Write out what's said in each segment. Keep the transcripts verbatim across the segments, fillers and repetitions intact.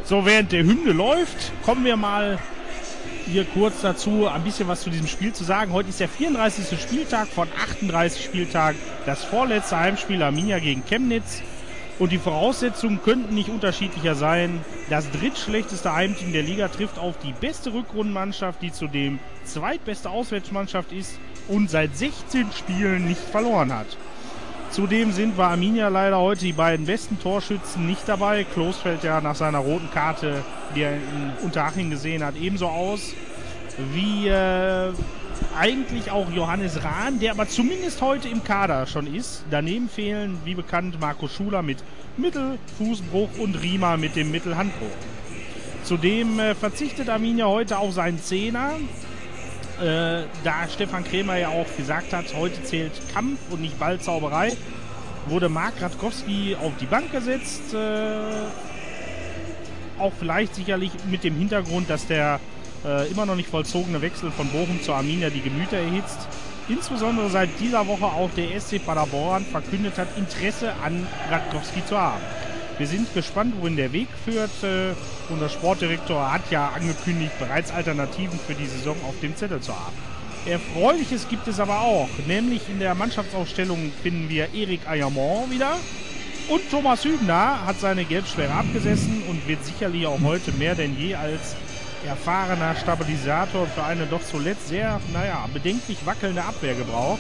So, während der Hymne läuft, kommen wir mal hier kurz dazu, ein bisschen was zu diesem Spiel zu sagen. Heute ist der vierunddreißigste Spieltag von achtunddreißig Spieltagen, das vorletzte Heimspiel Arminia gegen Chemnitz. Und die Voraussetzungen könnten nicht unterschiedlicher sein. Das drittschlechteste Heimteam der Liga trifft auf die beste Rückrundenmannschaft, die zudem zweitbeste Auswärtsmannschaft ist und seit sechzehn Spielen nicht verloren hat. Zudem sind bei Arminia leider heute die beiden besten Torschützen nicht dabei. Klos fällt ja nach seiner roten Karte, die er in Unterhaching gesehen hat, ebenso aus wie äh, eigentlich auch Johannes Rahn, der aber zumindest heute im Kader schon ist. Daneben fehlen, wie bekannt, Marco Schuler mit Mittelfußbruch und Riemer mit dem Mittelhandbruch. Zudem äh, verzichtet Arminia heute auf seinen Zehner, äh, da Stefan Krämer ja auch gesagt hat, heute zählt Kampf und nicht Ballzauberei, wurde Marc Radkowski auf die Bank gesetzt. Äh, auch vielleicht sicherlich mit dem Hintergrund, dass der Äh, immer noch nicht vollzogene Wechsel von Bochum zu Arminia die Gemüter erhitzt. Insbesondere seit dieser Woche auch der S C Paderborn verkündet hat, Interesse an Radkowski zu haben. Wir sind gespannt, wohin der Weg führt. Äh, unser Sportdirektor hat ja angekündigt, bereits Alternativen für die Saison auf dem Zettel zu haben. Erfreuliches gibt es aber auch, nämlich in der Mannschaftsaufstellung finden wir Eric Ayamon wieder. Und Thomas Hübner hat seine Gelbsperre abgesessen und wird sicherlich auch heute mehr denn je als erfahrener Stabilisator für eine doch zuletzt sehr, naja, bedenklich wackelnde Abwehr gebraucht.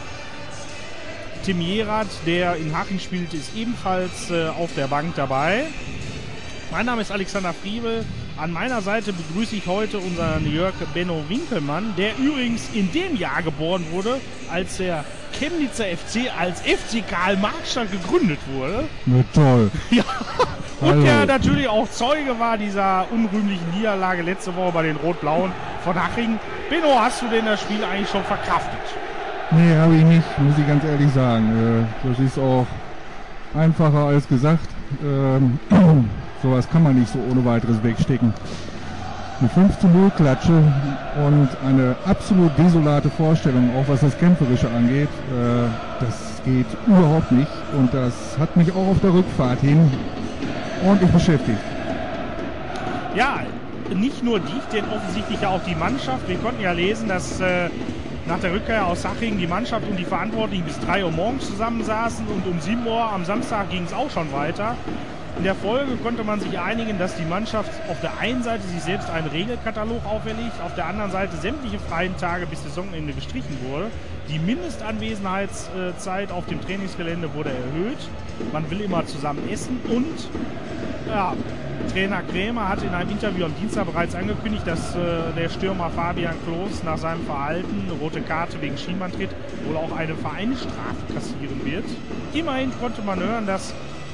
Tim Jerath, der in Haching spielt, ist ebenfalls äh, auf der Bank dabei. Mein Name ist Alexander Friebel. An meiner Seite begrüße ich heute unseren Jörg Benno Winkelmann, der übrigens in dem Jahr geboren wurde, als der Chemnitzer F C als F C Karl-Marx-Stadt gegründet wurde. Ja, toll. Ja. Und Hallo. der natürlich auch Zeuge war dieser unrühmlichen Niederlage letzte Woche bei den Rot-Blauen von Haching. Benno, hast du denn das Spiel eigentlich schon verkraftet? Nee, habe ich nicht, muss ich ganz ehrlich sagen. Das ist auch einfacher als gesagt. Ähm, sowas kann man nicht so ohne weiteres wegstecken. Eine fünf zu null Klatsche und eine absolut desolate Vorstellung, auch was das Kämpferische angeht. Äh, das geht überhaupt nicht und das hat mich auch auf der Rückfahrt hin ordentlich beschäftigt. Ja, nicht nur dich, denn offensichtlich ja auch die Mannschaft. Wir konnten ja lesen, dass äh, nach der Rückkehr aus Haching die Mannschaft und die Verantwortlichen bis drei Uhr morgens zusammensaßen und um sieben Uhr am Samstag ging es auch schon weiter. In der Folge konnte man sich einigen, dass die Mannschaft auf der einen Seite sich selbst einen Regelkatalog auferlegt, auf der anderen Seite sämtliche freien Tage bis Saisonende gestrichen wurde. Die Mindestanwesenheitszeit auf dem Trainingsgelände wurde erhöht. Man will immer zusammen essen und ja, Trainer Krämer hat in einem Interview am Dienstag bereits angekündigt, dass äh, der Stürmer Fabian Klos nach seinem Verhalten, rote Karte wegen Schienbeintritt, wohl auch eine Vereinsstrafe kassieren wird. Immerhin konnte man hören, dass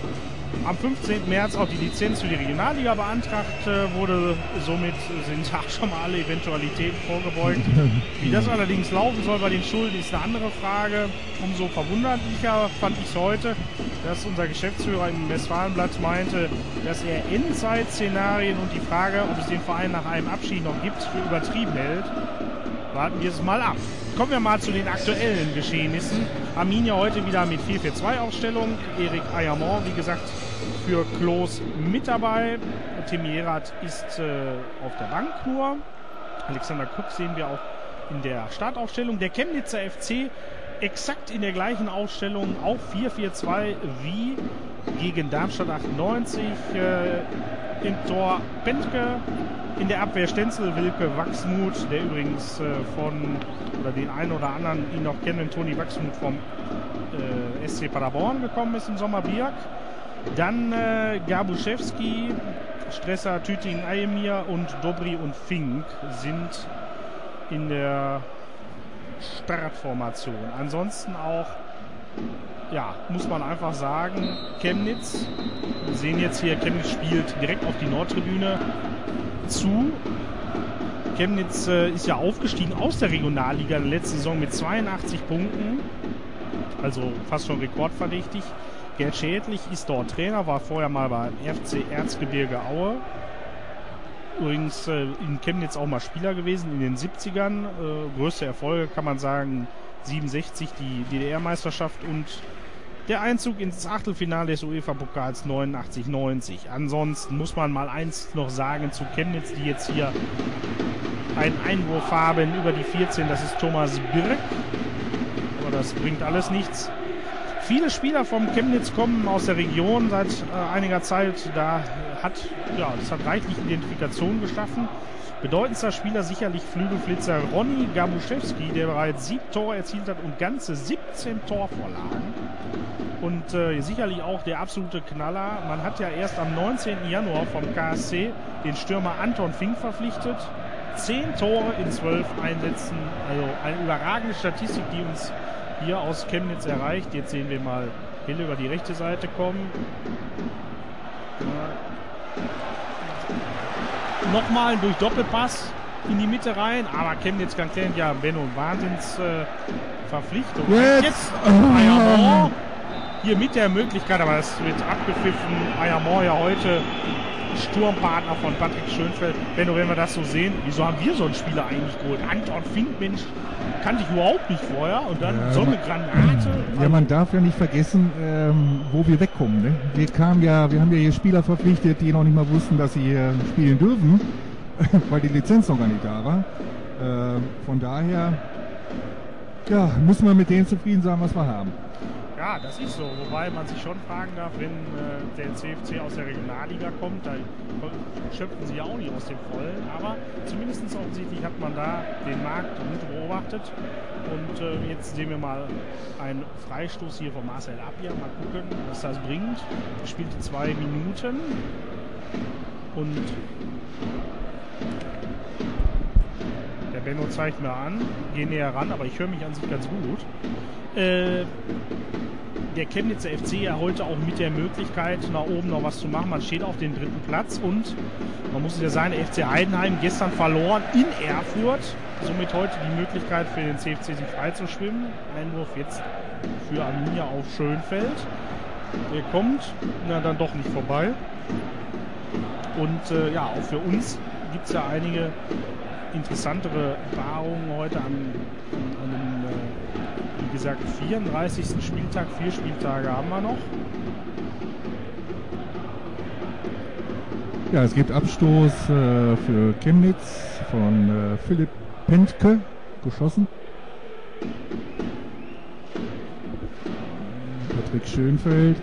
am fünfzehnten März auch die Lizenz für die Regionalliga beantragt äh, wurde. Somit sind auch schon mal alle Eventualitäten vorgebeugt. Wie das allerdings laufen soll bei den Schulden, ist eine andere Frage. Umso verwunderlicher fand ich es heute, dass unser Geschäftsführer im Westfalenblatt meinte, dass er Endzeit-Szenarien und die Frage, ob es den Verein nach einem Abschied noch gibt, für übertrieben hält. Warten wir es mal ab. Kommen wir mal zu den aktuellen Geschehnissen. Arminia heute wieder mit vier vier zwei Aufstellung. Eric Ayamon, wie gesagt, für Klos mit dabei. Tim Jerath ist äh, auf der Bank nur. Alexander Kuck sehen wir auch in der Startaufstellung. Der Chemnitzer F C exakt in der gleichen Aufstellung, auch vier vier zwei wie gegen Darmstadt achtundneunzig. Äh, Im Tor Pentke. In der Abwehr Stenzel, Wilke, Wachsmuth, der übrigens äh, von, oder den einen oder anderen ihn noch kennen, Toni Wachsmuth vom äh, S C Paderborn gekommen ist im Sommerbirg. Dann äh, Gabuszewski, Stresser, Tüting, Ayemir und Dobry und Fink sind in der Startformation. Ansonsten auch, ja, muss man einfach sagen, Chemnitz, wir sehen jetzt hier, Chemnitz spielt direkt auf die Nordtribüne zu. Chemnitz äh, ist ja aufgestiegen aus der Regionalliga der letzten Saison mit zweiundachtzig Punkten, also fast schon rekordverdächtig. Gerd Schädlich ist dort Trainer, war vorher mal beim F C Erzgebirge Aue. Übrigens äh, in Chemnitz auch mal Spieler gewesen in den siebzigern. Äh, größte Erfolge kann man sagen, siebenundsechzig die D D R-Meisterschaft und der Einzug ins Achtelfinale des UEFA-Pokals neunundachtzig neunzig. Ansonsten muss man mal eins noch sagen zu Chemnitz, die jetzt hier einen Einwurf haben über die vierzehn. Das ist Thomas Birk. Aber das bringt alles nichts. Viele Spieler vom Chemnitz kommen aus der Region seit äh, einiger Zeit. Da hat, ja, das hat reichlich Identifikation geschaffen. Bedeutendster Spieler sicherlich Flügelflitzer Ronny Gabuszewski, der bereits sieben Tore erzielt hat und ganze siebzehn Torvorlagen. Und äh, sicherlich auch der absolute Knaller. Man hat ja erst am neunzehnten Januar vom K S C den Stürmer Anton Fink verpflichtet. Zehn Tore in zwölf Einsätzen. Also eine überragende Statistik, die uns hier aus Chemnitz erreicht. Jetzt sehen wir mal Hill über die rechte Seite kommen. Ja. Nochmal durch Doppelpass in die Mitte rein, aber Chemnitz kann klären, ja, Benno, Wahnsinns äh, Verpflichtung. Jetzt, Jetzt Ayamor hier mit der Möglichkeit, aber es wird abgepfiffen. Ayamor ja heute Sturmpartner von Patrick Schönfeld. Benno, wenn wir das so sehen, wieso haben wir so einen Spieler eigentlich geholt? Anton Fink, Mensch, kannte ich überhaupt nicht vorher und dann ja, so eine man, Granate. Ja, man darf ja nicht vergessen, ähm, wo wir wegkommen. Ne? Wir kamen ja, wir haben ja hier Spieler verpflichtet, die noch nicht mal wussten, dass sie hier spielen dürfen, weil die Lizenz noch gar nicht da war. Äh, von daher, ja, müssen wir mit denen zufrieden sein, was wir haben. Ja, das ist so. Wobei man sich schon fragen darf, wenn äh, der C F C aus der Regionalliga kommt, da schöpfen sie ja auch nicht aus dem Vollen. Aber zumindest offensichtlich hat man da den Markt gut beobachtet. Und äh, jetzt sehen wir mal einen Freistoß hier von Marcel Appia. Mal gucken, was das bringt. Er spielte zwei Minuten. Und der Benno zeigt mir an, gehe näher ran, aber ich höre mich an sich ganz gut. Äh, der Chemnitzer F C ja heute auch mit der Möglichkeit, nach oben noch was zu machen. Man steht auf dem dritten Platz und man muss es ja sagen, der F C Heidenheim gestern verloren in Erfurt. Somit heute die Möglichkeit für den C F C sich frei zu schwimmen. Einwurf jetzt für Arminia auf Schönfeld. Der kommt na, dann doch nicht vorbei. Und äh, ja, auch für uns gibt es ja einige interessantere Paarungen heute an, an dem, äh, wie gesagt, vierunddreißigsten Spieltag. Vier Spieltage haben wir noch. Ja, es gibt Abstoß äh, für Chemnitz von äh, Philipp Pentke, geschossen. Patrick Schönfeld.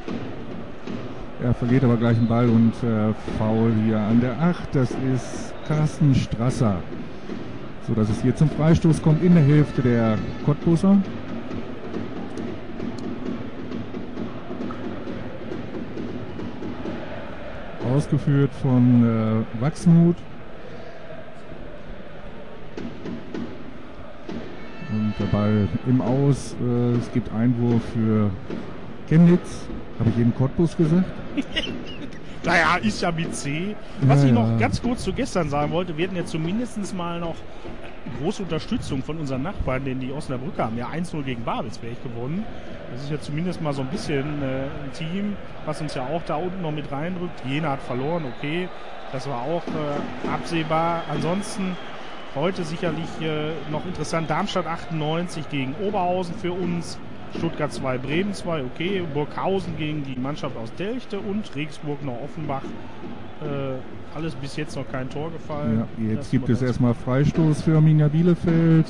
Er verliert aber gleich den Ball und äh, Foul hier an der acht. Das ist Carsten Strasser. So dass es hier zum Freistoß kommt in der Hälfte der Cottbusser. Ausgeführt von äh, Wachsmuth. Und der Ball im Aus. Äh, es gibt Einwurf für Chemnitz. Habe ich eben Cottbus gesagt? Naja, ist ja mit C. Was ja, ich noch ja. ganz kurz zu gestern sagen wollte, wir hatten ja zumindest mal noch große Unterstützung von unseren Nachbarn, denn die Osnabrücker haben ja eins null gegen Babelsberg gewonnen. Das ist ja zumindest mal so ein bisschen äh, ein Team, was uns ja auch da unten noch mit reindrückt. Jena hat verloren, okay, das war auch äh, absehbar. Ansonsten heute sicherlich äh, noch interessant, Darmstadt achtundneunzig gegen Oberhausen für uns. Stuttgart zwei, Bremen zwei, okay. Burghausen gegen die Mannschaft aus Delchte und Regensburg noch Offenbach. Äh, alles bis jetzt noch kein Tor gefallen. Ja, jetzt das gibt es erstmal Freistoß für Arminia Bielefeld.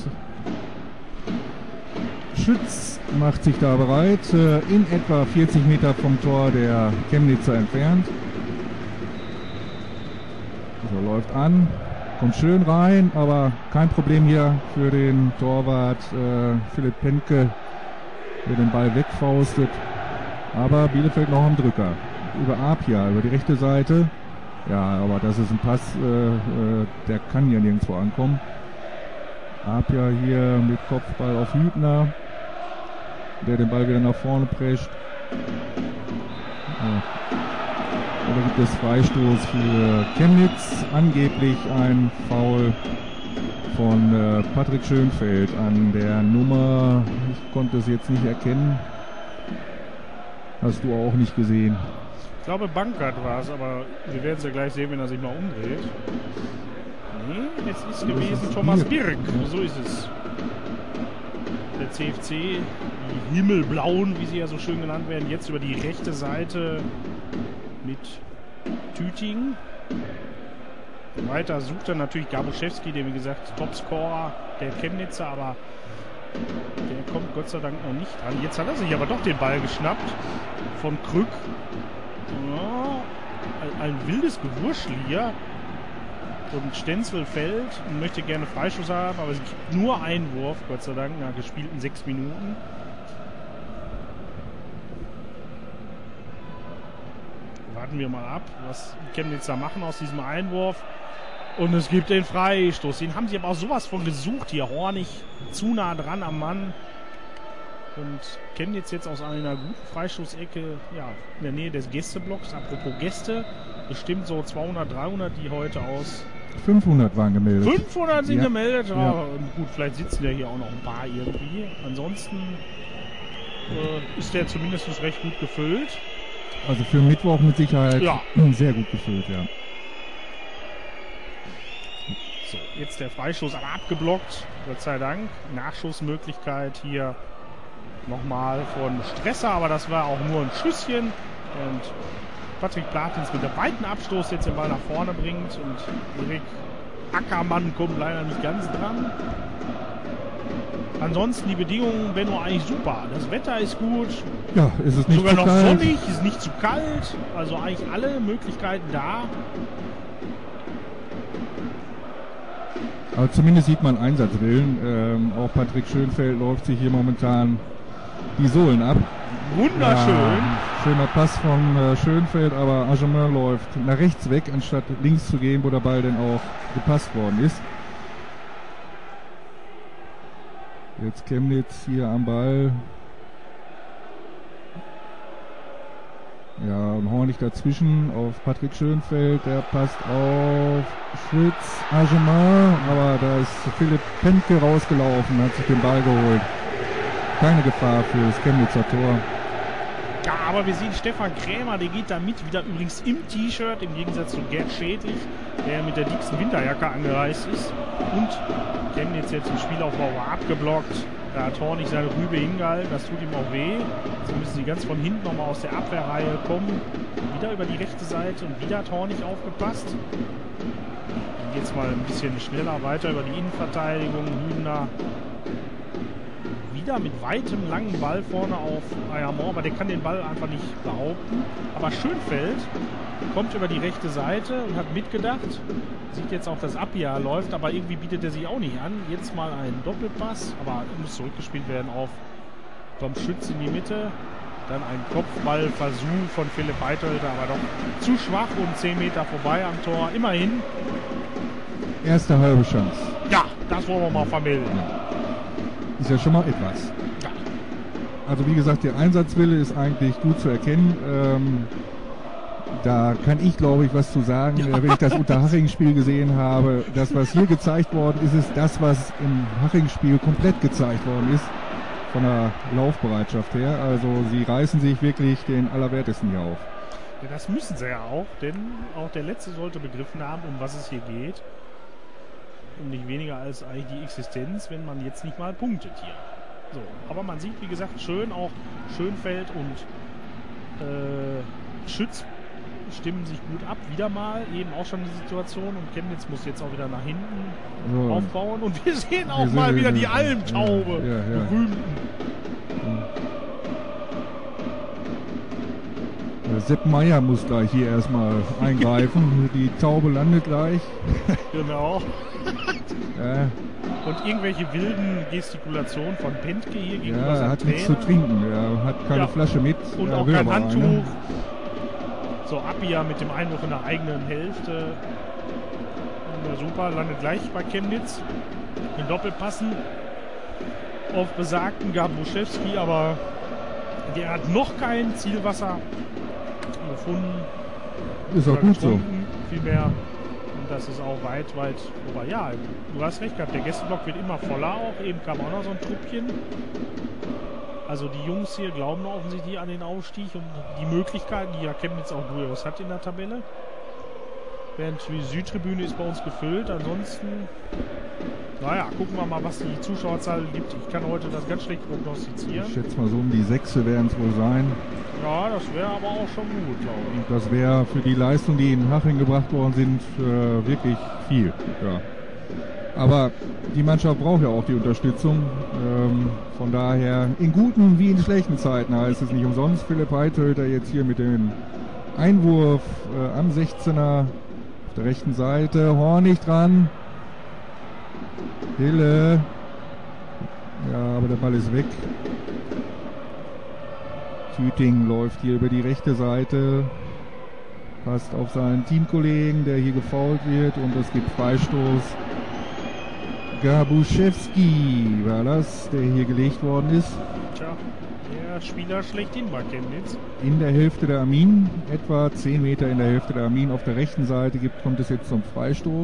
Schütz macht sich da bereit, äh, in etwa vierzig Meter vom Tor der Chemnitzer entfernt. So, läuft an, kommt schön rein, aber kein Problem hier für den Torwart äh, Philipp Pentke, der den Ball wegfaustet. Aber Bielefeld noch am Drücker. Über Apia, über die rechte Seite. Ja, aber das ist ein Pass, äh, äh, der kann ja nirgendwo ankommen. Apia hier mit Kopfball auf Hübner, der den Ball wieder nach vorne prescht. Ja. Da gibt es Freistoß für Chemnitz. Angeblich ein Foul von äh, Patrick Schönfeld an der Nummer, ich konnte es jetzt nicht erkennen. Hast du auch nicht gesehen? Ich glaube, Bankert war es, aber wir werden es ja gleich sehen, wenn er sich mal umdreht. Nee, es ist gewesen Thomas Birk. So ist es. Der C F C die Himmelblauen, wie sie ja so schön genannt werden, jetzt über die rechte Seite mit Tüting. Weiter sucht er natürlich Gabuszewski, der wie gesagt Topscorer der Chemnitzer, aber der kommt Gott sei Dank noch nicht dran. Jetzt hat er sich aber doch den Ball geschnappt von Krück. Ja, ein, ein wildes Gewurschel hier. Und Stenzel fällt und möchte gerne Freischuss haben, aber es gibt nur Einwurf, Gott sei Dank, nach gespielten sechs Minuten. Warten wir mal ab, was die Chemnitzer machen aus diesem Einwurf. Und es gibt den Freistoß. Den haben sie aber auch sowas von gesucht hier. Hornig zu nah dran am Mann. Und Chemnitz jetzt aus einer guten Freistoßecke, ja, in der Nähe des Gästeblocks. Apropos Gäste, bestimmt so zweihundert, dreihundert, die heute aus... fünfhundert waren gemeldet. fünfhundert sind ja. gemeldet? Ja. Ja. Gut, vielleicht sitzen ja hier auch noch ein paar irgendwie. Ansonsten äh, ist der zumindest recht gut gefüllt. Also für Mittwoch mit Sicherheit ja. sehr gut gefüllt, ja. So, jetzt der Freistoß, aber abgeblockt, Gott sei Dank. Nachschussmöglichkeit hier nochmal von Stresser, aber das war auch nur ein Schüsschen. Und Patrick Platins mit der weiten Abstoß jetzt den Ball nach vorne bringt und Erik Ackermann kommt leider nicht ganz dran. Ansonsten die Bedingungen, Benno, eigentlich super. Das Wetter ist gut. Ja, ist es nicht sogar zu noch kalt. sonnig, ist nicht zu kalt. Also eigentlich alle Möglichkeiten da. Aber zumindest sieht man Einsatzwillen. Ähm, auch Patrick Schönfeld läuft sich hier momentan die Sohlen ab. Wunderschön. Ja, schöner Pass von äh, Schönfeld, aber Agemin läuft nach rechts weg, anstatt links zu gehen, wo der Ball denn auch gepasst worden ist. Jetzt Chemnitz hier am Ball. Ja, und Hornig dazwischen auf Patrick Schönfeld, der passt auf Fritz Agemin, aber da ist Philipp Pentke rausgelaufen, hat sich den Ball geholt. Keine Gefahr für das Chemnitzer Tor. Ja, aber wir sehen Stefan Krämer, der geht da mit, wieder übrigens im T-Shirt, im Gegensatz zu Gerd Schädlich, der mit der dicksten Winterjacke angereist ist. Und Chemnitz jetzt im Spielaufbau war abgeblockt. Da hat Hornig seine Rübe hingehalten, das tut ihm auch weh. So müssen sie ganz von hinten nochmal aus der Abwehrreihe kommen. Wieder über die rechte Seite und wieder hat Hornig aufgepasst. Dann geht's mal ein bisschen schneller weiter über die Innenverteidigung. Hübner wieder mit weitem langen Ball vorne auf Ayamon, aber der kann den Ball einfach nicht behaupten. Aber Schönfeld kommt über die rechte Seite und hat mitgedacht. Sieht jetzt auch, dass Appia läuft, aber irgendwie bietet er sich auch nicht an. Jetzt mal ein Doppelpass, aber muss zurückgespielt werden auf Tom Schütz in die Mitte. Dann ein Kopfballversuch von Philipp Heitholter, aber doch zu schwach und zehn Meter vorbei am Tor. Immerhin. Erste halbe Chance. Ja, das wollen wir mal vermelden. Ist ja schon mal etwas. Ja. Also wie gesagt, der Einsatzwille ist eigentlich gut zu erkennen. Ähm, da kann ich, glaube ich, was zu sagen. Ja. Wenn ich das Unterhaching-Spiel gesehen habe, das, was hier gezeigt worden ist, ist das, was im Haching-Spiel komplett gezeigt worden ist. Von der Laufbereitschaft her. Also sie reißen sich wirklich den Allerwertesten hier auf. Ja, das müssen sie ja auch, denn auch der Letzte sollte begriffen haben, um was es hier geht. Und nicht weniger als eigentlich die Existenz, wenn man jetzt nicht mal punktet hier. So, aber man sieht, wie gesagt, schön auch Schönfeld und äh, Schütz stimmen sich gut ab. Wieder mal eben auch schon die Situation und Chemnitz muss jetzt auch wieder nach hinten so aufbauen. Und wir sehen auch wir mal sehen, wieder die ja, Almtaube, ja, ja. berühmten. Sepp Meier muss gleich hier erstmal eingreifen. Die Taube landet gleich. Genau. Ja. Und irgendwelche wilden Gestikulationen von Pentke hier gegenüber Ja, er seinem hat nichts Trainer. zu trinken. Er hat keine Ja. Flasche mit. Und er auch will kein aber Handtuch. eine. So, Appia mit dem Einwurf in der eigenen Hälfte. Ja, super, landet gleich bei Chemnitz. Den Doppelpassen auf besagten Gabuszewski, aber der hat noch kein Zielwasser gefunden. Ist auch Oder gut so. getrunken, Vielmehr. Und das ist auch weit, weit. Aber ja, du hast recht gehabt. Der Gästeblock wird immer voller auch. Eben kam auch noch so ein Truppchen. Also die Jungs hier glauben offensichtlich an den Aufstieg und die Möglichkeiten, die ja Chemnitz auch durchaus hat in der Tabelle. Während die Südtribüne ist bei uns gefüllt. Ansonsten, naja, gucken wir mal, was die Zuschauerzahl gibt. Ich kann heute das ganz schlecht prognostizieren. Ich schätze mal so um die Sechse werden es wohl sein. Ja, das wäre aber auch schon gut, glaube ich. Und das wäre für die Leistung, die in Haching gebracht worden sind, äh, wirklich viel. Ja. Aber die Mannschaft braucht ja auch die Unterstützung. Ähm, von daher, in guten wie in schlechten Zeiten heißt es nicht umsonst. Philipp Heithölter jetzt hier mit dem Einwurf äh, am sechzehner auf der rechten Seite. Hornig dran. Hille. Ja, aber der Ball ist weg. Tüting läuft hier über die rechte Seite. Passt auf seinen Teamkollegen, der hier gefoult wird. Und es gibt Freistoß. Gabuszewski war das, der hier gelegt worden ist. Tja, der Spieler schlechthin bei Chemnitz. In der Hälfte der Armin, etwa zehn Meter in der Hälfte der Armin. Auf der rechten Seite gibt, kommt es jetzt zum Freistoß.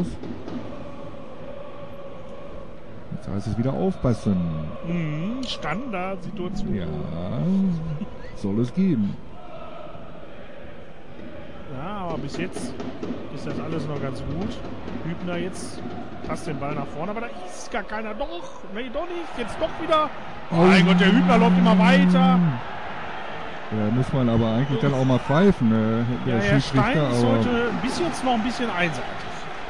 Jetzt heißt es wieder aufpassen. Mhm, Standardsituation. Ja, soll es geben. Ja, aber bis jetzt ist das alles noch ganz gut. Hübner jetzt passt den Ball nach vorne, aber da ist gar keiner. Doch, nee, doch nicht. Jetzt doch wieder. Oh mein Gott, der Hübner läuft immer weiter. Ja, muss man aber eigentlich dann auch mal pfeifen. Äh, der ja, Herr Stein Schiedsrichter, ist aber heute ein bisschen, jetzt noch ein bisschen einseitig.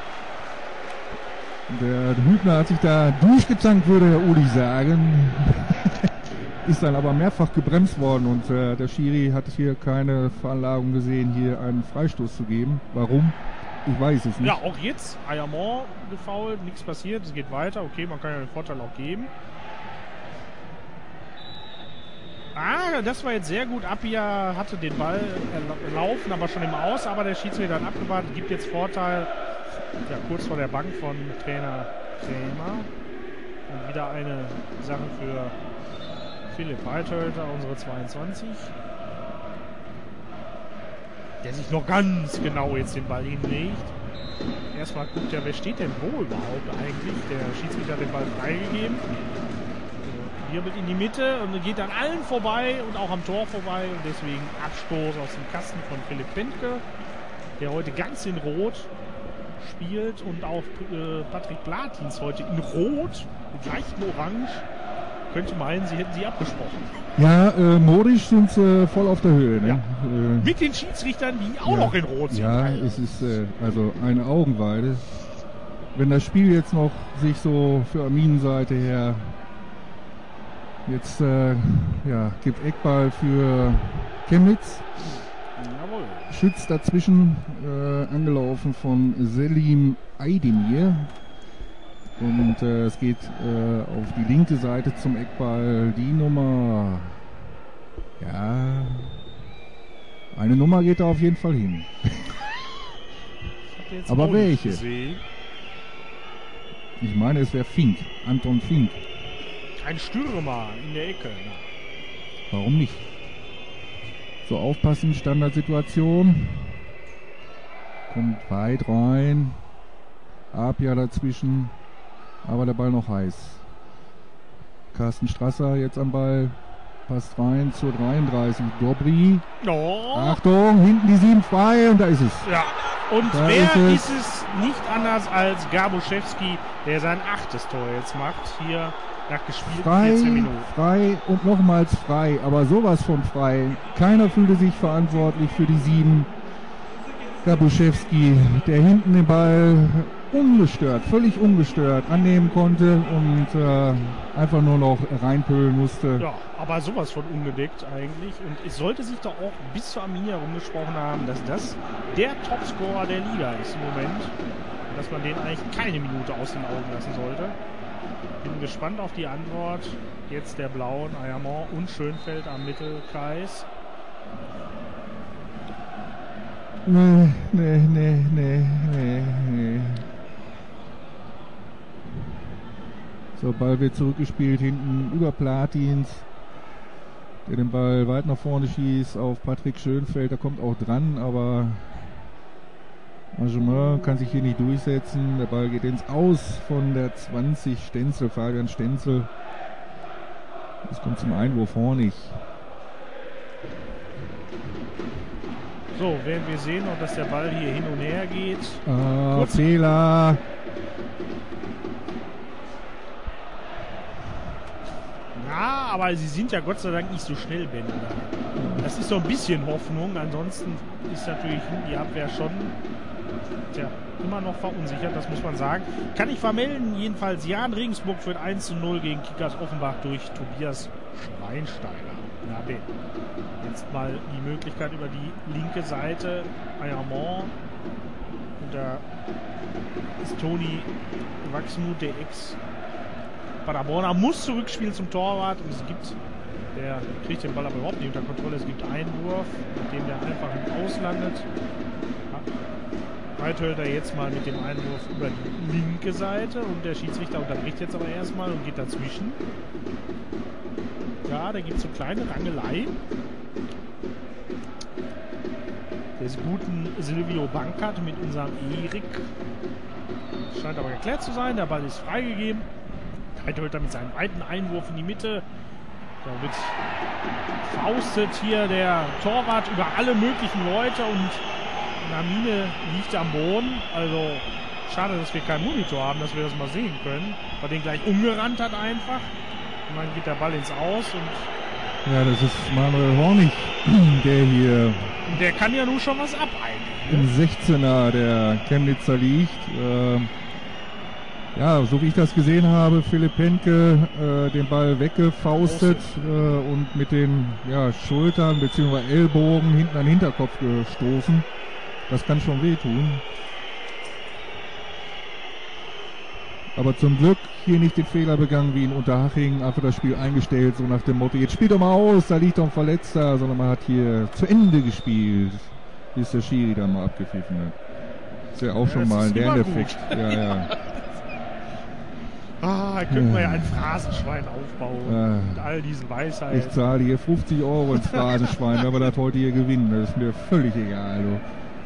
Der Hübner hat sich da durchgezankt, würde Herr Uli sagen. Ist dann aber mehrfach gebremst worden und äh, der Schiri hat hier keine Veranlagung gesehen, hier einen Freistoß zu geben. Warum? Ich weiß es nicht. Ja, auch jetzt Ayamon gefoult, nichts passiert, es geht weiter. Okay, man kann ja den Vorteil auch geben. Ah, das war jetzt sehr gut. Appia hatte den Ball laufen, aber schon im Aus, aber der Schiedsrichter hat abgewartet, gibt jetzt Vorteil. Ja, kurz vor der Bank von Trainer Krämer. Und wieder eine Sache für Philipp Heithölter, unsere zweiundzwanzig. Der sich noch ganz genau jetzt den Ball hinlegt. Erstmal guckt er, wer steht denn wo überhaupt eigentlich? Der Schiedsrichter hat den Ball freigegeben. Wirbelt in die Mitte und geht an allen vorbei und auch am Tor vorbei. Und deswegen Abstoß aus dem Kasten von Philipp Pentke, der heute ganz in Rot spielt. Und auch äh, Patrick Platins heute in Rot mit leichtem Orange. Könnte meinen, sie hätten sie abgesprochen. Ja, äh, modisch sind sie äh, voll auf der Höhe. Ne? Ja. Äh, Mit den Schiedsrichtern, die auch ja, noch in Rot sind. Ja, es ist äh, also eine Augenweide. Wenn das Spiel jetzt noch sich so für Arminenseite her jetzt äh, ja, gibt Eckball für Chemnitz. Jawohl. Schütz dazwischen, äh, angelaufen von Selim Aydemir. Und äh, es geht äh, auf die linke Seite zum Eckball. Die Nummer, ja, eine Nummer geht da auf jeden Fall hin. Aber welche? Ich meine, es wäre Fink, Anton Fink. Ein Stürmer in der Ecke. Ja. Warum nicht? So, aufpassen, Standardsituation. Kommt weit rein. Apia dazwischen. Aber der Ball noch heiß. Carsten Strasser jetzt am Ball. Passt rein zur dreiunddreißig. Dobry. Oh. Achtung, hinten die sieben frei und da ist es. Ja. Und Da wer ist es. ist es nicht anders als Gabuszewski, der sein achtes Tor jetzt macht. Hier nach gespielten Frei, vierzehn Minuten. frei und nochmals frei. Aber sowas von frei. Keiner fühlte sich verantwortlich für die sieben. Gabuszewski, der hinten den Ball ungestört, völlig ungestört annehmen konnte und äh, einfach nur noch reinpölen musste. Ja, aber sowas von ungedeckt eigentlich. Und es sollte sich doch auch bis zur Arminia rumgesprochen haben, dass das der Topscorer der Liga ist im Moment. Dass man den eigentlich keine Minute aus den Augen lassen sollte. Bin gespannt auf die Antwort. Jetzt der Blauen, Ayamon und Schönfeld am Mittelkreis. Nee, nee, nee, nee, nee, nee. So, Ball wird zurückgespielt, hinten über Platins, der den Ball weit nach vorne schießt auf Patrick Schönfeld, der kommt auch dran, aber Argement kann sich hier nicht durchsetzen. Der Ball geht ins Aus von der zwanzig Stenzel, Fabian Stenzel. Es kommt zum Einwurf Hornig. So, werden wir sehen, ob dass der Ball hier hin und her geht. Ah, Fehler. Ja, aber sie sind ja Gott sei Dank nicht so schnell, Bender. Das ist so ein bisschen Hoffnung. Ansonsten ist natürlich die Abwehr schon tja, immer noch verunsichert, das muss man sagen. Kann ich vermelden, jedenfalls Jan Regensburg führt eins zu null gegen Kickers Offenbach durch Tobias Schweinsteiger. Na Ben, jetzt mal die Möglichkeit über die linke Seite. Ayamon. Und da ist Toni Wachsmuth, der Ex Paderborner, muss zurückspielen zum Torwart und es gibt, der kriegt den Ball aber überhaupt nicht unter Kontrolle, es gibt Einwurf, mit dem der einfach im Auslandet. Weithölter jetzt mal mit dem Einwurf über die linke Seite und der Schiedsrichter unterbricht jetzt aber erstmal und geht dazwischen. Ja, da gibt es so kleine Rangelei des guten Silvio Bankert mit unserem Erik. Scheint aber geklärt zu sein, der Ball ist freigegeben. Weithölter mit seinem weiten Einwurf in die Mitte. Da wird faustet hier der Torwart über alle möglichen Leute und Namine liegt am Boden. Also schade, dass wir keinen Monitor haben, dass wir das mal sehen können. Weil den gleich umgerannt hat einfach. Und dann geht der Ball ins Aus und ja, das ist Manuel Hornig, der hier und der kann ja nun schon was ab eigentlich. Im sechzehner der Chemnitzer liegt. Ähm, ja, so wie ich das gesehen habe, Philipp Henke äh, den Ball weggefaustet äh, und mit den ja, Schultern bzw. Ellbogen hinten an den Hinterkopf gestoßen. Das kann schon wehtun. Aber zum Glück hier nicht den Fehler begangen wie in Unterhaching, einfach das Spiel eingestellt, so nach dem Motto, jetzt spielt doch mal aus, da liegt doch ein Verletzter, sondern man hat hier zu Ende gespielt, bis der Schiri dann mal abgepfiffen hat. Ist ja auch ja, schon mal ein Lerneffekt. Ja, ja. Ah, da könnten wir ja ein Phrasenschwein aufbauen ja. mit all diesen Weisheiten. Ich zahle hier fünfzig Euro ins Phrasenschwein, wenn wir das heute hier gewinnen, das ist mir völlig egal. Du.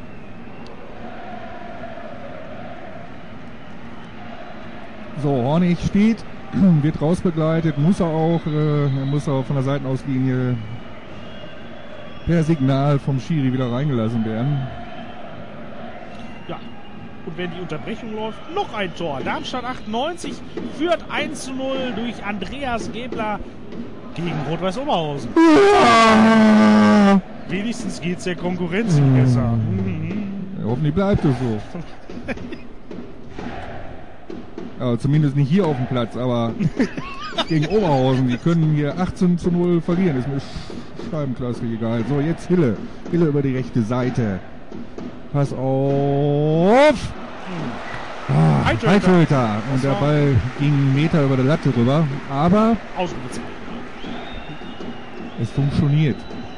So, Hornig steht, wird rausbegleitet, muss er auch, äh, er muss auch von der Seitenauslinie per Signal vom Schiri wieder reingelassen werden. Ja, und wenn die Unterbrechung läuft, noch ein Tor. Darmstadt achtundneunzig führt eins zu null durch Andreas Gebler gegen Rot-Weiß Oberhausen. Ja. Wenigstens geht's der Konkurrenz mhm. besser. Mhm. Ja, hoffentlich bleibt es so. Ja, zumindest nicht hier auf dem Platz, aber gegen Oberhausen, die können hier achtzehn zu null verlieren. Ist mir scheibenklasse egal. So, jetzt Hille. Hille über die rechte Seite. Pass auf! Ah, Heidhölter. Und der Ball ging einen Meter über der Latte rüber. Aber es funktioniert.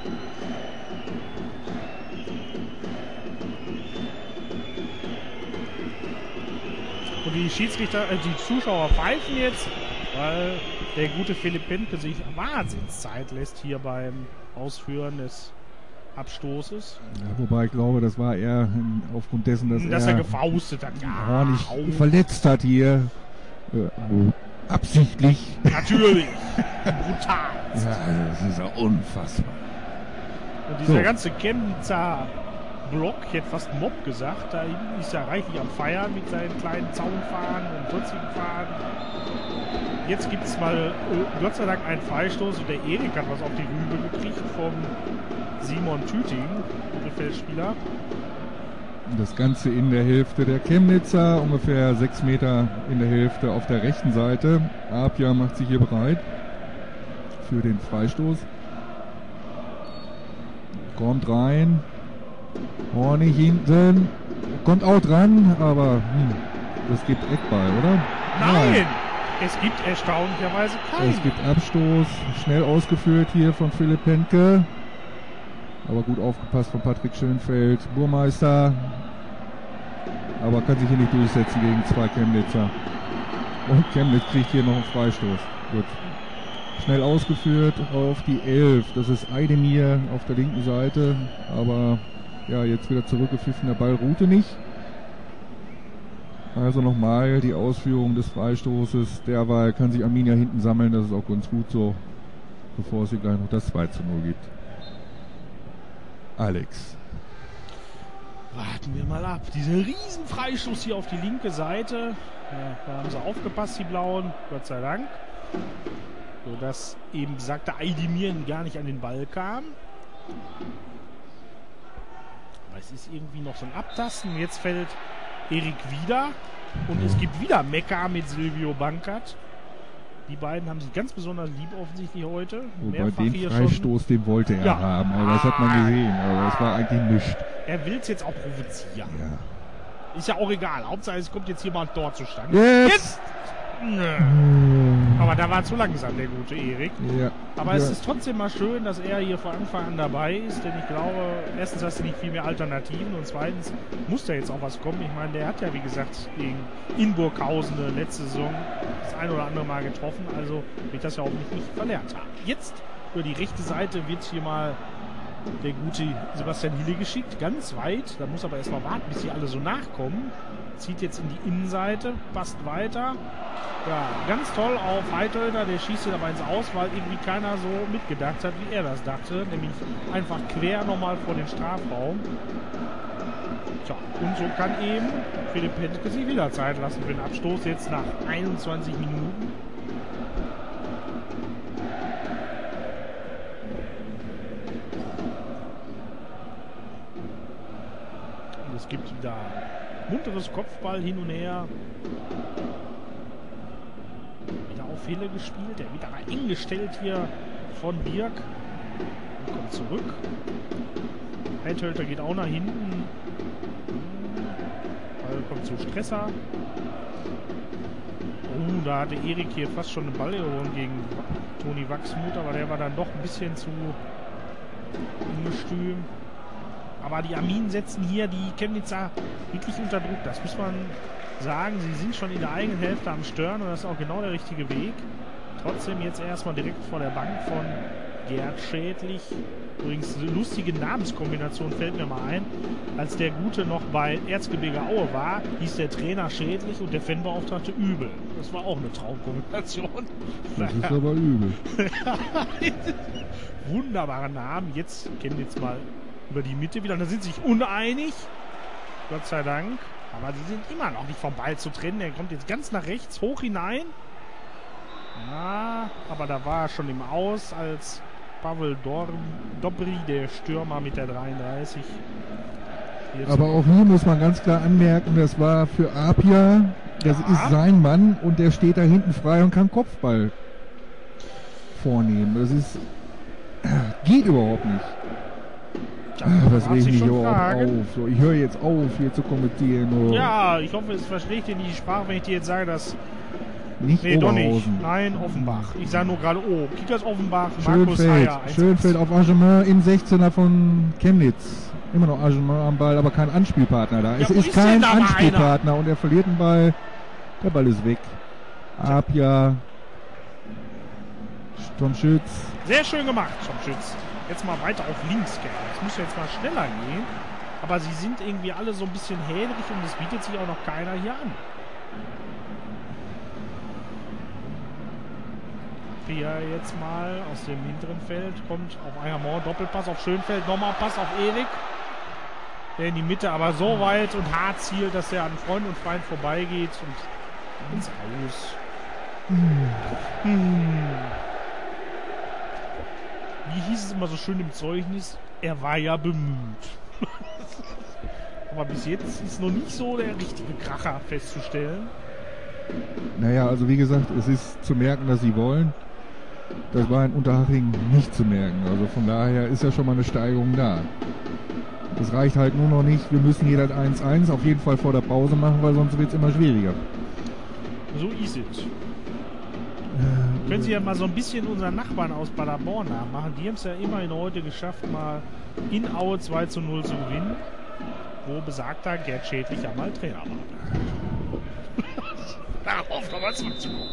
Und die Schiedsrichter, äh, die Zuschauer pfeifen jetzt, weil der gute Philipp Henke sich Wahnsinnszeit lässt hier beim Ausführen des Abstoßes. Ja, wobei ich glaube, das war eher aufgrund dessen, dass, dass er, er gefaustet hat. Ja, nicht verletzt hat hier. Äh, absichtlich. Natürlich. Brutal. Ja, das ist ja unfassbar. Und dieser so. ganze Chemnitzer Block, ich hätte fast Mob gesagt, da ist ja reichlich am Feiern mit seinen kleinen Zaunfahnen und sonstigen Fahnen. Jetzt gibt es mal äh, Gott sei Dank einen Freistoß und der Erik hat was auf die Rübe gekriegt vom Simon Tüting, Mittelfeldspieler. Das Ganze in der Hälfte der Chemnitzer, ungefähr sechs Meter in der Hälfte auf der rechten Seite. Apia macht sich hier bereit für den Freistoß. Kommt rein. Hornig hinten. Kommt auch dran, aber hm, das gibt Eckball, oder? Nein! Nein. Es gibt erstaunlicherweise keinen. Es gibt Abstoß. Schnell ausgeführt hier von Philipp Henke. Aber gut aufgepasst von Patrick Schönfeld. Burmeister. Aber kann sich hier nicht durchsetzen gegen zwei Chemnitzer. Und Chemnitz kriegt hier noch einen Freistoß. Gut. Schnell ausgeführt auf die elf. Das ist Eidemir auf der linken Seite. Aber ja, jetzt wieder zurückgepfiffen. Der Ball ruhte nicht. Also nochmal die Ausführung des Freistoßes. Derweil kann sich Arminia hinten sammeln. Das ist auch ganz gut so. Bevor es hier gleich noch das zwei zu null gibt. Alex. Warten wir mal ab. Dieser riesen Freistoß hier auf die linke Seite. Ja, da haben sie aufgepasst, die Blauen. Gott sei Dank. So dass eben besagter Aydemir gar nicht an den Ball kam. Aber es ist irgendwie noch so ein Abtasten. Jetzt fällt Erik wieder. Und es gibt wieder Mekka mit Silvio Bankert. Die beiden haben sich ganz besonders lieb offensichtlich heute. Wobei den Freistoß, den wollte er ja haben. Aber das hat man gesehen. Aber es war eigentlich nichts. Er will es jetzt auch provozieren. Ja. Ist ja auch egal. Hauptsache es kommt jetzt hier mal ein Tor zustande. Yes. Jetzt! Nö. Aber da war zu langsam, der gute Erik. Ja. Aber ja. es ist trotzdem mal schön, dass er hier von Anfang an dabei ist, denn ich glaube, erstens hast du nicht viel mehr Alternativen und zweitens muss da jetzt auch was kommen. Ich meine, der hat ja, wie gesagt, gegen Inburghausen letzte Saison das ein oder andere Mal getroffen, also wird das ja auch nicht, nicht verlernt haben. Jetzt über die rechte Seite wird hier mal der gute Sebastian Hille geschickt, ganz weit. Da muss aber erstmal warten, bis hier alle so nachkommen. Zieht jetzt in die Innenseite, passt weiter. Ja, ganz toll auf Heitölder, der schießt hier aber ins Aus, weil irgendwie keiner so mitgedacht hat, wie er das dachte. Nämlich einfach quer nochmal vor den Strafraum. Tja, und so kann eben Philipp Pentke sich wieder Zeit lassen für den Abstoß, jetzt nach einundzwanzig Minuten. Und es gibt wieder munteres Kopfball hin und her. Wieder auf Hille gespielt. Der wird aber eng gestellt hier von Birk. Und kommt zurück. Heithölter geht auch nach hinten. Ball kommt zu Stresser. Oh, da hatte Erik hier fast schon eine Balleroberung gegen Toni Wachsmuth, aber der war dann doch ein bisschen zu ungestüm. Aber die Arminen setzen hier die Chemnitzer wirklich unter Druck. Das muss man sagen. Sie sind schon in der eigenen Hälfte am Stören und das ist auch genau der richtige Weg. Trotzdem jetzt erstmal direkt vor der Bank von Gerd Schädlich. Übrigens eine lustige Namenskombination fällt mir mal ein. Als der Gute noch bei Erzgebirge Aue war, hieß der Trainer Schädlich und der Fanbeauftragte Übel. Das war auch eine Traumkombination. Das ist aber übel. Wunderbare Namen. Jetzt kennen wir jetzt mal über die Mitte wieder. Da sind sie sich uneinig. Gott sei Dank. Aber sie sind immer noch nicht vom Ball zu trennen. Der kommt jetzt ganz nach rechts, hoch hinein. Ja, aber da war er schon im Aus, als Pavel Dorm, Dobry, der Stürmer mit der dreiunddreißig. Aber auch hier muss man ganz klar anmerken, das war für Apia, das ja. ist sein Mann und der steht da hinten frei und kann Kopfball vornehmen. Das ist, geht überhaupt nicht. Ja, das regt mich überhaupt auf. So, ich höre jetzt auf, hier zu kommentieren. Oh. Ja, ich hoffe, es versteht ihr nicht die Sprache, wenn ich dir jetzt sage, dass... Nicht nee, doch nicht. Oberhausen. Nein, Offenbach. Ich sage nur gerade, oh, Kickers Offenbach, Markus Schönfeld. Heyer. Schönfeld auf Argement im sechzehner von Chemnitz. Immer noch Argement am Ball, aber kein Anspielpartner da. Ja, es ist, ist kein Anspielpartner und er verliert den Ball. Der Ball ist weg. Apia. Tom Schütz. Sehr schön gemacht, Tom Schütz. Jetzt mal weiter auf links gehen. Das muss jetzt mal schneller gehen. Aber sie sind irgendwie alle so ein bisschen häderig und es bietet sich auch noch keiner hier an. Hier jetzt mal aus dem hinteren Feld kommt auf Ayamon, Doppelpass auf Schönfeld, nochmal Pass auf Erik. Der in die Mitte aber so weit und hart zielt, dass er an Freund und Feind vorbeigeht und ins Aus. Hm. Hm. Wie hieß es immer so schön im Zeugnis? Er war ja bemüht. Aber bis jetzt ist noch nicht so der richtige Kracher festzustellen. Naja, also wie gesagt, es ist zu merken, dass sie wollen. Das war in Unterhaching nicht zu merken. Also von daher ist ja schon mal eine Steigerung da. Das reicht halt nur noch nicht. Wir müssen jeder eins eins auf jeden Fall vor der Pause machen, weil sonst wird es immer schwieriger. So ist es. Äh, Können Sie ja mal so ein bisschen unseren Nachbarn aus Paderborn nachmachen. Die haben es ja immerhin heute geschafft, mal in Aue zwei zu null zu gewinnen, wo besagter Gerd Schädlich ja mal Trainer war. Darauf kann man zurückzukommen.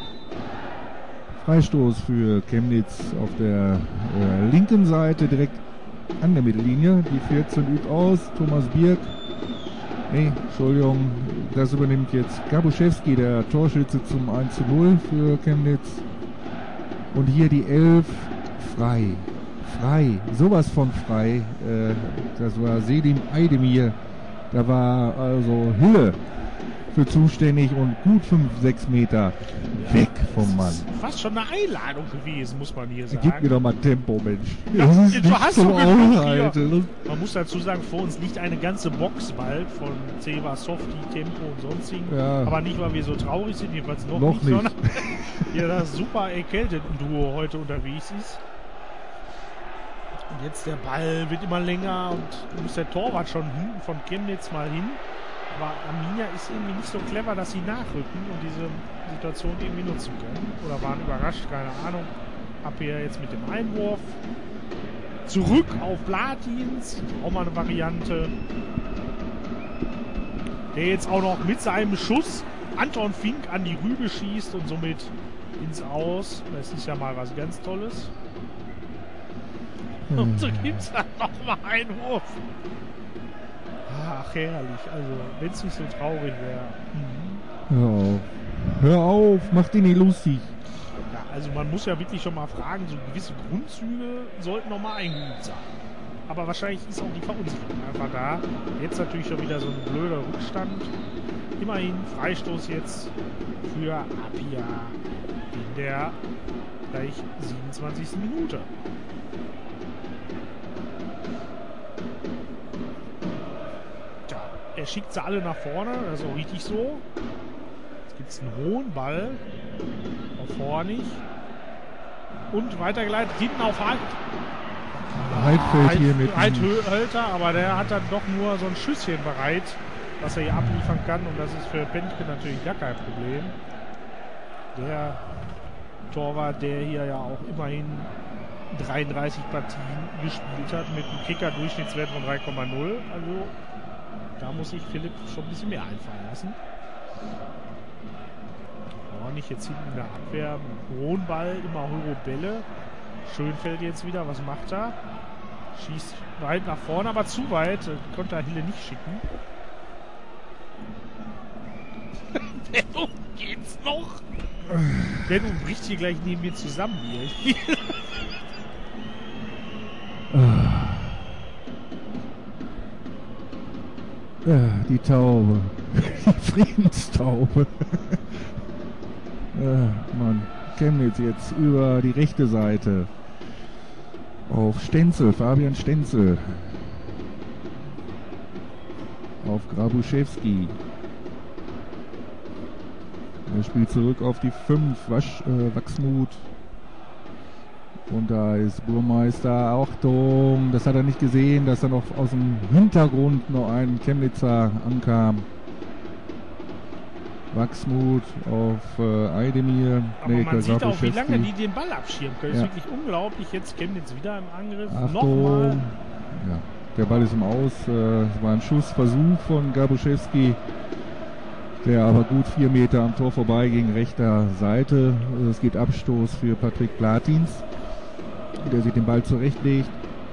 Freistoß für Chemnitz auf der äh, linken Seite, direkt an der Mittellinie. Die vierzehn übt aus. Thomas Birk. Nee, Entschuldigung. Das übernimmt jetzt Gabuszewski, der Torschütze zum eins zu null für Chemnitz. Und hier die elf. Frei. Frei. Sowas von frei. Äh, das war Selim Aydemir, Da war also Hille für zuständig und gut fünf, sechs Meter ja, weg vom Mann. Fast schon eine Einladung gewesen, muss man hier sagen. Gib mir doch mal Tempo, Mensch. Ja, das ist du nicht hast so du genug Alter. hier. Man muss dazu sagen, vor uns liegt eine ganze Box bald von Ceva, Softie, Tempo und sonstigen. Ja. Aber nicht, weil wir so traurig sind, jedenfalls noch, noch nicht, nicht. sondern hier das super erkältete Duo heute unterwegs ist. Und jetzt der Ball wird immer länger und muss der Torwart schon hin, von Chemnitz mal hin. Aber Arminia ist irgendwie nicht so clever, dass sie nachrücken und diese Situation irgendwie nutzen können. Oder waren überrascht, keine Ahnung. Ab hier jetzt mit dem Einwurf. Zurück auf Platins. Auch mal eine Variante. Der jetzt auch noch mit seinem Schuss Anton Fink an die Rübe schießt und somit ins Aus. Das ist ja mal was ganz Tolles. Und so gibt es dann nochmal einen Wurf. Ach, herrlich. Also, wenn es nicht so traurig wäre. Mhm. Hör auf. Hör auf, mach dich nicht lustig. Ja, also man muss ja wirklich schon mal fragen, so gewisse Grundzüge sollten nochmal eingeübt sein. Aber wahrscheinlich ist auch die Verunsicherung einfach da. Jetzt natürlich schon wieder so ein blöder Rückstand. Immerhin Freistoß jetzt für Apia in der gleich siebenundzwanzigsten Minute. Er schickt sie alle nach vorne, das ist auch richtig so. Jetzt gibt es einen hohen Ball auf Hornig und weitergeleitet hinten auf Halt. Heidfeld hier mit Heidhölter, aber der hat dann doch nur so ein Schüsschen bereit, was er hier abliefern kann und das ist für Pentke natürlich gar kein Problem. Der Torwart, der hier ja auch immerhin dreiunddreißig Partien gespielt hat mit einem Kicker-Durchschnittswert von drei Komma null, also da muss ich Philipp schon ein bisschen mehr einfallen lassen. Oh, nicht jetzt hinten in der Abwehr. Hohen Ball, immer hohe Bälle. Schönfeld jetzt wieder. Was macht er? Schießt weit nach vorne, aber zu weit. Konnte er Hille nicht schicken. Benno, geht's noch? Benno bricht hier gleich neben mir zusammen hier. Ja, die Taube. Die Friedenstaube. Ja, Mann. Chemnitz jetzt über die rechte Seite. Auf Stenzel, Fabian Stenzel. Auf Grabuszewski. Er spielt zurück auf die fünf. Wasch, äh, Wachsmuth. Und da ist Burmeister, Achtung, das hat er nicht gesehen, dass da noch aus dem Hintergrund noch ein Chemnitzer ankam. Wachsmuth auf äh, Eidemir. Aber nee, man sieht auch, wie lange die den Ball abschirmen können. Ja. Das ist wirklich unglaublich. Jetzt Chemnitz wieder im Angriff. Nochmal. Ja, der Ball ist im Aus. Äh, es war ein Schussversuch von Grabuszewski, der aber gut vier Meter am Tor vorbei ging, rechter Seite. Es gibt Abstoß für Patrick Platins, der sich den Ball zurechtlegt.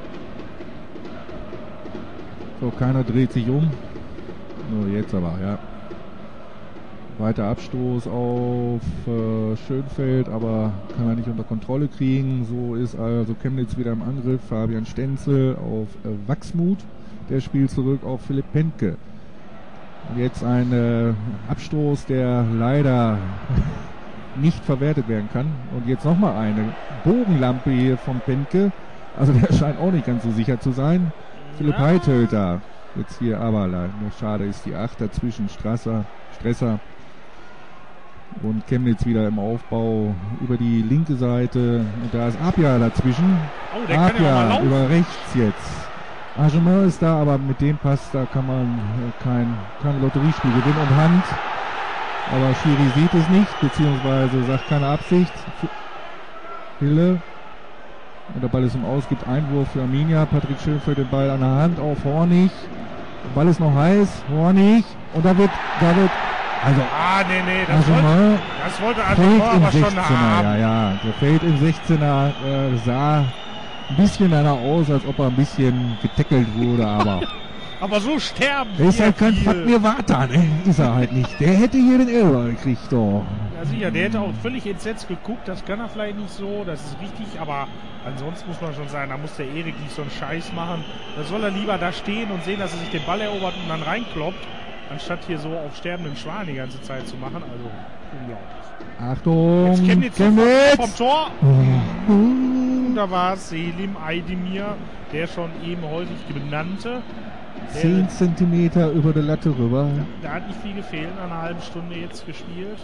So, keiner dreht sich um. Nur jetzt aber, ja. Weiter Abstoß auf äh, Schönfeld, aber kann er nicht unter Kontrolle kriegen. So ist also Chemnitz wieder im Angriff. Fabian Stenzel auf äh, Wachsmuth. Der spielt zurück auf Philipp Pentke. Und jetzt ein äh, Abstoß, der leider nicht verwertet werden kann. Und jetzt nochmal eine Bogenlampe hier von Pentke. Also der scheint auch nicht ganz so sicher zu sein. Ja. Philipp Heidhölter. Jetzt hier aber leider. Schade ist die acht dazwischen. Strasser, Stresser. Und Chemnitz wieder im Aufbau über die linke Seite. Und da ist Apia dazwischen. Oh, der Apia kann ja mal über rechts jetzt. Argement ist da, aber mit dem Pass, da kann man kein, kein Lotteriespiel gewinnen um Hand. Aber Schiri sieht es nicht, beziehungsweise sagt keine Absicht. Hille. Und der Ball ist im Aus, gibt Einwurf für Arminia. Patrick Schönfeld den Ball an der Hand auf Hornig. Der Ball ist noch heiß. Hornig. Und da wird, da wird, also. Ah, nee, nee, das wollte, das wollte Argement aber schon haben. Ja, ja, der fällt im sechzehner, äh, sah ein bisschen danach aus, als ob er ein bisschen getackelt wurde, aber. Aber so sterben der ist halt kein Fatmir Vata, ne? Ist er halt nicht. Der hätte hier den Elfer gekriegt, doch. Ja, sicher, der hätte auch völlig entsetzt geguckt, das kann er vielleicht nicht so, das ist richtig, aber Ansonsten muss man schon sagen, da muss der Erik nicht so einen Scheiß machen. Da soll er lieber da stehen und sehen, dass er sich den Ball erobert und dann reinkloppt, anstatt hier so auf sterbenden Schwan die ganze Zeit zu machen. Also unglaublich. Achtung, Jetzt Chemnitz Chemnitz. vom Tor. Oh. Und da war es Selim Aydemir, der schon eben häufig benannte. zehn Zentimeter über der Latte rüber. Da hat nicht viel gefehlt, nach einer halben Stunde jetzt gespielt.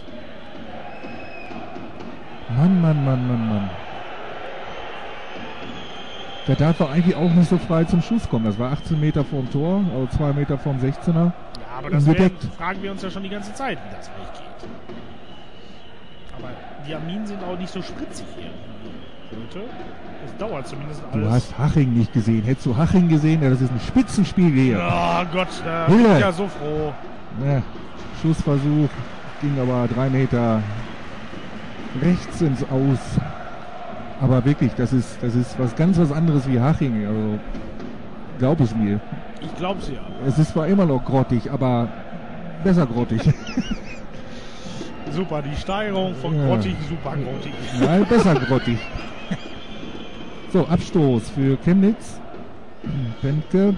Mann, Mann, Mann, Mann, Mann. Der darf doch eigentlich auch nicht so frei zum Schuss kommen. Das war achtzehn Meter vorm Tor, also zwei Meter vorm sechzehner. Ja, aber das werden, fragen wir uns ja schon die ganze Zeit, wie das eigentlich geht. Aber die Arminen sind auch nicht so spritzig hier. Leute, es dauert zumindest alles. Du hast Haching nicht gesehen. Hättest du Haching gesehen? Ja, das ist ein Spitzenspiel hier. Oh Gott, da bin ich ja so froh. Ja, Schussversuch ging aber drei Meter rechts ins Aus. Aber wirklich, das ist, das ist was ganz was anderes wie Haching. Also, glaub es mir. Ich glaub's ja. Es ist zwar immer noch grottig, aber besser grottig. Super, die Steigerung von ja. grottig, super grottig. Nein, besser grottig. So, Abstoß für Chemnitz. Bentke.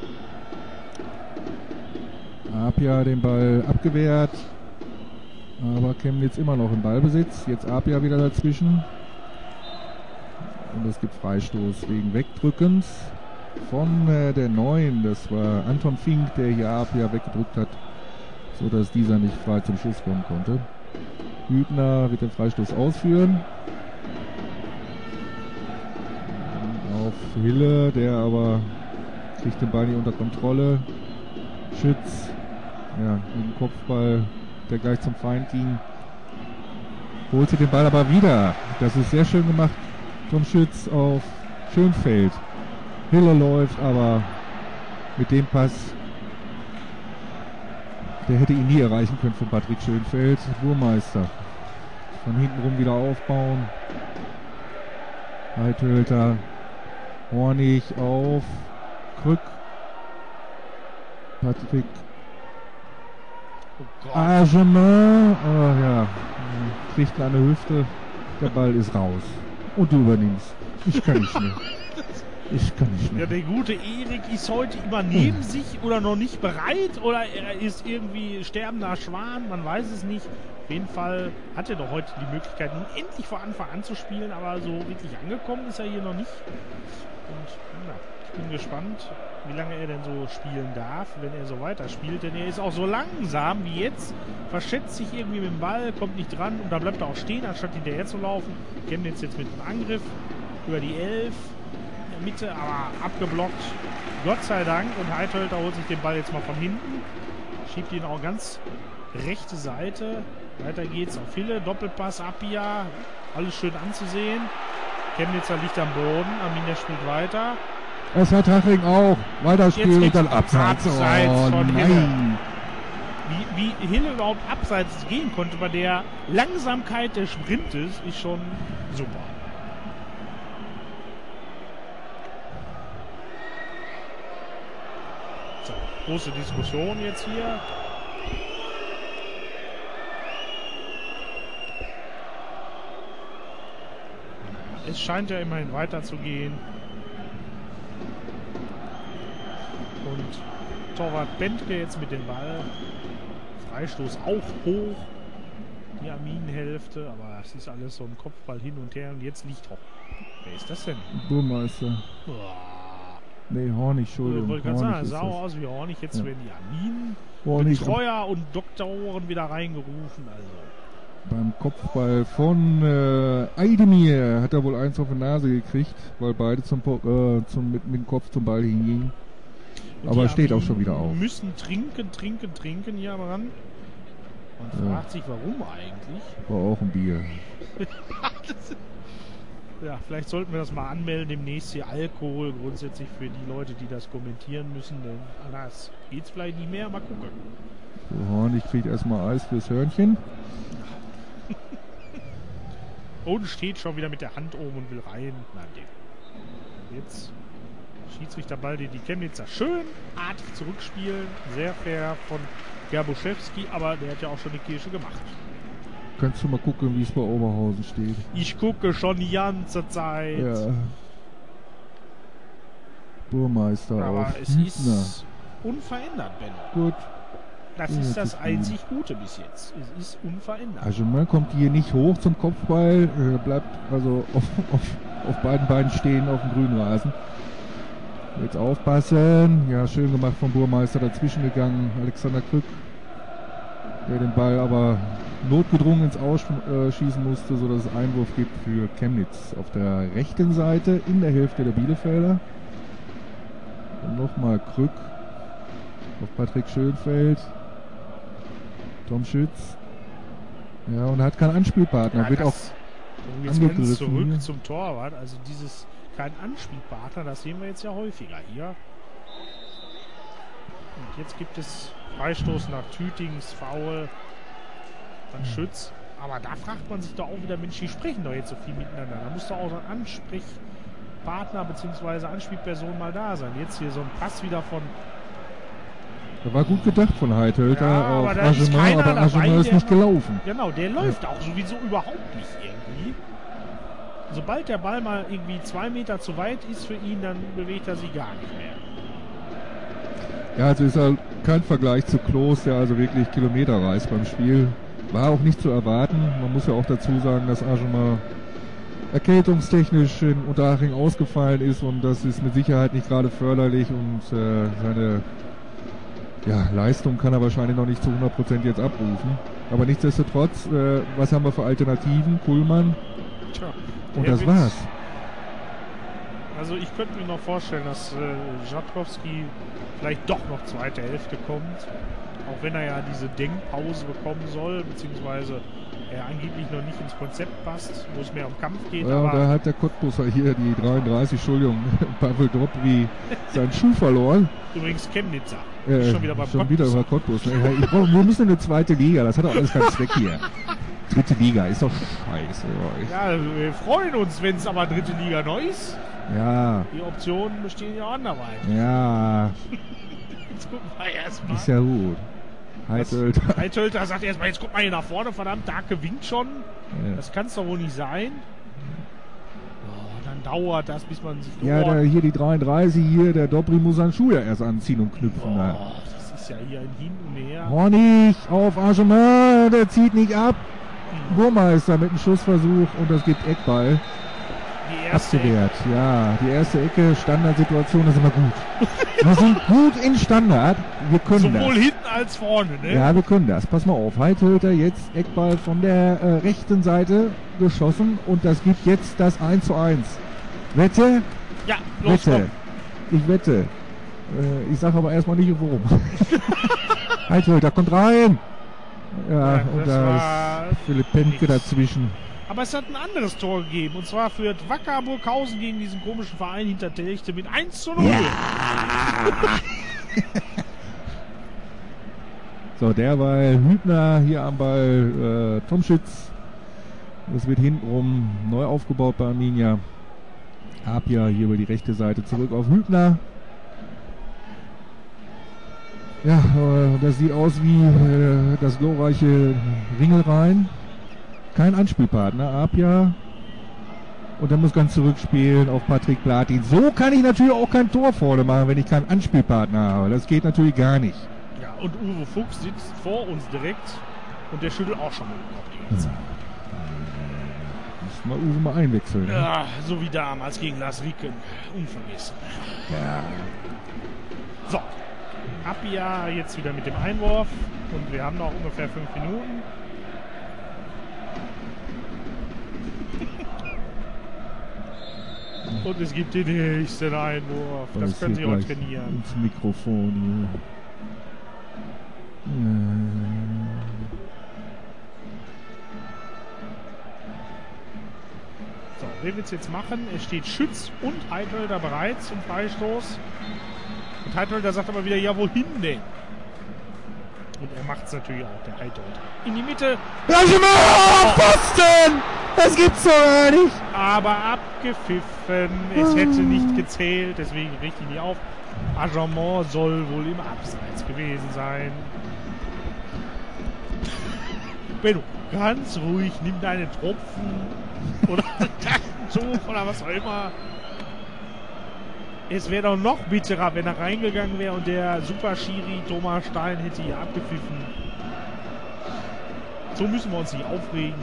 Apia den Ball abgewehrt. Aber Chemnitz immer noch im Ballbesitz. Jetzt Apia wieder dazwischen. Und es gibt Freistoß wegen Wegdrückens von äh, der neuen. Das war Anton Fink, der hier Apia weggedrückt hat, so dass dieser nicht frei zum Schuss kommen konnte. Hübner wird den Freistoß ausführen. Auf Hille, der aber kriegt den Ball nicht unter Kontrolle. Schütz, ja, mit dem Kopfball, der gleich zum Feind ging. Holt sich den Ball aber wieder. Das ist sehr schön gemacht vom Schütz auf Schönfeld. Hille läuft, aber mit dem Pass, der hätte ihn nie erreichen können von Patrick Schönfeld. Burmeister. Von hinten rum wieder aufbauen. Heithölter. Hornig auf Krück. Patrick. Oh Argement. Oh ja. Kriegt eine Hüfte. Der Ball ist raus. Und du übernimmst. Ich kann nicht mehr. Ich kann nicht mehr. Ja, der gute Erik ist heute immer neben hm. sich oder noch nicht bereit oder er ist irgendwie sterbender Schwan, man weiß es nicht. Auf jeden Fall hat er doch heute die Möglichkeit, nun endlich vor Anfang an zu spielen, aber so wirklich angekommen ist er hier noch nicht. Und ja, ich bin gespannt, wie lange er denn so spielen darf, wenn er so weiterspielt. Denn er ist auch so langsam wie jetzt, verschätzt sich irgendwie mit dem Ball, kommt nicht dran und da bleibt er auch stehen, anstatt hinterher zu laufen. Chemnitz jetzt mit dem Angriff über die Elf. Mitte, aber abgeblockt. Gott sei Dank. Und Heithölter holt sich den Ball jetzt mal von hinten. Schiebt ihn auch ganz rechte Seite. Weiter geht's auf Hille. Doppelpass, Apia. Alles schön anzusehen. Chemnitzer liegt am Boden. Arminia spielt weiter. Es hat Haching auch. Weiterspielen und dann abseits. Abseits oh, von nein. Hille. Wie, wie Hille überhaupt abseits gehen konnte bei der Langsamkeit des Sprintes ist schon super. Große Diskussion jetzt hier. Es scheint ja immerhin weiterzugehen. Und Torwart Bentke jetzt mit dem Ball. Freistoß auch hoch. Die Arminenhälfte, aber es ist alles so ein Kopfball hin und her und jetzt liegt hoch. Wer ist das denn? Burmeister. Boah. Nee, Hornig, Entschuldigung. Ich wollte gerade sagen, es sah auch aus wie Hornig. Jetzt ja. werden die Arminen, Hornig Betreuer und Doktoren wieder reingerufen. Also. Beim Kopfball von äh, Aydemir hat er wohl eins auf die Nase gekriegt, weil beide zum, äh, zum, mit, mit dem Kopf zum Ball hingingen. Aber er steht auch schon wieder auf. Müssen trinken, trinken, trinken hier am Rand. Man fragt ja. sich, warum eigentlich. War auch ein Bier. Ja, vielleicht sollten wir das mal anmelden, demnächst hier Alkohol grundsätzlich für die Leute, die das kommentieren müssen, denn anders geht's vielleicht nicht mehr, mal gucken. So, Hornig kriegt erstmal Eis fürs Hörnchen. Und steht schon wieder mit der Hand oben und will rein. Nein, jetzt Schiedsrichterball, den die Chemnitzer schön artig zurückspielen. Sehr fair von Gerbuschewski, aber der hat ja auch schon die Kirsche gemacht. kannst du mal gucken, wie es bei Oberhausen steht. Ich gucke schon die ganze Zeit. Ja. Burmeister Aber auf es Hübner. ist unverändert, Ben. Gut. Das Ja, ist das zufrieden. einzig Gute bis jetzt. Es ist unverändert. Also man kommt hier nicht hoch zum Kopfball, äh, bleibt also auf, auf, auf beiden Beinen stehen auf dem grünen Rasen. Jetzt aufpassen. Ja, schön gemacht vom Burmeister, dazwischen gegangen. Alexander Krück, der den Ball aber notgedrungen ins Ausschießen musste, sodass es Einwurf gibt für Chemnitz auf der rechten Seite in der Hälfte der Bielefelder. Und nochmal Krück auf Patrick Schönfeld. Tom Schütz. Ja, und hat keinen Anspielpartner. Ja, wird das- auch Und jetzt ganz angegriffen zurück hier. zum Torwart. Also dieses kein Anspielpartner, das sehen wir jetzt ja häufiger hier. Und jetzt gibt es Freistoß nach Tütings, Foul an Schütz. Aber da fragt man sich doch auch wieder, Mensch, die sprechen doch jetzt so viel miteinander. Da muss doch auch so ein Ansprechpartner bzw. Anspielperson mal da sein. Jetzt hier so ein Pass wieder von... Da war gut gedacht von Heidhölter Ja, aber auf da ist Agement, keiner aber dabei, Agement ist der- nicht gelaufen. Genau, der läuft auch sowieso überhaupt nicht irgendwie. Sobald der Ball mal irgendwie zwei Meter zu weit ist für ihn, dann bewegt er sich gar nicht mehr. Ja, also ist er kein Vergleich zu Klos, der also wirklich Kilometer reist beim Spiel. War auch nicht zu erwarten. Man muss ja auch dazu sagen, dass Agement erkältungstechnisch in Unterhaching ausgefallen ist und das ist mit Sicherheit nicht gerade förderlich und äh, seine ja, Leistung kann er wahrscheinlich noch nicht zu hundert Prozent jetzt abrufen. Aber nichtsdestotrotz, äh, was haben wir für Alternativen? Kuhlmann Tja, und der das wird- war's. Also ich könnte mir noch vorstellen, dass äh, Żatkowski vielleicht doch noch zweite Hälfte kommt. Auch wenn er ja diese Denkpause bekommen soll, beziehungsweise er angeblich noch nicht ins Konzept passt, wo es mehr um Kampf geht. Ja, und da aber hat der Cottbusser hier, die dreiunddreißig, Entschuldigung, Pavel Dobry, seinen Schuh verloren. übrigens Chemnitzer. Äh, Ist schon wieder beim schon wieder Cottbus. über Cottbus. Ne? Ich brauch, wir müssen in eine zweite Liga, das hat doch alles keinen Zweck hier. Dritte Liga, ist doch scheiße. Ja, wir freuen uns, wenn es aber dritte Liga neu ist. Ja, Die Optionen bestehen ja anderweitig. ja, Jetzt gucken wir erstmal. ist ja gut. Heidhölter. Heidhölter sagt erstmal, jetzt guck mal hier nach vorne, verdammt, Darke winkt schon. Ja. Das kann es doch wohl nicht sein. Oh, dann dauert das, bis man sich... Ja, oh, der, hier die dreiunddreißig hier, der Dobry muss seinen Schuh ja erst anziehen und knüpfen. Da. oh, das ist ja hier ein Hin und Her. Hornig auf Agement, der zieht nicht ab. Burmeister mit einem Schussversuch und das gibt Eckball. Die erste Abgewehrt, ja. Die erste Ecke, Standardsituation, das ist immer gut. Wir sind gut in Standard. Wir können sowohl das. hinten als vorne, ne? Ja, wir können das. Pass mal auf. Heidhölter jetzt Eckball von der äh, rechten Seite geschossen und das gibt jetzt das eins zu eins. Wette? Ja, los, Wette. komm. Ich wette. Äh, ich sage aber erstmal nicht worum. Heidhölter kommt rein. Ja, Ja, und das da war ist Philipp Pentke nichts. dazwischen. Aber es hat ein anderes Tor gegeben. Und zwar führt Wacker Burghausen gegen diesen komischen Verein hinter Telchte mit eins zu null. So, derweil Hübner hier am Ball, äh, Tom Schütz. Das wird hintenrum neu aufgebaut bei Arminia. Apia hier über die rechte Seite zurück auf Hübner. Ja, äh, das sieht aus wie äh, das glorreiche Ringelrhein. Kein Anspielpartner, Apia. Und er muss ganz zurückspielen auf Patrick Platin. So kann ich natürlich auch kein Tor vorne machen, wenn ich keinen Anspielpartner habe. Das geht natürlich gar nicht. Ja, und Uwe Fuchs sitzt vor uns direkt und der schüttelt auch schon mal den Kopf die ganze Zeit. Muss mal Uwe mal einwechseln. Ne? Ja, so wie damals gegen Lars Rieken. Unvergessen. Ja. So, Appia jetzt wieder mit dem Einwurf und wir haben noch ungefähr fünf Minuten. Und es gibt den nächsten Einwurf. Das Was können Sie hier auch gleich trainieren. ins Mikrofon hier. Äh. So, wer wird es jetzt machen? Es steht Schütz und Heidhölter bereit zum Freistoß. Und Heidhölter sagt aber wieder, ja, wohin denn? Und er macht es natürlich auch, der Heidhölter. In die Mitte, Agement! Posten! Das gibt's doch gar nicht! aber abgepfiffen. Es hätte nicht gezählt, deswegen richte ich nicht auf. Agement soll wohl im Abseits gewesen sein. Benno, Ganz ruhig, nimm deine Tropfen oder Taschentuch oder was auch immer. Es wäre doch noch bitterer, wenn er reingegangen wäre und der Super-Schiri Thomas Stein hätte hier abgepfiffen. So müssen wir uns nicht aufregen.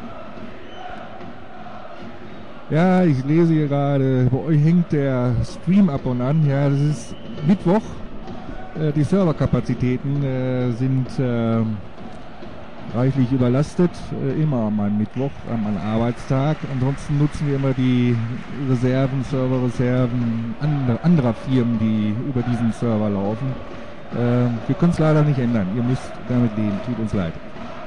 Ja, ich lese hier gerade, bei euch hängt der Stream ab und an. Ja, das ist Mittwoch. Äh, die Serverkapazitäten äh, sind äh, reichlich überlastet. Äh, immer am Mittwoch, am an Arbeitstag. Ansonsten nutzen wir immer die Reserven, Serverreserven anderer, anderer Firmen, die über diesen Server laufen. Äh, wir können es leider nicht ändern. Ihr müsst damit leben. Tut uns leid.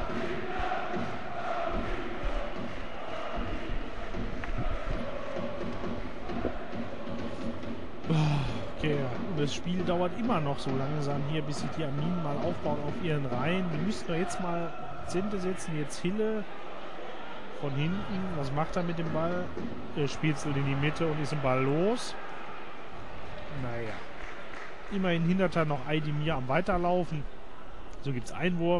Das Spiel dauert immer noch so langsam hier, bis sich die Arminen mal aufbauen auf ihren Reihen. Die müssten wir jetzt mal Akzente setzen. Jetzt Hille von hinten. Was macht er mit dem Ball? Er spitzelt in die Mitte und ist im Ball los. Naja. Immerhin hindert er noch Aydemir am Weiterlaufen. So gibt es Einwurf.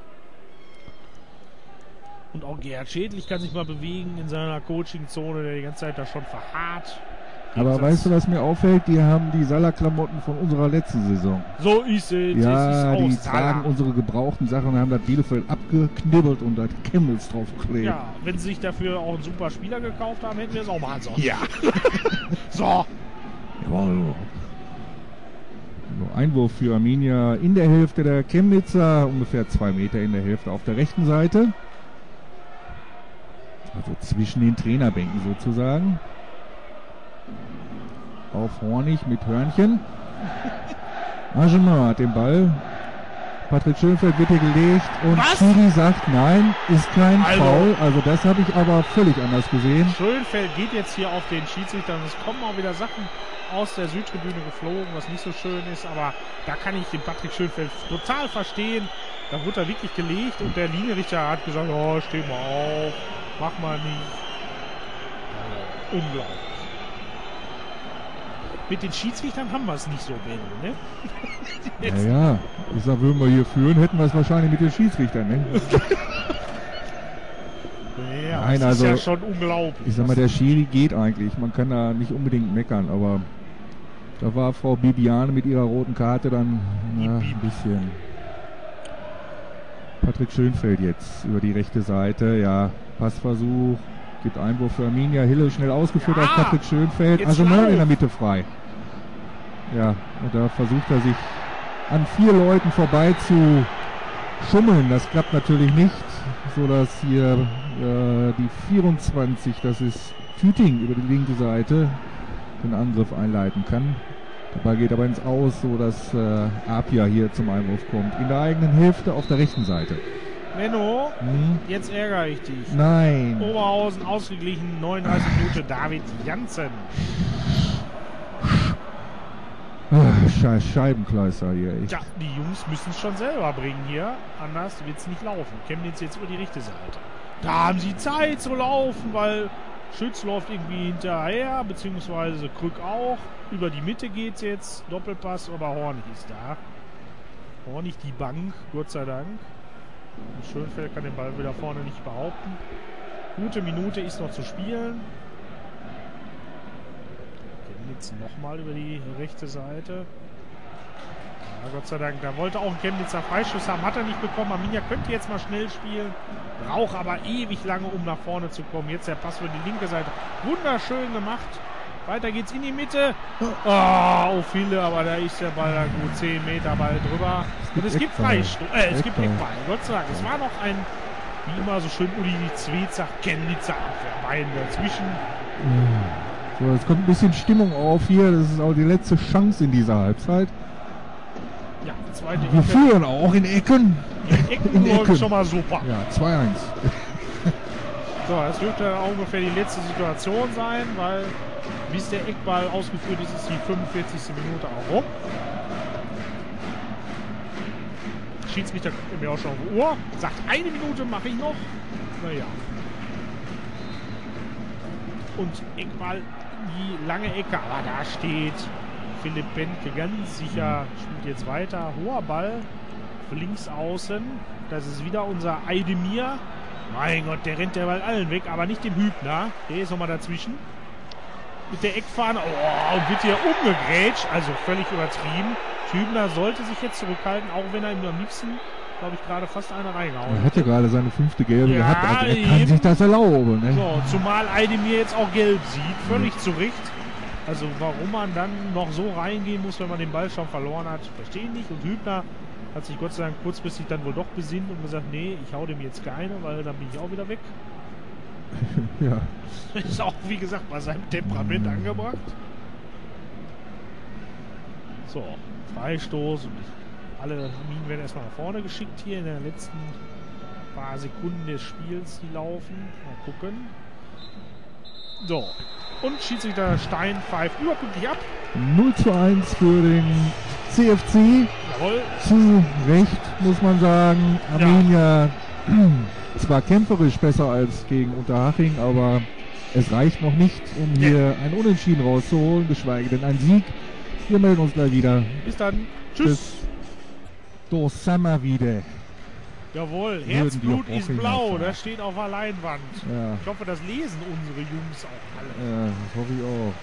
Und auch Gerhard Schädlich kann sich mal bewegen in seiner Coaching-Zone, der die ganze Zeit da schon verharrt. Aber weißt du, was mir auffällt? Die haben die Salah-Klamotten von unserer letzten Saison. So ist es. Ja, es die ist tragen Salah. Unsere gebrauchten Sachen und haben das Bielefeld abgeknibbelt und das Chemnitz draufgeklebt. Ja, wenn sie sich dafür auch einen super Spieler gekauft haben, hätten wir es auch machen sollen. Ja. So. Jawohl. So, Einwurf für Arminia in der Hälfte der Chemnitzer, ungefähr zwei Meter in der Hälfte auf der rechten Seite. Also zwischen den Trainerbänken sozusagen. Auf Hornig mit Hörnchen. Agenor hat den Ball. Patrick Schönfeld wird hier gelegt und Schiri sagt, nein, ist kein also, Foul. Also das habe ich aber völlig anders gesehen. Schönfeld geht jetzt hier auf den Schiedsrichter und es kommen auch wieder Sachen aus der Südtribüne geflogen, was nicht so schön ist, aber da kann ich den Patrick Schönfeld total verstehen. Da wurde er wirklich gelegt und der Linienrichter hat gesagt, oh, steh mal auf, mach mal nicht. Unglaublich. Mit den Schiedsrichtern haben wir es nicht so, Benno, ne? Naja, ich sag, würden wir hier führen, hätten wir es wahrscheinlich mit den Schiedsrichtern, ne? Ja, Nein, das also, ist ja schon unglaublich. Ich sag mal, der Schiri geht eigentlich. Man kann da nicht unbedingt meckern, aber da war Frau Bibiane mit ihrer roten Karte dann na, ein bisschen. Patrick Schönfeld jetzt über die rechte Seite, ja, Passversuch, gibt Einwurf für Arminia, Hille schnell ausgeführt Ja, auf Patrick Schönfeld, Agenor in der Mitte frei. Ja, und da versucht er sich an vier Leuten vorbei zu schummeln, das klappt natürlich nicht, so dass hier äh, die vierundzwanzig, das ist Tüting über die linke Seite, den Angriff einleiten kann. Der Ball geht aber ins Aus, so dass äh, Apia hier zum Einwurf kommt. In der eigenen Hälfte auf der rechten Seite. Menno, Hm? jetzt ärgere ich dich. Nein. Oberhausen ausgeglichen, neununddreißig Minuten, David Janssen. Ach, scheiß Scheibenkleister hier. Ich, Ja, die Jungs müssen es schon selber bringen hier, anders wird es nicht laufen. Chemnitz jetzt über die rechte Seite. Da haben sie Zeit zu laufen, weil Schütz läuft irgendwie hinterher, beziehungsweise Krück auch. Über die Mitte geht's jetzt, Doppelpass, aber Hornig ist da. Hornig die Bank, Gott sei Dank. Und Schönfeld kann den Ball wieder vorne nicht behaupten. Gute Minute ist noch zu spielen. Chemnitz nochmal über die rechte Seite. Ja, Gott sei Dank, da wollte auch ein Chemnitzer Freischuss haben, hat er nicht bekommen. Arminia könnte jetzt mal schnell spielen, braucht aber ewig lange, um nach vorne zu kommen. Jetzt der Pass für die linke Seite. Wunderschön gemacht. Weiter geht's in die Mitte. Oh, auf Hille, aber da ist der Ball dann gut zehn Meter Ball drüber. Und es gibt Freistoß. Äh, es gibt Eckball. Gott sei Dank. Es war noch ein, wie immer so schön Uli Zweet sagt, Chemnitzer Abwehrbein dazwischen. so, jetzt kommt ein bisschen Stimmung auf hier. Das ist auch die letzte Chance in dieser Halbzeit. Ja, zweite Wir Ecke. führen auch in Ecken. Die Ecken In läuft Ecken. schon mal super. Ja, zwei eins. So, das dürfte ungefähr die letzte Situation sein, weil bis der Eckball ausgeführt ist, ist die fünfundvierzigste Minute auch rum. Schiedsrichter guckt mir auch schon auf die Uhr, sagt, eine Minute mache ich noch. Naja. Und Eckball in die lange Ecke, aber da steht Philipp Bentke ganz sicher, spielt jetzt weiter. Hoher Ball für links außen. Das ist wieder unser Aydemir. Mein Gott, der rennt derweil allen weg, aber nicht dem Hübner. Der ist nochmal dazwischen. Mit der Eckfahne. Oh, und wird hier umgegrätscht. Also völlig übertrieben. Hübner sollte sich jetzt zurückhalten, auch wenn er ihm am liebsten, glaube ich, gerade fast eine reingehauen Er hat ja gerade seine fünfte Gelbe Ja, gehabt. Also er kann eben. sich das erlauben. Ne? So, zumal Eidemir jetzt auch gelb sieht. Völlig zu Recht. Also warum man dann noch so reingehen muss, wenn man den Ball schon verloren hat, verstehe ich nicht. Und Hübner hat sich Gott sei Dank kurzfristig dann wohl doch besinnt und gesagt, nee, ich hau dem jetzt keine, weil dann bin ich auch wieder weg. Ja. Ist auch, wie gesagt, bei seinem Temperament angebracht. So, Freistoß und alle Minen werden erstmal nach vorne geschickt hier in den letzten paar Sekunden des Spiels, die laufen. Mal gucken. So, und Schiedsrichter Stein pfeift überpünktlich ab. null zu eins für den C F C. Jawohl. Zu Recht, muss man sagen. Arminia zwar kämpferisch besser als gegen Unterhaching, aber es reicht noch nicht, um hier ein Unentschieden rauszuholen, geschweige denn ein Sieg. Wir melden uns gleich wieder. Bis dann. Tschüss. Bis do Sommer wieder. Jawohl, die Herzblut auch ist Hoffing blau, haben. das steht auf der Leinwand. Ja, Ich hoffe, das lesen unsere Jungs auch alle. ja, das hoffe ich auch.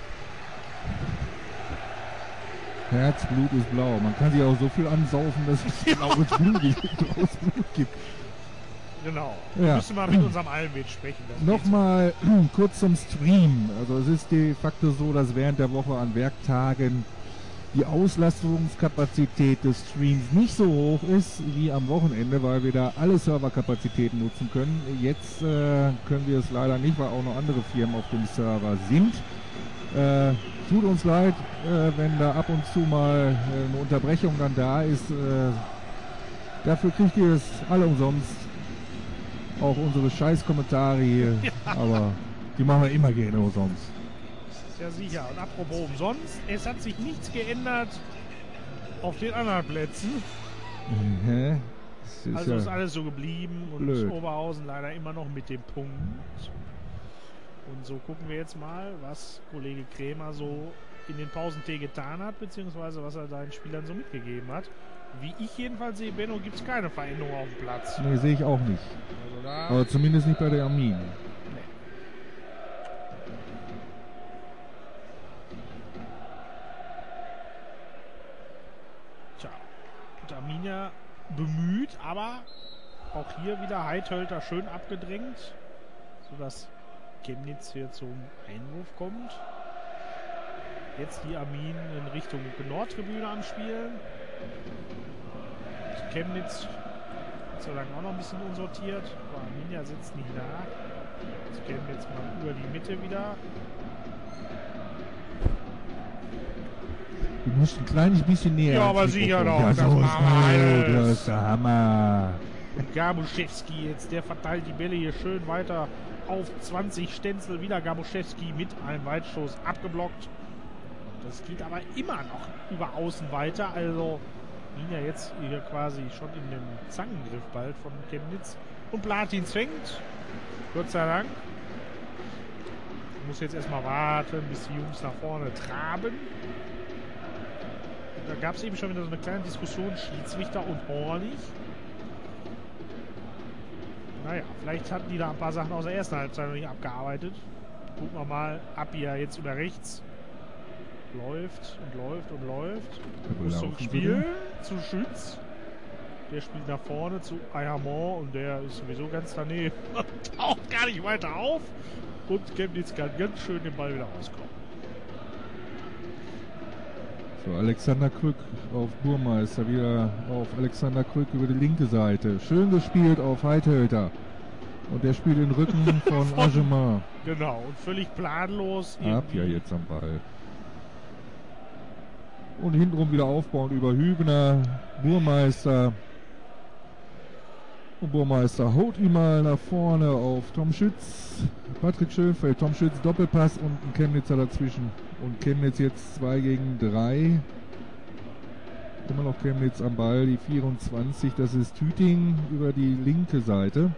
Herzblut ist blau. Man kann sich auch so viel ansaufen, dass es blaues Blut gibt. blaues Blut gibt. Genau. Ja. Wir müssen mal mit unserem Almwed sprechen. das geht Nochmal kurz zum Stream. Also es ist de facto so, dass während der Woche an Werktagen die Auslastungskapazität des Streams nicht so hoch ist wie am Wochenende, weil wir da alle Serverkapazitäten nutzen können. Jetzt äh, können wir es leider nicht, weil auch noch andere Firmen auf dem Server sind. Äh, tut uns leid, äh, wenn da ab und zu mal äh, eine Unterbrechung dann da ist. Äh, dafür kriegt ihr es alle umsonst. Auch unsere Scheißkommentare hier, Ja. aber die machen wir immer gerne umsonst. Ja, sicher. Und apropos umsonst, es hat sich nichts geändert auf den anderen Plätzen. Mhm. Das ist Also ja ist alles so geblieben und blöd. Oberhausen leider immer noch mit dem Punkt. Und so gucken wir jetzt mal, was Kollege Krämer so in den Pausentee getan hat, beziehungsweise was er seinen Spielern so mitgegeben hat. Wie ich jedenfalls sehe, Benno, gibt es keine Veränderung auf dem Platz. Nee, sehe ich auch nicht. Also da, Aber zumindest nicht bei der Armin. nee. Tja, und Arminia bemüht, aber auch hier wieder Heidhölter schön abgedrängt, sodass Chemnitz hier zum Einwurf kommt. Jetzt die Armin in Richtung Nordtribüne am Spielen. Chemnitz Gott sei Dank auch noch ein bisschen unsortiert, aber Arminia sitzt nicht nach. Jetzt Chemnitz mal über die Mitte wieder. Du musst ein kleines bisschen näher. Ja, ans aber sicher Mikrofon. doch, Ja, das so machen wir ist alles. das ist der Hammer. Und Gabuszewski jetzt, der verteilt die Bälle hier schön weiter auf zwanzig Stenzel. Wieder Gabuszewski mit einem Weitstoß abgeblockt. Das geht aber immer noch über außen weiter. Also Arminia jetzt hier quasi schon in den Zangengriff bald von Chemnitz. Und Platin zwängt. Gott sei Dank. Ich muss jetzt erstmal warten, bis die Jungs nach vorne traben. Da gab es eben schon wieder so eine kleine Diskussion, Schiedsrichter und Hornig. Naja, vielleicht hatten die da ein paar Sachen aus der ersten Halbzeit noch nicht abgearbeitet. Gucken wir mal, Appia jetzt über rechts. Läuft und läuft und läuft. Muss zum Spiel zu Schütz. Der spielt nach vorne zu Ayamon und der ist sowieso ganz daneben. Taucht gar nicht weiter auf. Und Chemnitz kann ganz schön den Ball wieder rauskommen. So, Alexander Krück auf Burmeister, wieder auf Alexander Krück über die linke Seite. Schön gespielt auf Heidhölter. Und der spielt den Rücken von Ageman. Genau, und völlig planlos. Appia jetzt am Ball. Und hintenrum wieder aufbauen über Hübner, Burmeister. Und Burmeister haut ihn mal nach vorne auf Tom Schütz. Patrick Schönfeld, Tom Schütz Doppelpass und ein Chemnitzer dazwischen. Und Chemnitz jetzt zwei gegen drei. Immer noch Chemnitz am Ball, die vierundzwanzig. Das ist Tüting über die linke Seite.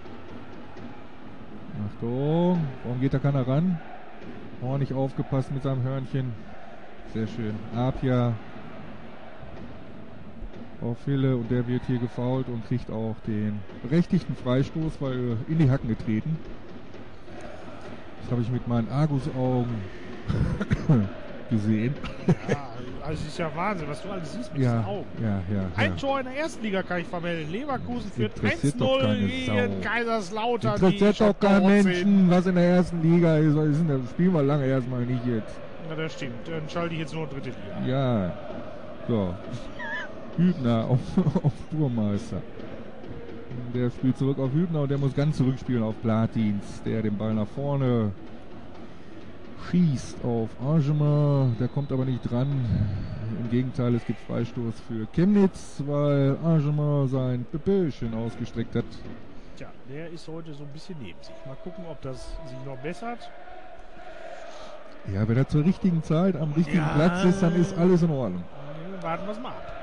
Achtung, warum geht da keiner ran? Ordentlich aufgepasst mit seinem Hörnchen. Sehr schön. Appia auf Hille und der wird hier gefoult und kriegt auch den berechtigten Freistoß, weil in die Hacken getreten. Das habe ich mit meinen Argusaugen gesehen. Ja, also es ist ja Wahnsinn, was du alles siehst mit Ja, diesen Augen. ja, ja, Ein ja. Tor in der ersten Liga kann ich vermelden. Leverkusen führt Interessiert eins doch null keine gegen Sau. Kaiserslautern. Interessiert die doch kein schon Menschen, was in der ersten Liga ist. Das ist- Das spielen wir lange erstmal nicht jetzt. Ja, das stimmt. Dann schalte ich jetzt nur dritte Liga. Ja, so. Hübner auf, auf Burmeister. Der spielt zurück auf Hübner und der muss ganz zurückspielen auf Platins, der den Ball nach vorne schießt auf Angeman. Der kommt aber nicht dran. Im Gegenteil, es gibt Freistoß für Chemnitz, weil Angeman sein Pepöchen ausgestreckt hat. Tja, der ist heute so ein bisschen neben sich. Mal gucken, ob das sich noch bessert. Ja, wenn er zur richtigen Zeit am richtigen Ja. Platz ist, dann ist alles in Ordnung. Dann warten wir es mal ab.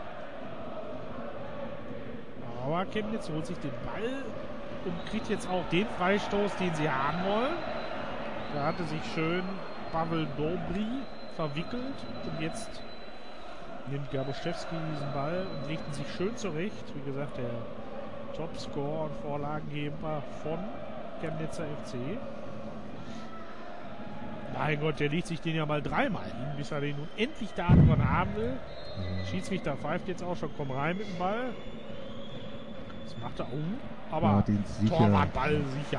Aber Chemnitz holt sich den Ball und kriegt jetzt auch den Freistoß, den sie haben wollen. Da hatte sich schön Pavel Dobry verwickelt und jetzt nimmt Gaboszewski diesen Ball und legt ihn sich schön zurecht. Wie gesagt, der Topscorer und Vorlagengeber von Chemnitzer F C. Mein Gott, der legt sich den ja mal dreimal hin, bis er den nun endlich da irgendwann haben will. Schiedsrichter pfeift jetzt auch schon, komm rein mit dem Ball. Das macht er um, aber Ja, den sicher. Torwartball sicher.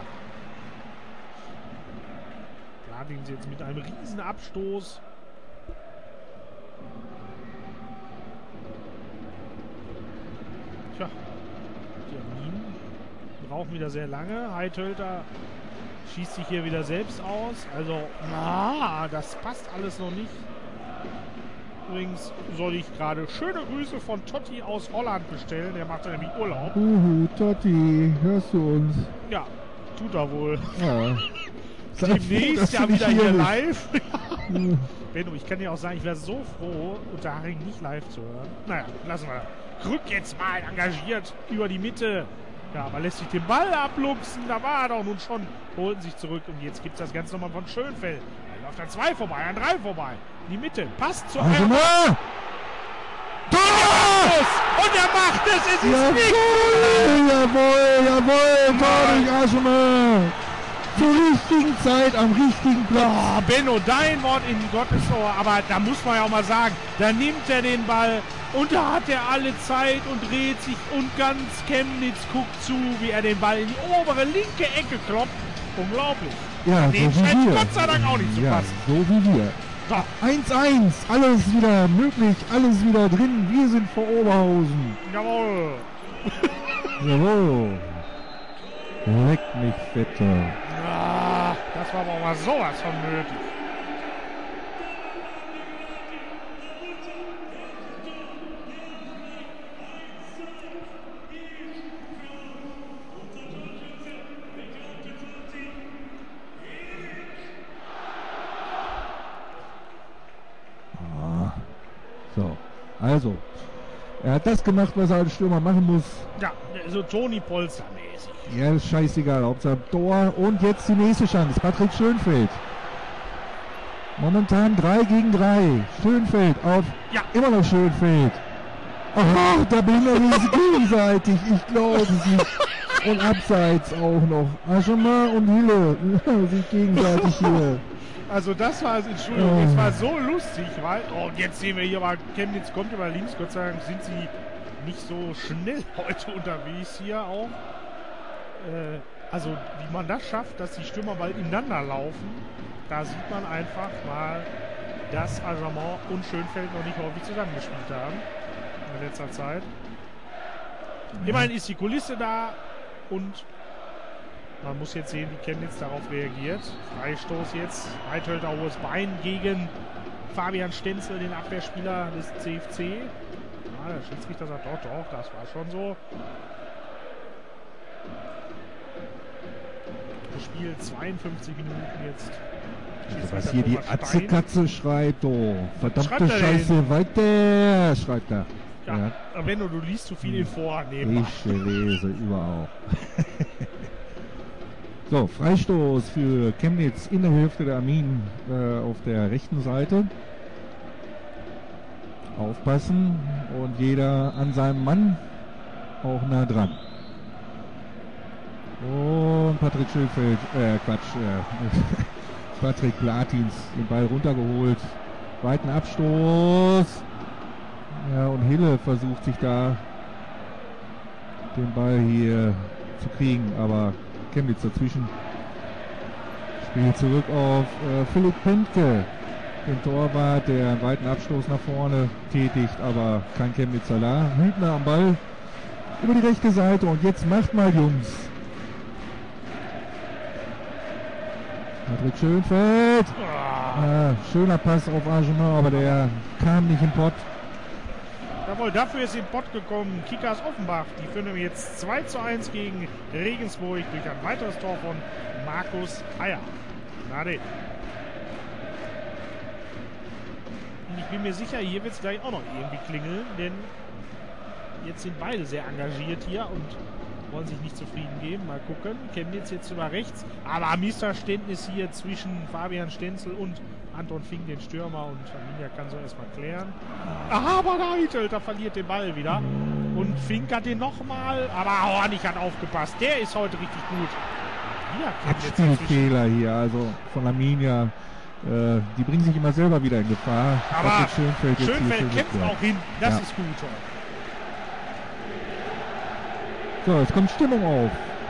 Platins jetzt mit einem riesen Abstoß. Tja, die Armin brauchen wieder sehr lange. Heitölter schießt sich hier wieder selbst aus. Also, na, das passt alles noch nicht. Übrigens soll ich gerade schöne Grüße von Totti aus Holland bestellen. Der macht nämlich Urlaub. Uhu, Totti, hörst du uns? Ja, tut er wohl. Ja. Sei froh, dass Demnächst du ja nicht wieder hier bist. live. Hm. Benno, ich kann dir auch sagen, ich wäre so froh, Unterhaching nicht live zu hören. Naja, lassen wir. Rück jetzt mal engagiert über die Mitte. Ja, aber lässt sich den Ball abluchsen. Da war er doch nun schon. Holten sich zurück und jetzt gibt es das Ganze nochmal von Schönfeld. Er läuft an zwei vorbei, an drei vorbei. In die Mitte. Passt zu Also einem. mal! Tor! Und er macht es. Es ist nicht. Jawohl, jawohl, jawohl, Tor durch Aschemann! Zur richtigen Zeit, am richtigen Platz. Oh, Benno, dein Wort in Gottes Ohr. Aber da muss man ja auch mal sagen, da nimmt er den Ball und da hat er alle Zeit und dreht sich und ganz Chemnitz guckt zu, wie er den Ball in die obere linke Ecke kloppt. Unglaublich. Ja, Den so wie scheint wir. Gott sei Dank auch nicht zu ja, passen. so wie wir. So, eins eins, alles wieder möglich, alles wieder drin. Wir sind vor Oberhausen. jawohl. Jawohl. Leck mich fette. Ah, das war aber auch mal sowas von nötig. Ah. So, also. Er hat das gemacht, was er als Stürmer machen muss. Ja, so Toni Polster-mäßig. Ja, ist scheißegal. Hauptsache Tor. Und jetzt die nächste Chance. Patrick Schönfeld. Momentan drei gegen drei. Schönfeld auf. Ja. Immer noch Schönfeld. Ach, da behindern wir uns gegenseitig. Ich glaube es nicht. Und abseits auch noch. Aschemann und Hille sich gegenseitig hier. Also das war, Entschuldigung, Oh. es war so lustig, weil, oh, und jetzt sehen wir hier mal, Chemnitz kommt über links, Gott sei Dank sind sie nicht so schnell heute unterwegs hier auch. Äh, also wie man das schafft, dass die Stürmer bald ineinander laufen, da sieht man einfach mal, dass Agermont und Schönfeld noch nicht häufig zusammengespielt haben in letzter Zeit. Immerhin ist die Kulisse da und man muss jetzt sehen, wie Chemnitz darauf reagiert. Freistoß jetzt. Heitölter hohes Bein gegen Fabian Stenzel, den Abwehrspieler des C F C. Ja, der Schiedsrichter sagt, doch, doch, das war schon so. Gespielt zweiundfünfzig Minuten jetzt. Also was hier die Atzekatze schreibt, oh. Verdammte Schreibt er denn? Scheiße, weiter, schreibt er. Ja, Ja. aber wenn du, du liest zu viel Info nebenbei. Ich lese überall. So, Freistoß für Chemnitz in der Hälfte der Armin äh, auf der rechten Seite. Aufpassen und jeder an seinem Mann, auch nah dran. Und Patrick Schönfeld, äh, Quatsch, äh, Patrick Platins den Ball runtergeholt. Weiten Abstoß. Ja, und Hille versucht sich da den Ball hier zu kriegen, aber Chemnitz dazwischen. Spiel zurück auf äh, Philipp Pentke, den Torwart, der einen weiten Abstoß nach vorne tätigt, aber kein Chemnitzer da. Hübner am Ball über die rechte Seite und jetzt macht mal, Jungs. Patrick Schönfeld. Ah, schöner Pass auf Argenau, aber der kam nicht im Pott. Jawohl, dafür ist in den Pott gekommen Kickers Offenbach. Die führen jetzt zwei zu eins gegen Regensburg durch ein weiteres Tor von Markus Heyer. Na denn. Und ich bin mir sicher, hier wird es gleich auch noch irgendwie klingeln, denn jetzt sind beide sehr engagiert hier und wollen sich nicht zufrieden geben. Mal gucken. Chemnitz jetzt über rechts. Aber Missverständnis hier zwischen Fabian Stenzel und Anton Fink, den Stürmer. Und Arminia kann so erstmal klären. Aber da Hittelter verliert den Ball wieder. Und Fink hat den nochmal. Aber Hornig hat aufgepasst. Der ist heute richtig gut. Abspielfehler hier, also von Arminia. Äh, die bringen sich immer selber wieder in Gefahr. Aber Schönfeld, Schönfeld kämpft auch hin. Das ja. ist gut. So, jetzt kommt Stimmung auf.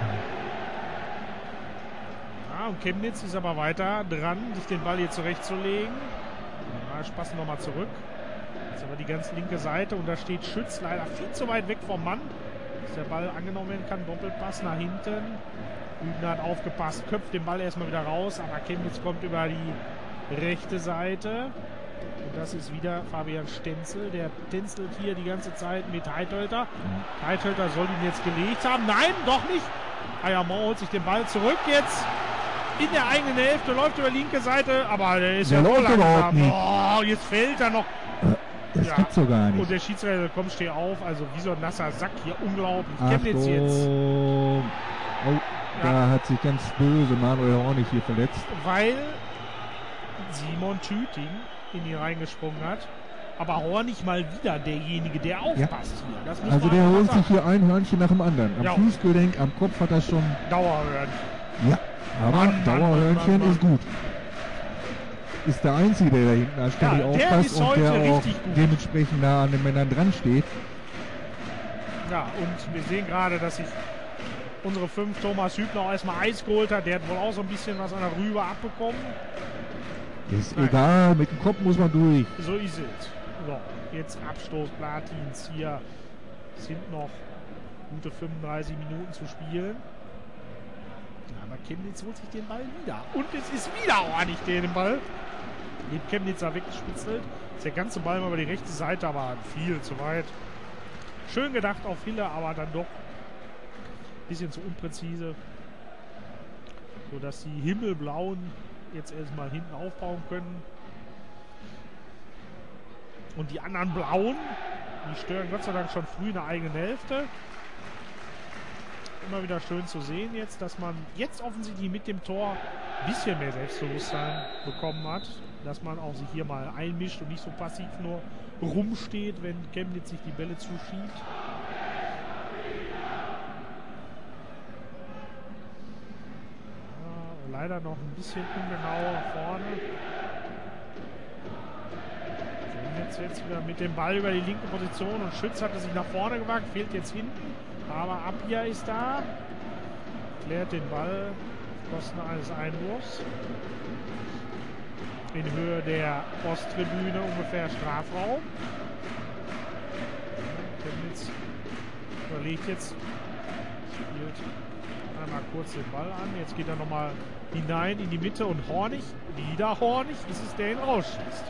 Ja, und Chemnitz ist aber weiter dran, sich den Ball hier zurechtzulegen. Ja, spassen nochmal zurück. Jetzt aber die ganz linke Seite und da steht Schütz leider viel zu weit weg vom Mann, dass der Ball angenommen werden kann. Doppelpass nach hinten. Hübner hat aufgepasst, köpft den Ball erstmal wieder raus, aber Chemnitz kommt über die rechte Seite. Und das ist wieder Fabian Stenzel, der tänzelt hier die ganze Zeit mit Heitölter. Mhm. Heitölter soll ihn jetzt gelegt haben. Nein, doch nicht. Ayamon holt sich den Ball zurück jetzt. In der eigenen Hälfte, läuft über die linke Seite, aber der ist der ja so langsam. Oh, jetzt fällt er noch. Das ja. gibt's so gar nicht. Und der Schiedsrichter, komm, steh auf. Also wie so ein nasser Sack hier, unglaublich. Chemnitz jetzt. Oh, da ja. hat sich ganz böse Manuel Hornig hier verletzt. Weil Simon Tüting in ihn reingesprungen hat. Aber Hornig mal wieder derjenige, der aufpasst ja. hier. Das muss also der holt sich hier ein Hörnchen nach dem anderen. Am ja. Fußgelenk, am Kopf hat er schon... Dauerhörnchen. Ja, aber Mann, Dauerhörnchen Mann, Mann, Mann. ist gut. Ist der Einzige, der da hinten anständig ja, aufpasst und der auch gut. dementsprechend nah an den Männern dran steht. Ja, und wir sehen gerade, dass sich unsere fünf Thomas Hübner auch erstmal Eis geholt hat. Der hat wohl auch so ein bisschen was an der Rübe abbekommen. Ist Nein. egal, mit dem Kopf muss man durch. So ist es. So, jetzt Abstoß Platins hier. Sind noch gute fünfunddreißig Minuten zu spielen. Aber Chemnitz holt sich den Ball wieder. Und es ist wieder Hornig, der den Ball. Den Chemnitzer weggespitzelt. Der ganze Ball mal über die rechte Seite, aber viel zu weit. Schön gedacht auf Hille, aber dann doch ein bisschen zu unpräzise. Sodass die Himmelblauen jetzt erstmal hinten aufbauen können. Und die anderen Blauen, die stören Gott sei Dank schon früh in der eigenen Hälfte. Immer wieder schön zu sehen jetzt, dass man jetzt offensichtlich mit dem Tor ein bisschen mehr Selbstbewusstsein bekommen hat. Dass man auch sich hier mal einmischt und nicht so passiv nur rumsteht, wenn Chemnitz sich die Bälle zuschiebt. Leider noch ein bisschen ungenauer vorne. Jetzt jetzt wieder mit dem Ball über die linke Position und Schütz hatte sich nach vorne gewagt, fehlt jetzt hinten. Aber Appia ist da, klärt den Ball auf Kosten eines Einwurfs. In Höhe der Osttribüne ungefähr Strafraum. Chemnitz überlegt jetzt, spielt einmal kurz den Ball an. Jetzt geht er nochmal hinein in die Mitte und Hornig, wieder Hornig, ist es, der ihn rausschießt.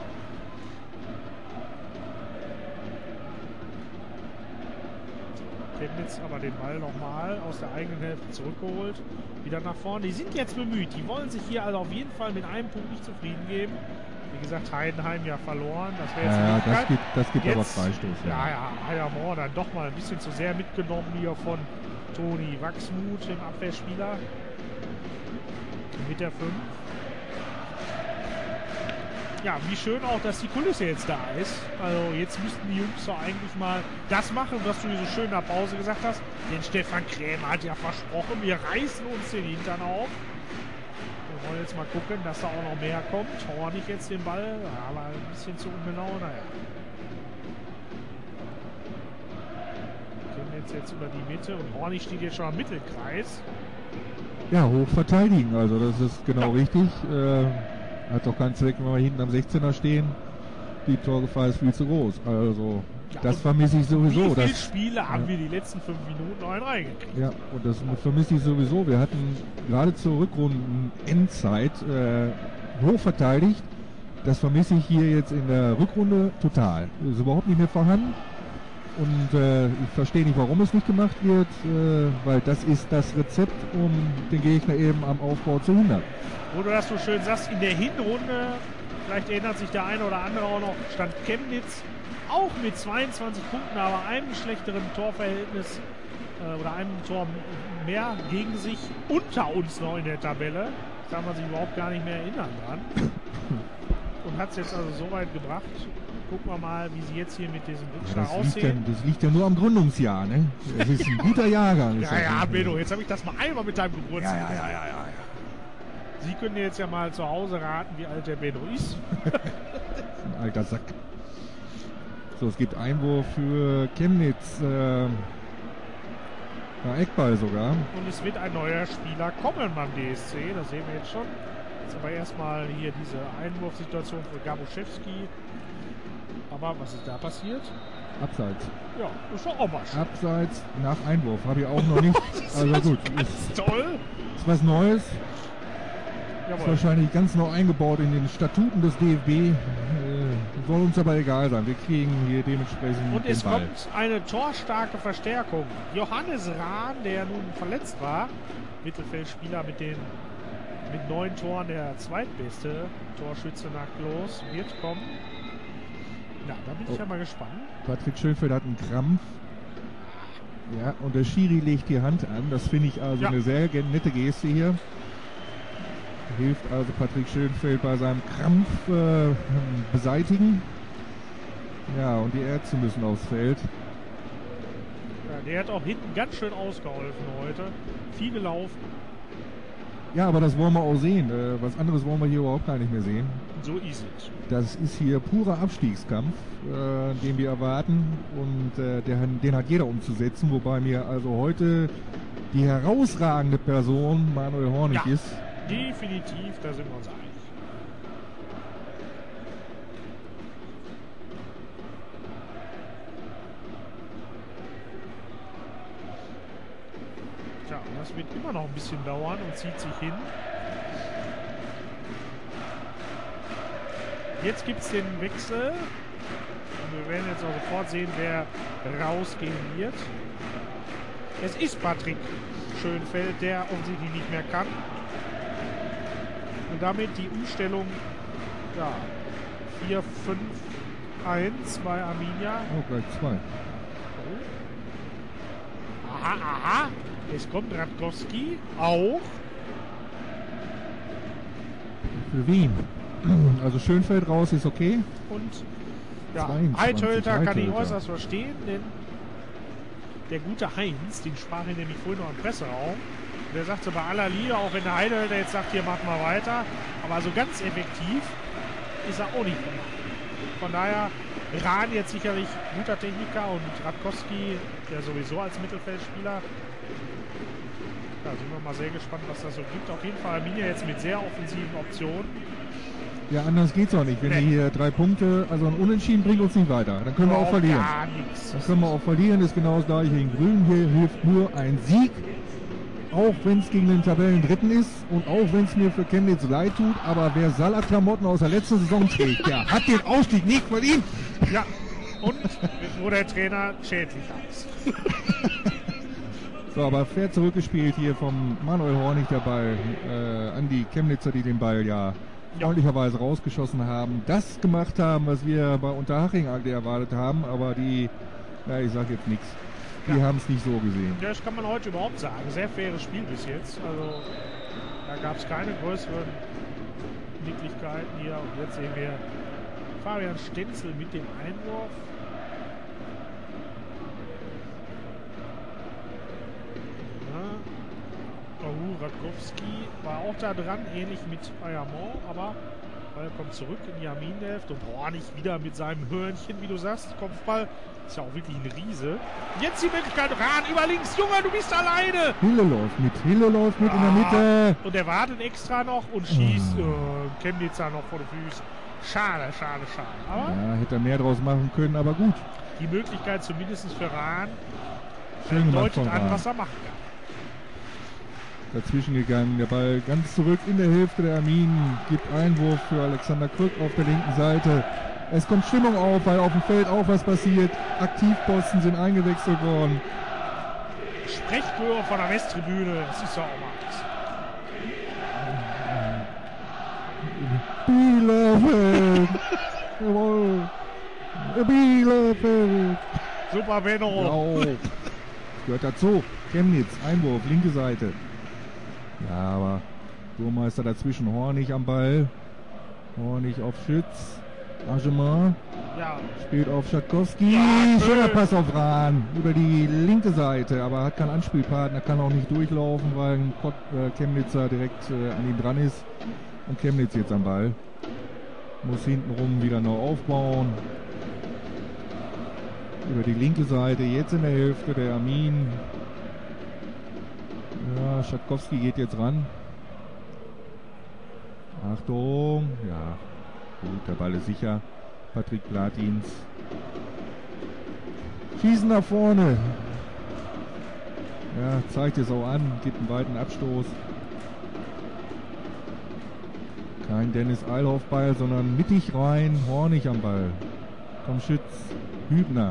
Chemnitz aber den Ball nochmal aus der eigenen Hälfte zurückgeholt. Wieder nach vorne. Die sind jetzt bemüht. Die wollen sich hier also auf jeden Fall mit einem Punkt nicht zufrieden geben. Wie gesagt, Heidenheim ja verloren. Das wäre jetzt ja, nicht das gibt, das gibt jetzt, aber Freistoß. Ja, ja, Hayamor dann doch mal ein bisschen zu sehr mitgenommen hier von Toni Wachsmuth, dem Abwehrspieler. Mit der fünf. Ja, wie schön auch, dass die Kulisse jetzt da ist. Also jetzt müssten die Jungs doch eigentlich mal das machen, was du so schön in der Pause gesagt hast. Denn Stefan Krämer hat ja versprochen, wir reißen uns den Hintern auf. Wir wollen jetzt mal gucken, dass da auch noch mehr kommt. Hornig jetzt den Ball, aber ein bisschen zu ungenau. Naja. Können jetzt, jetzt über die Mitte und Hornig steht jetzt schon am Mittelkreis. Ja, hoch verteidigen, also das ist genau Ja. richtig. Äh, hat doch keinen Zweck, wenn wir hinten am sechzehner stehen. Die Torgefahr ist viel zu groß. Also Ja, das und vermisse ich sowieso. Wie viele Das, Spiele haben ja. wir die letzten fünf Minuten noch einen reingekriegt? ja, und das vermisse ich sowieso. Wir hatten gerade zur Rückrunden-Endzeit äh, hoch verteidigt. Das vermisse ich hier jetzt in der Rückrunde total. Das ist überhaupt nicht mehr vorhanden. Und äh, ich verstehe nicht, warum es nicht gemacht wird, äh, weil das ist das Rezept, um den Gegner eben am Aufbau zu hindern. Wo du das so schön sagst, in der Hinrunde, vielleicht erinnert sich der eine oder andere auch noch, stand Chemnitz auch mit zweiundzwanzig Punkten, aber einem schlechteren Torverhältnis äh, oder einem Tor mehr gegen sich unter uns noch in der Tabelle. Da kann man sich überhaupt gar nicht mehr erinnern dran. Und hat es jetzt also so weit gebracht. Gucken wir mal, wie sie jetzt hier mit diesem Rückschlag Das liegt, ja, aussehen. das liegt ja nur am Gründungsjahr, ne? Das ist ein guter Jahrgang. ist Ja, das ja, nicht. Benno, jetzt habe ich das mal einmal mit deinem Ja, Geburtstag. ja, ja, ja, ja, ja. Sie können jetzt ja mal zu Hause raten, wie alt der Benno ist. Ein alter Sack. So, es gibt Einwurf für Chemnitz. Äh, ja, Eckball sogar. Und es wird ein neuer Spieler kommen beim D S C, das sehen wir jetzt schon. Jetzt aber erstmal hier diese Einwurfsituation für Gabuschewski. Aber was ist da passiert? Abseits. Ja, das war auch mal schön. Abseits nach Einwurf. Habe ich auch noch nicht. Also gut. Ist, Ganz toll. ist was Neues. Ist Jawohl. wahrscheinlich ganz neu eingebaut in den Statuten des D F B. Äh, soll uns aber egal sein. Wir kriegen hier dementsprechend Und den es Ball. kommt eine torstarke Verstärkung. Johannes Rahn, der nun verletzt war, Mittelfeldspieler mit den mit neun Toren der zweitbeste Torschütze nach Klos, wird kommen. Ja, da bin ich Oh. ja mal gespannt. Patrick Schönfeld hat einen Krampf. Ja, und der Schiri legt die Hand an. Das finde ich also Ja. eine sehr ge- nette Geste hier. Hilft also Patrick Schönfeld bei seinem Krampf äh, beseitigen. Ja, und die Ärzte müssen aufs Feld. Ja, der hat auch hinten ganz schön ausgeholfen heute. Viel gelaufen. Ja, aber das wollen wir auch sehen. Äh, was anderes wollen wir hier überhaupt gar nicht mehr sehen. So ist es. Das ist hier purer Abstiegskampf, äh, den wir erwarten. Und äh, der, den hat jeder umzusetzen. Wobei mir also heute die herausragende Person Manuel Hornig Ja. ist. Definitiv, da sind wir uns einig. Tja, das wird immer noch ein bisschen dauern und zieht sich hin. Jetzt gibt es den Wechsel. Und wir werden jetzt auch sofort sehen, wer rausgehen wird. Es ist Patrick Schönfeld, der offensichtlich nicht mehr kann. Und damit die Umstellung, ja, vier fünf eins bei Arminia. Oh, gleich zwei. Aha, aha. Es kommt Radkowski auch. Für wen? Also Schönfeld raus ist okay. Und ja, zweiundzwanzig, Heithölter kann ich Heithölter. äußerst verstehen, denn der gute Heinz, den sprach ich nämlich vorhin noch im Presseraum. Der sagte bei aller Liebe, auch wenn der Heithölter jetzt sagt, hier macht mal weiter, aber so ganz effektiv ist er auch nicht mehr. Von daher, Rahn jetzt sicherlich guter Techniker und Radkowski, der sowieso als Mittelfeldspieler. Da sind wir mal sehr gespannt, was das so gibt. Auf jeden Fall Arminia jetzt mit sehr offensiven Optionen. Ja, anders geht's auch nicht. Wenn Nee. wir hier drei Punkte, also ein Unentschieden bringt uns nicht weiter. Dann können wir auch Überhaupt verlieren. Gar nichts. Dann können wir auch verlieren, ist genau das gleiche in Grün. Hier hilft nur ein Sieg, auch wenn es gegen den Tabellendritten ist und auch wenn es mir für Chemnitz leid tut. Aber wer Salah-Klamotten aus der letzten Saison trägt, der hat den Aufstieg nicht verdient. Ja, und wo der Trainer schädlich ist. So, aber fair zurückgespielt hier vom Manuel Hornig der Ball äh, an die Chemnitzer, die den Ball ja, Ja. freundlicherweise rausgeschossen haben. Das gemacht haben, was wir bei Unterhaching eigentlich erwartet haben, aber die, ja, ich sag jetzt nichts. Die Ja. haben es nicht so gesehen. Ja, das kann man heute überhaupt sagen. Sehr faires Spiel bis jetzt. Also da gab es keine größeren Möglichkeiten hier. Und jetzt sehen wir Fabian Stenzel mit dem Einwurf. Oh, Radkowski war auch da dran, ähnlich mit Ayamon, aber er kommt zurück in die Armin-Hälfte und boah, nicht wieder mit seinem Hörnchen, wie du sagst, Kopfball. Ist ja auch wirklich ein Riese. Jetzt die Möglichkeit, Rahn über links. Junge, du bist alleine. Hille läuft mit, Hille läuft mit ah, in der Mitte. Und er wartet extra noch und schießt. Oh. Äh, Chemnitzer noch vor den Füßen. Schade, schade, schade. Aber ja, hätte er mehr draus machen können, aber gut. Die Möglichkeit zumindest für Rahn Schön deutet an, Rahn. was er machen kann. Dazwischen gegangen, der Ball ganz zurück in der Hälfte der Arminen, gibt Einwurf für Alexander Krück auf der linken Seite. Es kommt Stimmung auf, weil auf dem Feld auch was passiert. Aktivposten sind eingewechselt worden. Sprechchöre von der Westtribüne, das ist ja auch mal was. Bielefeld! Jawohl! Bielefeld! Super Benno! Ja, gehört dazu. Chemnitz, Einwurf, linke Seite. Ja, aber Burmeister dazwischen, Hornig am Ball. Hornig auf Schütz. Argement. Ja. Spielt auf Schatkowski. Ja, schöner Pass auf Rahn. Über die linke Seite, aber hat keinen Anspielpartner, kann auch nicht durchlaufen, weil ein äh, Chemnitzer direkt äh, an ihm dran ist. Und Chemnitz jetzt am Ball. Muss hintenrum wieder neu aufbauen. Über die linke Seite, jetzt in der Hälfte der Armin. Ja, Schatkowski geht jetzt ran. Achtung. Ja, gut, der Ball ist sicher. Patrick Platins. Schießen nach vorne. Ja, zeigt es auch an. Gibt einen weiten Abstoß. Kein Dennis Eilhoff-Ball, sondern mittig rein. Hornig am Ball. Vom Schütz. Hübner.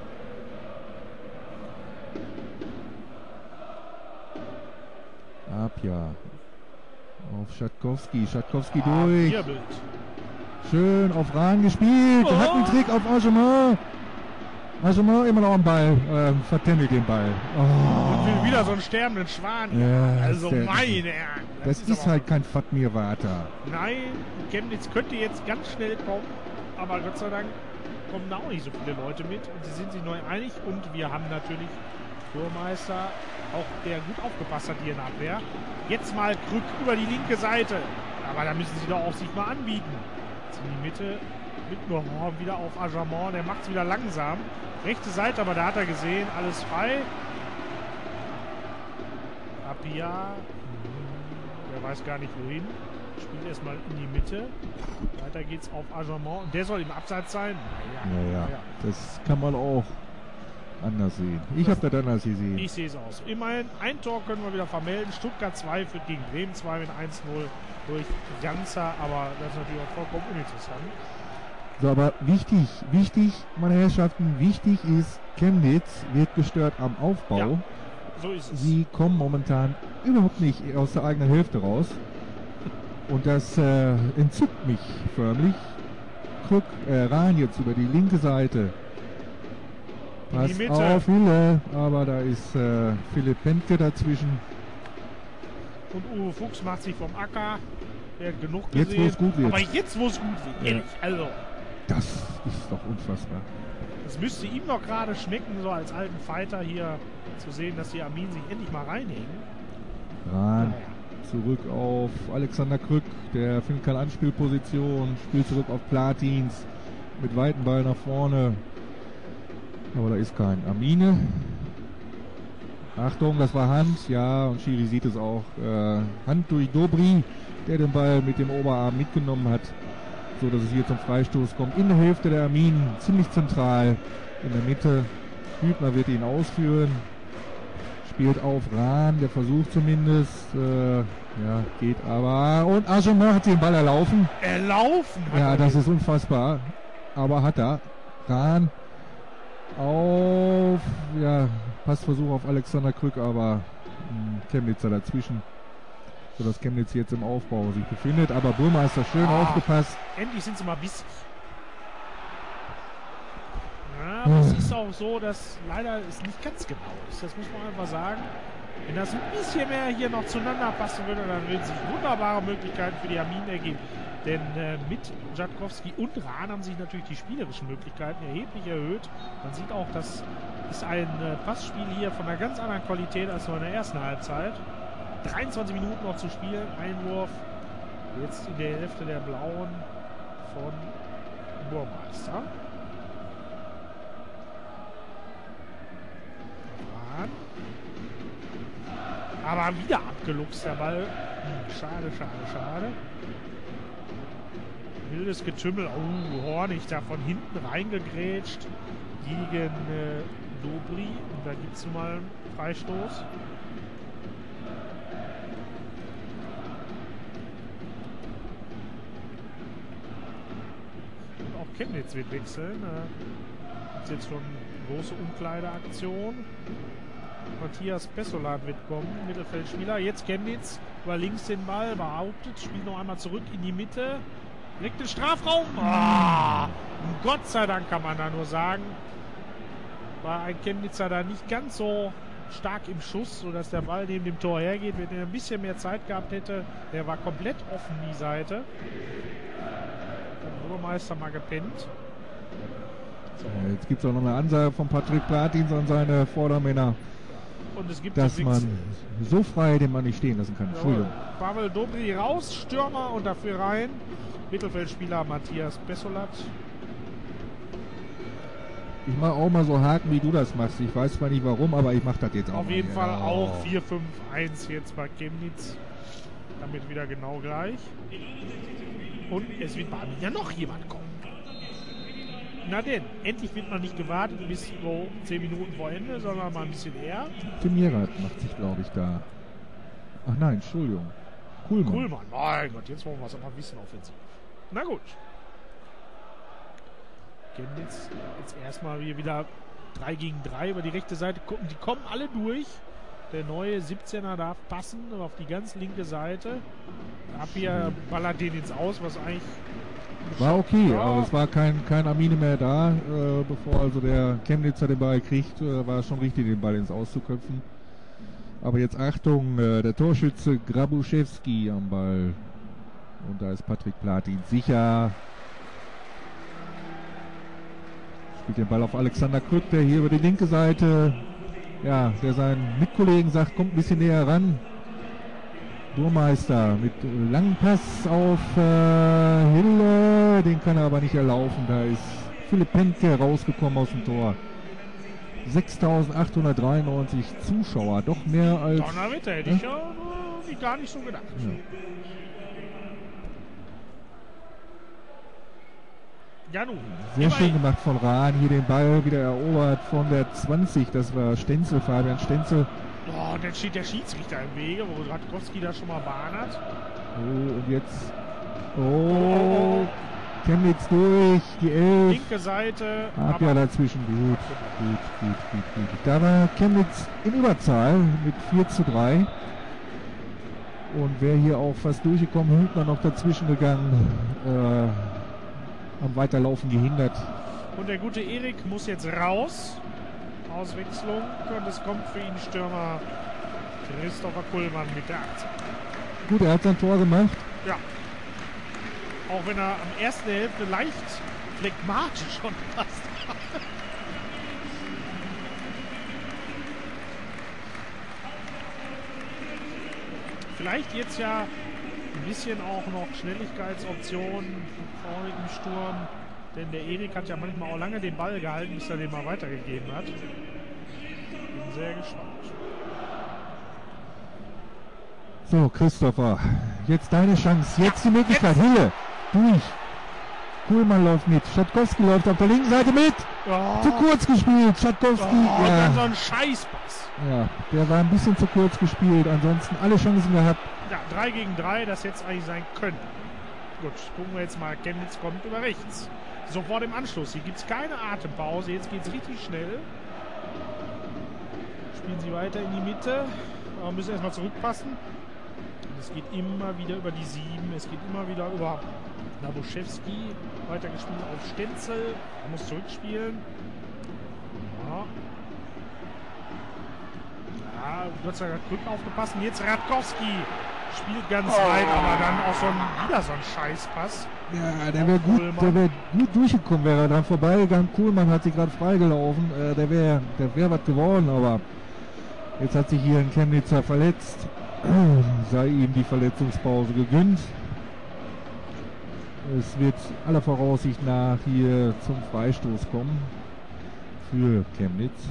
Apia auf Schatkowski, Schatkowski ah, durch. Schön auf Rahn gespielt. Oh. Hat einen Trick auf Argement. Argement immer noch am Ball. Ähm, vertändelt den Ball. Oh. Und wieder so einen sterbenden Schwan. Ja, also der, meine Herren. Das, das ist, ist halt kein Fatmir Vata. Nein, Chemnitz könnte jetzt ganz schnell kommen. Aber Gott sei Dank kommen da auch nicht so viele Leute mit. Und sie sind sich neu einig. Und wir haben natürlich Burmeister, auch der gut aufgepasst hat hier in der Abwehr. Jetzt mal Krück über die linke Seite. Aber da müssen sie doch auch sich mal anbieten. Jetzt in die Mitte. Mit nur oh, wieder auf Argement. Der macht es wieder langsam. Rechte Seite, aber da hat er gesehen. Alles frei. Apia. Der weiß gar nicht wohin. Spielt erstmal in die Mitte. Weiter geht's auf Argement. Und der soll im Abseits sein. Naja, naja, naja. Das kann man auch anders sehen. Ich habe das anders gesehen. Ich sehe es aus. Immerhin, ein Tor können wir wieder vermelden. Stuttgart zwei führt gegen Bremen zwei mit eins null durch Janzer, aber das ist natürlich auch vollkommen uninteressant. So, aber wichtig, wichtig, meine Herrschaften, wichtig ist, Chemnitz wird gestört am Aufbau. Ja, so ist es. Sie kommen momentan überhaupt nicht aus der eigenen Hälfte raus. Und das äh, entzückt mich förmlich. Guck, äh, Rahn jetzt über die linke Seite. Pass auf, Hille, aber da ist äh, Philipp Pentke dazwischen. Und Uwe Fuchs macht sich vom Acker. Der hat genug gesehen. Jetzt, wo es gut wird. Aber jetzt, wo es gut wird, ja. ehrlich, also. Das ist doch unfassbar. Das müsste ihm doch gerade schmecken, so als alten Fighter hier zu sehen, dass die Armin sich endlich mal reinhängen. Rahn, naja. Zurück auf Alexander Krück, der findet keine Anspielposition, spielt zurück auf Platins, mit weiten Ball nach vorne. Aber da ist kein Armine. Achtung, das war Hand. Ja, und Schiri sieht es auch. Äh, Hand durch Dobry, der den Ball mit dem Oberarm mitgenommen hat. So, dass es hier zum Freistoß kommt. In der Hälfte der Arminen, ziemlich zentral. In der Mitte. Hübner wird ihn ausführen. Spielt auf Rahn, der versucht zumindest. Äh, ja, geht aber. Und Argement hat den Ball erlaufen. Erlaufen? Ja, das ist unfassbar. Aber hat er. Rahn auf, ja, Passversuch auf Alexander Krück, aber mh, Chemnitzer dazwischen, sodass Chemnitz jetzt im Aufbau sich befindet, aber Burmeister schön ah, aufgepasst. Endlich sind sie mal bissig. Ja, aber hm. es ist auch so, dass leider es nicht ganz genau ist, das muss man einfach sagen. Wenn das ein bisschen mehr hier noch zueinander passen würde, dann würden sich wunderbare Möglichkeiten für die Arminen ergeben. Denn äh, mit Jatkowski und Rahn haben sich natürlich die spielerischen Möglichkeiten erheblich erhöht. Man sieht auch, das ist ein äh, Passspiel hier von einer ganz anderen Qualität als noch in der ersten Halbzeit. dreiundzwanzig Minuten noch zu spielen. Einwurf jetzt in der Hälfte der Blauen von Burmeister. Rahn. Aber wieder abgeluchst der Ball. Hm, schade, schade, schade. Wildes Getümmel. Oh, Hornig da von hinten reingegrätscht gegen äh, Dobry. Und da gibt es nun mal einen Freistoß. Und auch Chemnitz wird wechseln. Da gibt es jetzt schon große Umkleideaktion. Matthias Pessolat wird kommen, Mittelfeldspieler. Jetzt Chemnitz über links den Ball behauptet. Spielt noch einmal zurück in die Mitte. Legt den Strafraum. Oh, Gott sei Dank kann man da nur sagen. War ein Chemnitzer da nicht ganz so stark im Schuss, sodass der Ball neben dem Tor hergeht. Wenn er ein bisschen mehr Zeit gehabt hätte, der war komplett offen, die Seite. Der Bürgermeister mal gepennt. So. Jetzt gibt es auch noch eine Ansage von Patrick Platins an seine Vordermänner. Und es gibt dass man so frei den Mann nicht stehen lassen kann. Entschuldigung. Pavel Dobry raus, Stürmer und dafür rein. Mittelfeldspieler Matthias Pessolat. Ich mache auch mal so Haken, wie du das machst. Ich weiß zwar nicht warum, aber ich mache das jetzt auch. Auf jeden mal. Fall ja. auch vier fünf eins jetzt bei Chemnitz. Damit wieder genau gleich. Und es wird bei Arminia noch jemand kommen. Na denn, endlich wird man nicht gewartet bis so zehn Minuten vor Ende, sondern mal ein bisschen eher. Timirat macht sich, glaube ich, da. Ach nein, Entschuldigung. Kuhlmann. Kuhlmann, mein Gott, jetzt wollen wir es aber ein bisschen offensiv. Na gut. Chemnitz jetzt erstmal hier wieder drei gegen drei über die rechte Seite gucken. Die kommen alle durch. Der neue siebzehner darf passen auf die ganz linke Seite. Ab hier ballert den ins Aus, was eigentlich war okay, ja. aber es war kein, kein Armine mehr da, äh, bevor also der Chemnitzer den Ball kriegt, äh, war es schon richtig, den Ball ins Aus zu köpfen. Aber jetzt Achtung, äh, der Torschütze Grabuszewski am Ball. Und da ist Patrick Platin sicher. Spielt den Ball auf Alexander Krück, der hier über die linke Seite, ja, der seinen Mitkollegen sagt, kommt ein bisschen näher ran. Burmeister mit äh, langem Pass auf äh, Hille, den kann er aber nicht erlaufen. Da ist Philipp Penke rausgekommen aus dem Tor. sechstausendachthundertdreiundneunzig Zuschauer, doch mehr als... Donnerwetter, hätte ich ja äh, gar nicht so gedacht. Ja, ja nun. Sehr schön gemacht von Rahn, hier den Ball wieder erobert von der zwanzig, das war Stenzel, Fabian Stenzel. Oh, und dann steht der Schiedsrichter im Wege, wo Radkowski da schon mal bahnert. Oh, und jetzt... Oh, oh, oh. Chemnitz durch, die Elf. Linke Seite. Ab ja dazwischen, gut, gut, gut, gut, gut. Da war Chemnitz in Überzahl mit vier zu drei. Und wäre hier auch fast durchgekommen, Hübner noch dazwischen gegangen, äh, am Weiterlaufen gehindert. Und der gute Erik muss jetzt raus. Auswechslung. Und es kommt für ihn Stürmer Christopher Kuhlmann mit der achtzehn. Gut, er hat sein Tor gemacht. Ja. Auch wenn er am ersten Hälfte leicht phlegmatisch schon passt. Vielleicht jetzt ja ein bisschen auch noch Schnelligkeitsoptionen vorne im Sturm. Denn der Erik hat ja manchmal auch lange den Ball gehalten, bis er den mal weitergegeben hat. Bin sehr gespannt. So, Christopher, jetzt deine Chance, jetzt die Möglichkeit. Hille, durch. Kuhlmann läuft mit, Schatkowski läuft auf der linken Seite mit. Oh. Zu kurz gespielt, Schatkowski. Oh, ja. und dann so ein Scheißpass. Ja, der war ein bisschen zu kurz gespielt, ansonsten alle Chancen gehabt. Ja, drei gegen drei, das hätte es eigentlich sein können. Gut, gucken wir jetzt mal, Chemnitz kommt über rechts. Sofort im Anschluss, hier gibt es keine Atempause, jetzt geht es richtig schnell. Spielen sie weiter in die Mitte, aber müssen erstmal zurückpassen. Es geht immer wieder über die sieben, es geht immer wieder über Nabuszewski, weitergespielt auf Stenzel, er muss zurückspielen. Ja. Ja, Ja, Gott sei Dank Krücken aufgepasst. Und jetzt Radkowski spielt ganz oh. weit, aber dann auch so ein, wieder so ein Scheißpass. Ja, der wäre gut, der wäre gut durchgekommen, wäre er dran vorbeigegangen. Kuhlmann hat sich gerade freigelaufen. Äh, der wäre der wär was geworden, aber jetzt hat sich hier ein Chemnitzer verletzt. Sei ihm die Verletzungspause gegönnt. Es wird aller Voraussicht nach hier zum Freistoß kommen für Chemnitz.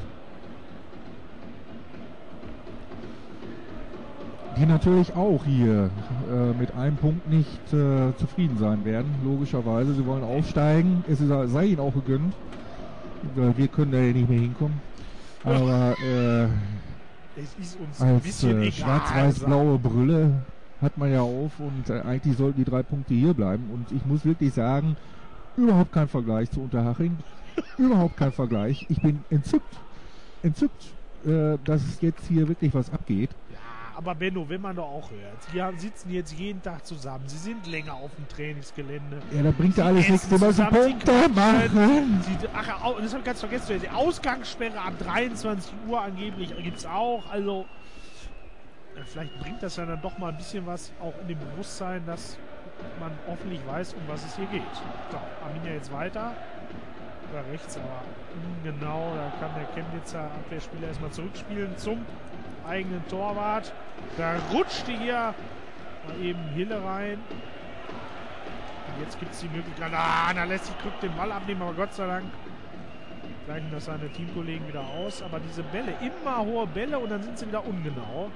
Die natürlich auch hier äh, mit einem Punkt nicht äh, zufrieden sein werden, logischerweise. Sie wollen aufsteigen, es ist, sei ihnen auch gegönnt. Wir können da ja nicht mehr hinkommen. Aber äh, es ist uns als ein bisschen äh, schwarz-weiß-blaue Brille hat man ja auf und äh, eigentlich sollten die drei Punkte hier bleiben. Und ich muss wirklich sagen, überhaupt kein Vergleich zu Unterhaching. Überhaupt kein Vergleich. Ich bin entzückt, entzückt, äh, dass jetzt hier wirklich was abgeht. Aber Benno, wenn man doch auch hört, wir sitzen jetzt jeden Tag zusammen, sie sind länger auf dem Trainingsgelände. Ja, da bringt ja alles nichts, immer so Punkte machen. Sie, ach, das habe ich ganz vergessen, die Ausgangssperre ab dreiundzwanzig Uhr angeblich gibt es auch, also vielleicht bringt das ja dann doch mal ein bisschen was auch in dem Bewusstsein, dass man hoffentlich weiß, um was es hier geht. So, Arminia jetzt weiter, über rechts, aber ungenau, da kann der Chemnitzer Abwehrspieler erstmal zurückspielen zum eigenen Torwart. Da rutschte hier mal eben Hille rein. Und jetzt gibt es die Möglichkeit, ah, da lässt sich Krück den Ball abnehmen, aber Gott sei Dank gleichen das seine Teamkollegen wieder aus. Aber diese Bälle, immer hohe Bälle und dann sind sie wieder ungenau.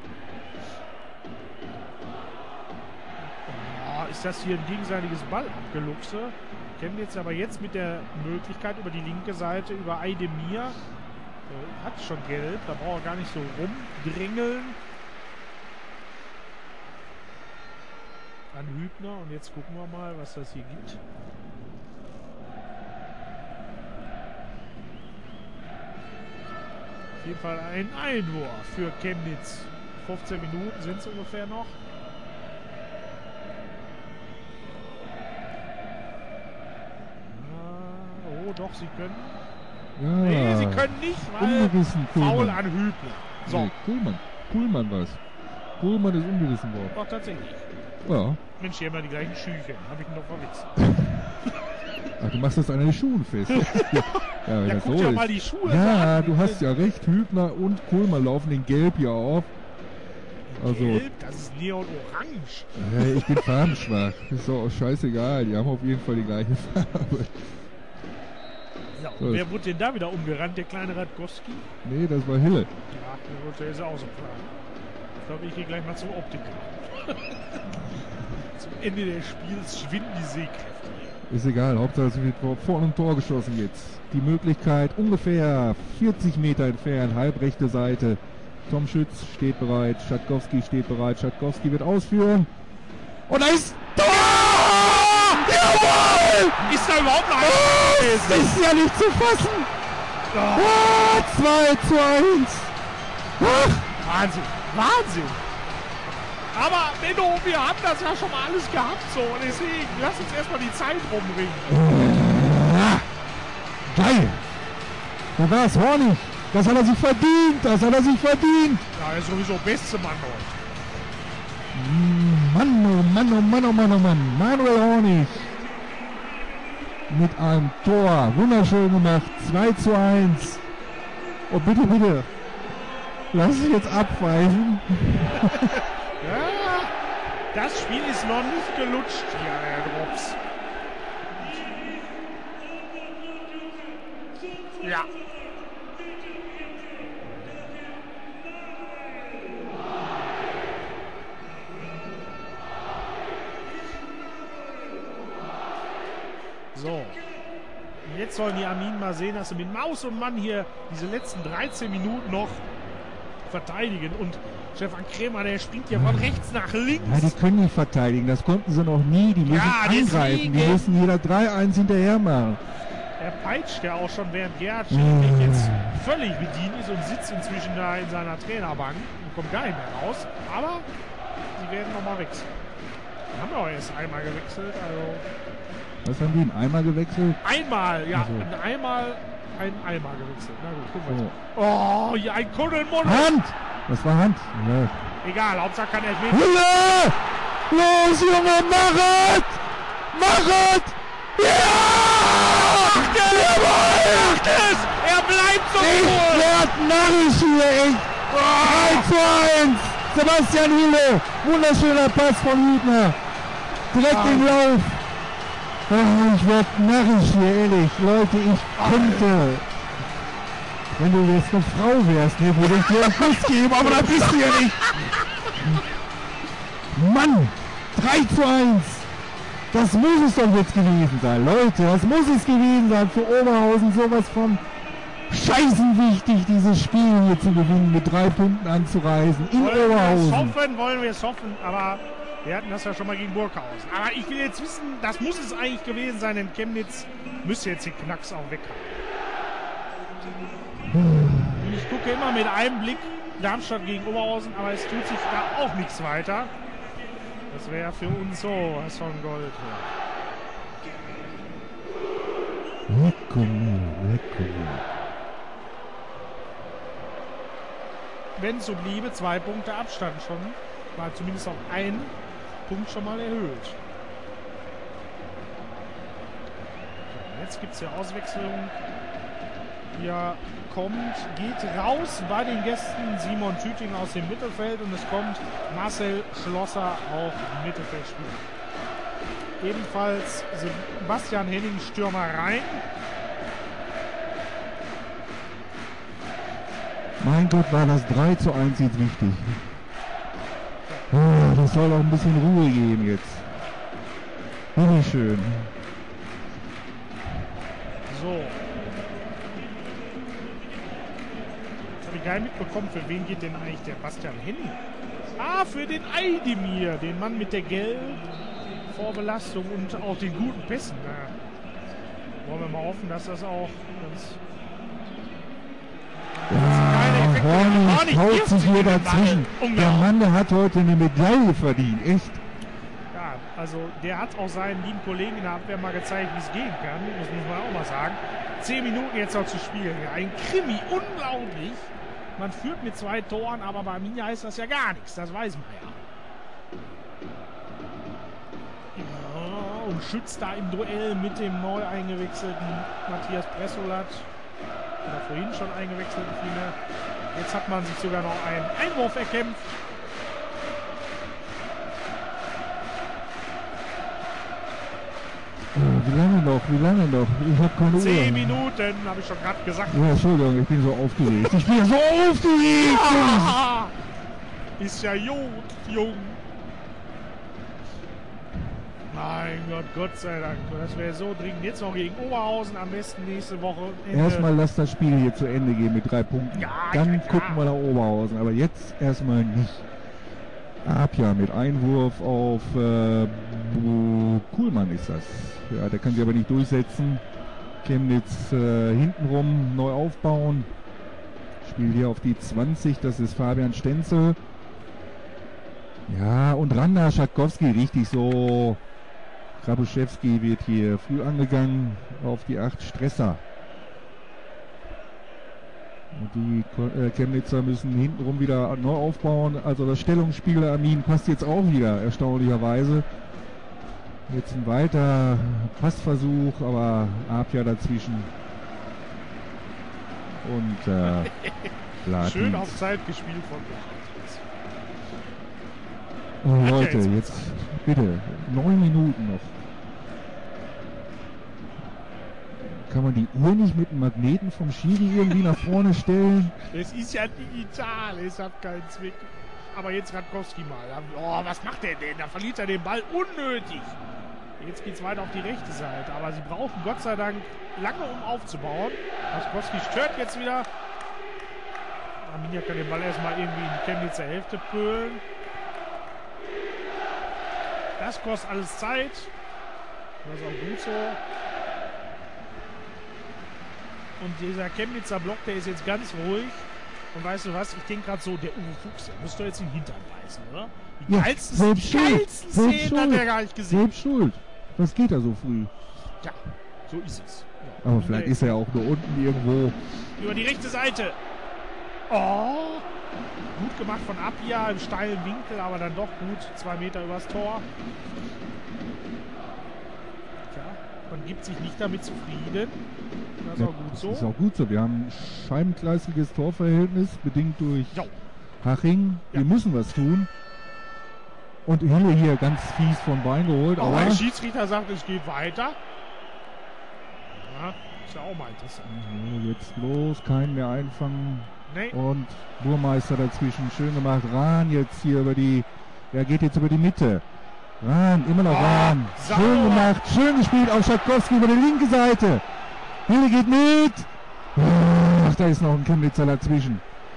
Oh, ist das hier ein gegenseitiges Ballabgeluchse? Kennen wir jetzt aber jetzt mit der Möglichkeit über die linke Seite, über Aydemir. Hat schon gelb, da braucht er gar nicht so rumdrängeln. An Hübner und jetzt gucken wir mal, was das hier gibt. Auf jeden Fall ein Einwurf für Chemnitz. fünfzehn Minuten sind es ungefähr noch. Ah, oh, doch, sie können. Ja, nee, sie können nicht, weil Foul an Hübner. So. Nee, Kuhlmann. Kuhlmann was. Kuhlmann ist umgerissen worden. Doch, tatsächlich. Ja. Mensch, hier haben wir die gleichen Schüchen. Hab ich noch verwechselt. Ach, du machst das an den Schuhen fest. ja, ja, ja, das guck so dir ist. mal die Schuhe Ja, an. du hast ja recht. Hübner und Kuhlmann laufen in Gelb hier auf. Also, Gelb, das ist Neon-Orange. Äh, ich bin farbenschwach. Ist doch auch scheißegal. Die haben auf jeden Fall die gleiche Farbe. Ja, und so. Wer wurde denn da wieder umgerannt? Der kleine Radkowski? Nee, das war Hille. Ja, der ist auch so klar. Ich glaube, ich gehe gleich mal zum Optiker. Zum Ende des Spiels schwinden die Sehkräfte. Ist egal, Hauptsache es wird vor einem Tor geschossen jetzt. Die Möglichkeit ungefähr vierzig Meter entfernt, halbrechte Seite. Tom Schütz steht bereit, Schatkowski steht bereit, Schatkowski wird ausführen. Und da ist Tor! Jawohl! Ist da überhaupt noch oh, das ist ja nicht zu fassen! Oh, zwei zu eins! Ach. Wahnsinn, Wahnsinn! Aber Benno, wir haben das ja schon mal alles gehabt so, und deswegen lass uns erstmal die Zeit rumbringen. Ja. Geil! Da war es Hornig! Das hat er sich verdient! Das hat er sich verdient! Ja, er ist sowieso beste Mann heute. Mann, oh Mann, oh Mann, oh Mann, oh Mann. Manuel Hornig mit einem Tor. Wunderschön gemacht. zwei zu eins. Oh, bitte, bitte. Lass es jetzt abweichen. Ja, das Spiel ist noch nicht gelutscht hier, Herr Drops. Ja. So. Und jetzt sollen die Arminen mal sehen, dass sie mit Maus und Mann hier diese letzten dreizehn Minuten noch verteidigen. Und Stefan Krämer, der springt ja von rechts nach links. Ja, die können nicht verteidigen. Das konnten sie noch nie. Die müssen ja, angreifen. Die müssen jeder drei eins hinterher machen. Er peitscht ja auch schon, während Gerhard Schädlich jetzt völlig bedient ist und sitzt inzwischen da in seiner Trainerbank und kommt gar nicht mehr raus. Aber sie werden nochmal wechseln. Die haben ja auch erst einmal gewechselt. Also was haben die? Ein Eimer gewechselt? Einmal, ja. Also. Ein Eimer, ein Eimer gewechselt. Na gut, gucken wir so. mal. Oh, ja, ein Kuddelmuddel. Hand! Das war Hand. Ja. Egal, Hauptsache kein Elfmeter. Hülle! Los, Junge, mach es! Mach es! Ja! Macht es! Macht es! Er bleibt so Ich cool! werd narrisch hier, ich! drei zu eins! Sebastian Hülle! Wunderschöner Pass von Hübner! Direkt Ah. im Lauf! Oh, ich werd narrisch hier, ehrlich! Leute, ich könnte... Wenn du jetzt eine Frau wärst, ne, würde ich dir einen Kuss geben, aber da bist du ja nicht! Mann! drei zu eins! Das muss es doch jetzt gewesen sein, Leute! Das muss es gewesen sein für Oberhausen, sowas von scheißen wichtig, dieses Spiel hier zu gewinnen, mit drei Punkten anzureisen in Wollen wir es Oberhausen. hoffen, wollen wir es hoffen, aber wir hatten das ja schon mal gegen Burghausen. Aber ich will jetzt wissen, das muss es eigentlich gewesen sein, denn Chemnitz müsste jetzt den Knacks auch weg haben. Und ich gucke immer mit einem Blick Darmstadt gegen Oberhausen, aber es tut sich da auch nichts weiter. Das wäre für uns so was von Gold. Lecco mio, lecco mio. Wenn es so bliebe, zwei Punkte Abstand schon, war zumindest auf einen Punkt schon mal erhöht. Jetzt gibt es ja Auswechslung. Hier kommt, geht raus bei den Gästen Simon Tüting aus dem Mittelfeld und es kommt Marcel Schlosser auch im Mittelfeld spielen. Ebenfalls Sebastian Henning Stürmer rein. Mein Gott, war das drei zu eins jetzt wichtig. Oh, das soll auch ein bisschen Ruhe geben jetzt. Wie schön. So. Jetzt habe ich gar nicht mitbekommen, für wen geht denn eigentlich der Bastian Henning? Ah, für den Eidemir, den Mann mit der gelben Vorbelastung und auch den guten Pässen. Na, wollen wir mal hoffen, dass das auch ganz... Ja, Hornig haut sich hier dazwischen. Der Mann, der hat heute eine Medaille verdient, echt. Ja, also der hat auch seinen lieben Kollegen in der Abwehr mal gezeigt, wie es gehen kann. Das muss man auch mal sagen. Zehn Minuten jetzt noch zu spielen. Ja, ein Krimi, unglaublich. Man führt mit zwei Toren, aber bei Arminia heißt das ja gar nichts. Das weiß man ja. Ja, und schützt da im Duell mit dem neu eingewechselten Matthias Pressolat. Oder vorhin schon eingewechselt vielmehr. Jetzt hat man sich sogar noch einen Einwurf erkämpft. Wie lange noch? Wie lange noch? Ich habe keine Uhr. Zehn Minuten, habe ich schon gerade gesagt. Ja, Entschuldigung, ich bin so aufgeregt. Ich bin so aufgeregt! Ah, ist ja gut, jung. Mein Gott, Gott sei Dank. Das wäre so dringend. Jetzt noch gegen Oberhausen, am besten nächste Woche. Ende. Erstmal lass das Spiel hier zu Ende gehen mit drei Punkten. Ja, Dann ja, gucken wir nach Oberhausen. Aber jetzt erstmal nicht. Abja mit Einwurf auf äh, Kuhlmann ist das. Ja, der kann sich aber nicht durchsetzen. Chemnitz äh, hintenrum neu aufbauen. Spiel hier auf die zwanzig, das ist Fabian Stenzel. Ja, und Randa Schatkowski, richtig so. Krabuschewski wird hier früh angegangen auf die acht Stresser. Und die äh, Chemnitzer müssen hintenrum wieder neu aufbauen. Also das Stellungsspiel der Armin passt jetzt auch wieder, erstaunlicherweise. Jetzt ein weiter Passversuch, aber Apia dazwischen. Und äh, schön auf Zeit gespielt von Oh, Leute, jetzt bitte, neun Minuten noch. Kann man die Uhr nicht mit einem Magneten vom Schiri irgendwie nach vorne stellen? Es ist ja digital, es hat keinen Zweck. Aber jetzt Radkowski mal. Oh, was macht der denn? Da verliert er den Ball unnötig. Jetzt geht es weiter auf die rechte Seite. Aber sie brauchen Gott sei Dank lange, um aufzubauen. Radkowski stört jetzt wieder. Arminia kann den Ball erstmal irgendwie in die Chemnitzer Hälfte pölen. Das kostet alles Zeit. Das ist auch gut so. Und dieser Chemnitzer Block, der ist jetzt ganz ruhig. Und weißt du was? Ich denke gerade so, der Uwe Fuchs, der muss doch jetzt in den Hintern beißen, oder? Die ja, geilsten, selbst die schuld, geilsten selbst Szenen schuld, hat er gar nicht gesehen. Selbst schuld. Was geht da so früh? Ja, so ist es. Ja. Aber Und vielleicht der ist er ja auch nur unten irgendwo. über die rechte Seite. Oh, Gut gemacht von Apia im steilen Winkel, aber dann doch gut zwei Meter übers Tor. Tja, man gibt sich nicht damit zufrieden. Das ist Ja, auch gut das so. ist auch gut so. Wir haben ein scheibengleißiges Torverhältnis, bedingt durch Jo. Haching. Ja. Wir müssen was tun. Und Hille hier ganz fies von Bein geholt. Aber Aber der Schiedsrichter sagt, es geht weiter. Ja, ist ja auch mal interessant. So, jetzt bloß keinen mehr einfangen. Nee. Und Burmeister dazwischen. Schön gemacht. Rahn jetzt hier über die. Er geht jetzt über die Mitte. Rahn, immer noch Oh, Rahn. sauber. Schön gemacht. Schön gespielt auf Schatkowski über die linke Seite. Hille geht mit. Ach, da ist noch ein Chemnitzer dazwischen.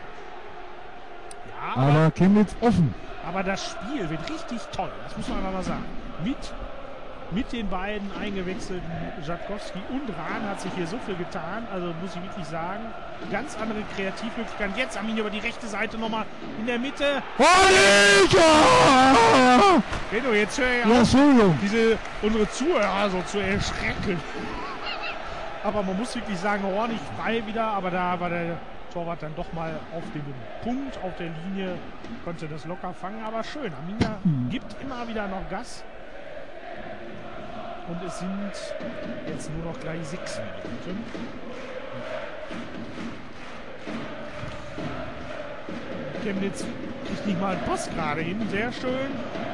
Ja, aber, Aber Chemnitz offen. aber das Spiel wird richtig toll. Das muss man einfach mal sagen. Mit, mit den beiden eingewechselten Schatkowski und Rahn hat sich hier so viel getan. Also muss ich wirklich sagen, ganz andere Kreativmöglichkeiten. Jetzt Arminia über die rechte Seite nochmal in der Mitte. Oh, Benno, jetzt höre ich ja, auf, Entschuldigung. diese, unsere Zuhörer so zu erschrecken. Aber man muss wirklich sagen, Hornig frei wieder, aber da war der Torwart dann doch mal auf dem Punkt, auf der Linie, konnte das locker fangen, aber schön. Arminia Hm. gibt immer wieder noch Gas. Und es sind jetzt nur noch gleich sechs Minuten. Chemnitz kriegt nicht mal einen Pass gerade hin, sehr schön.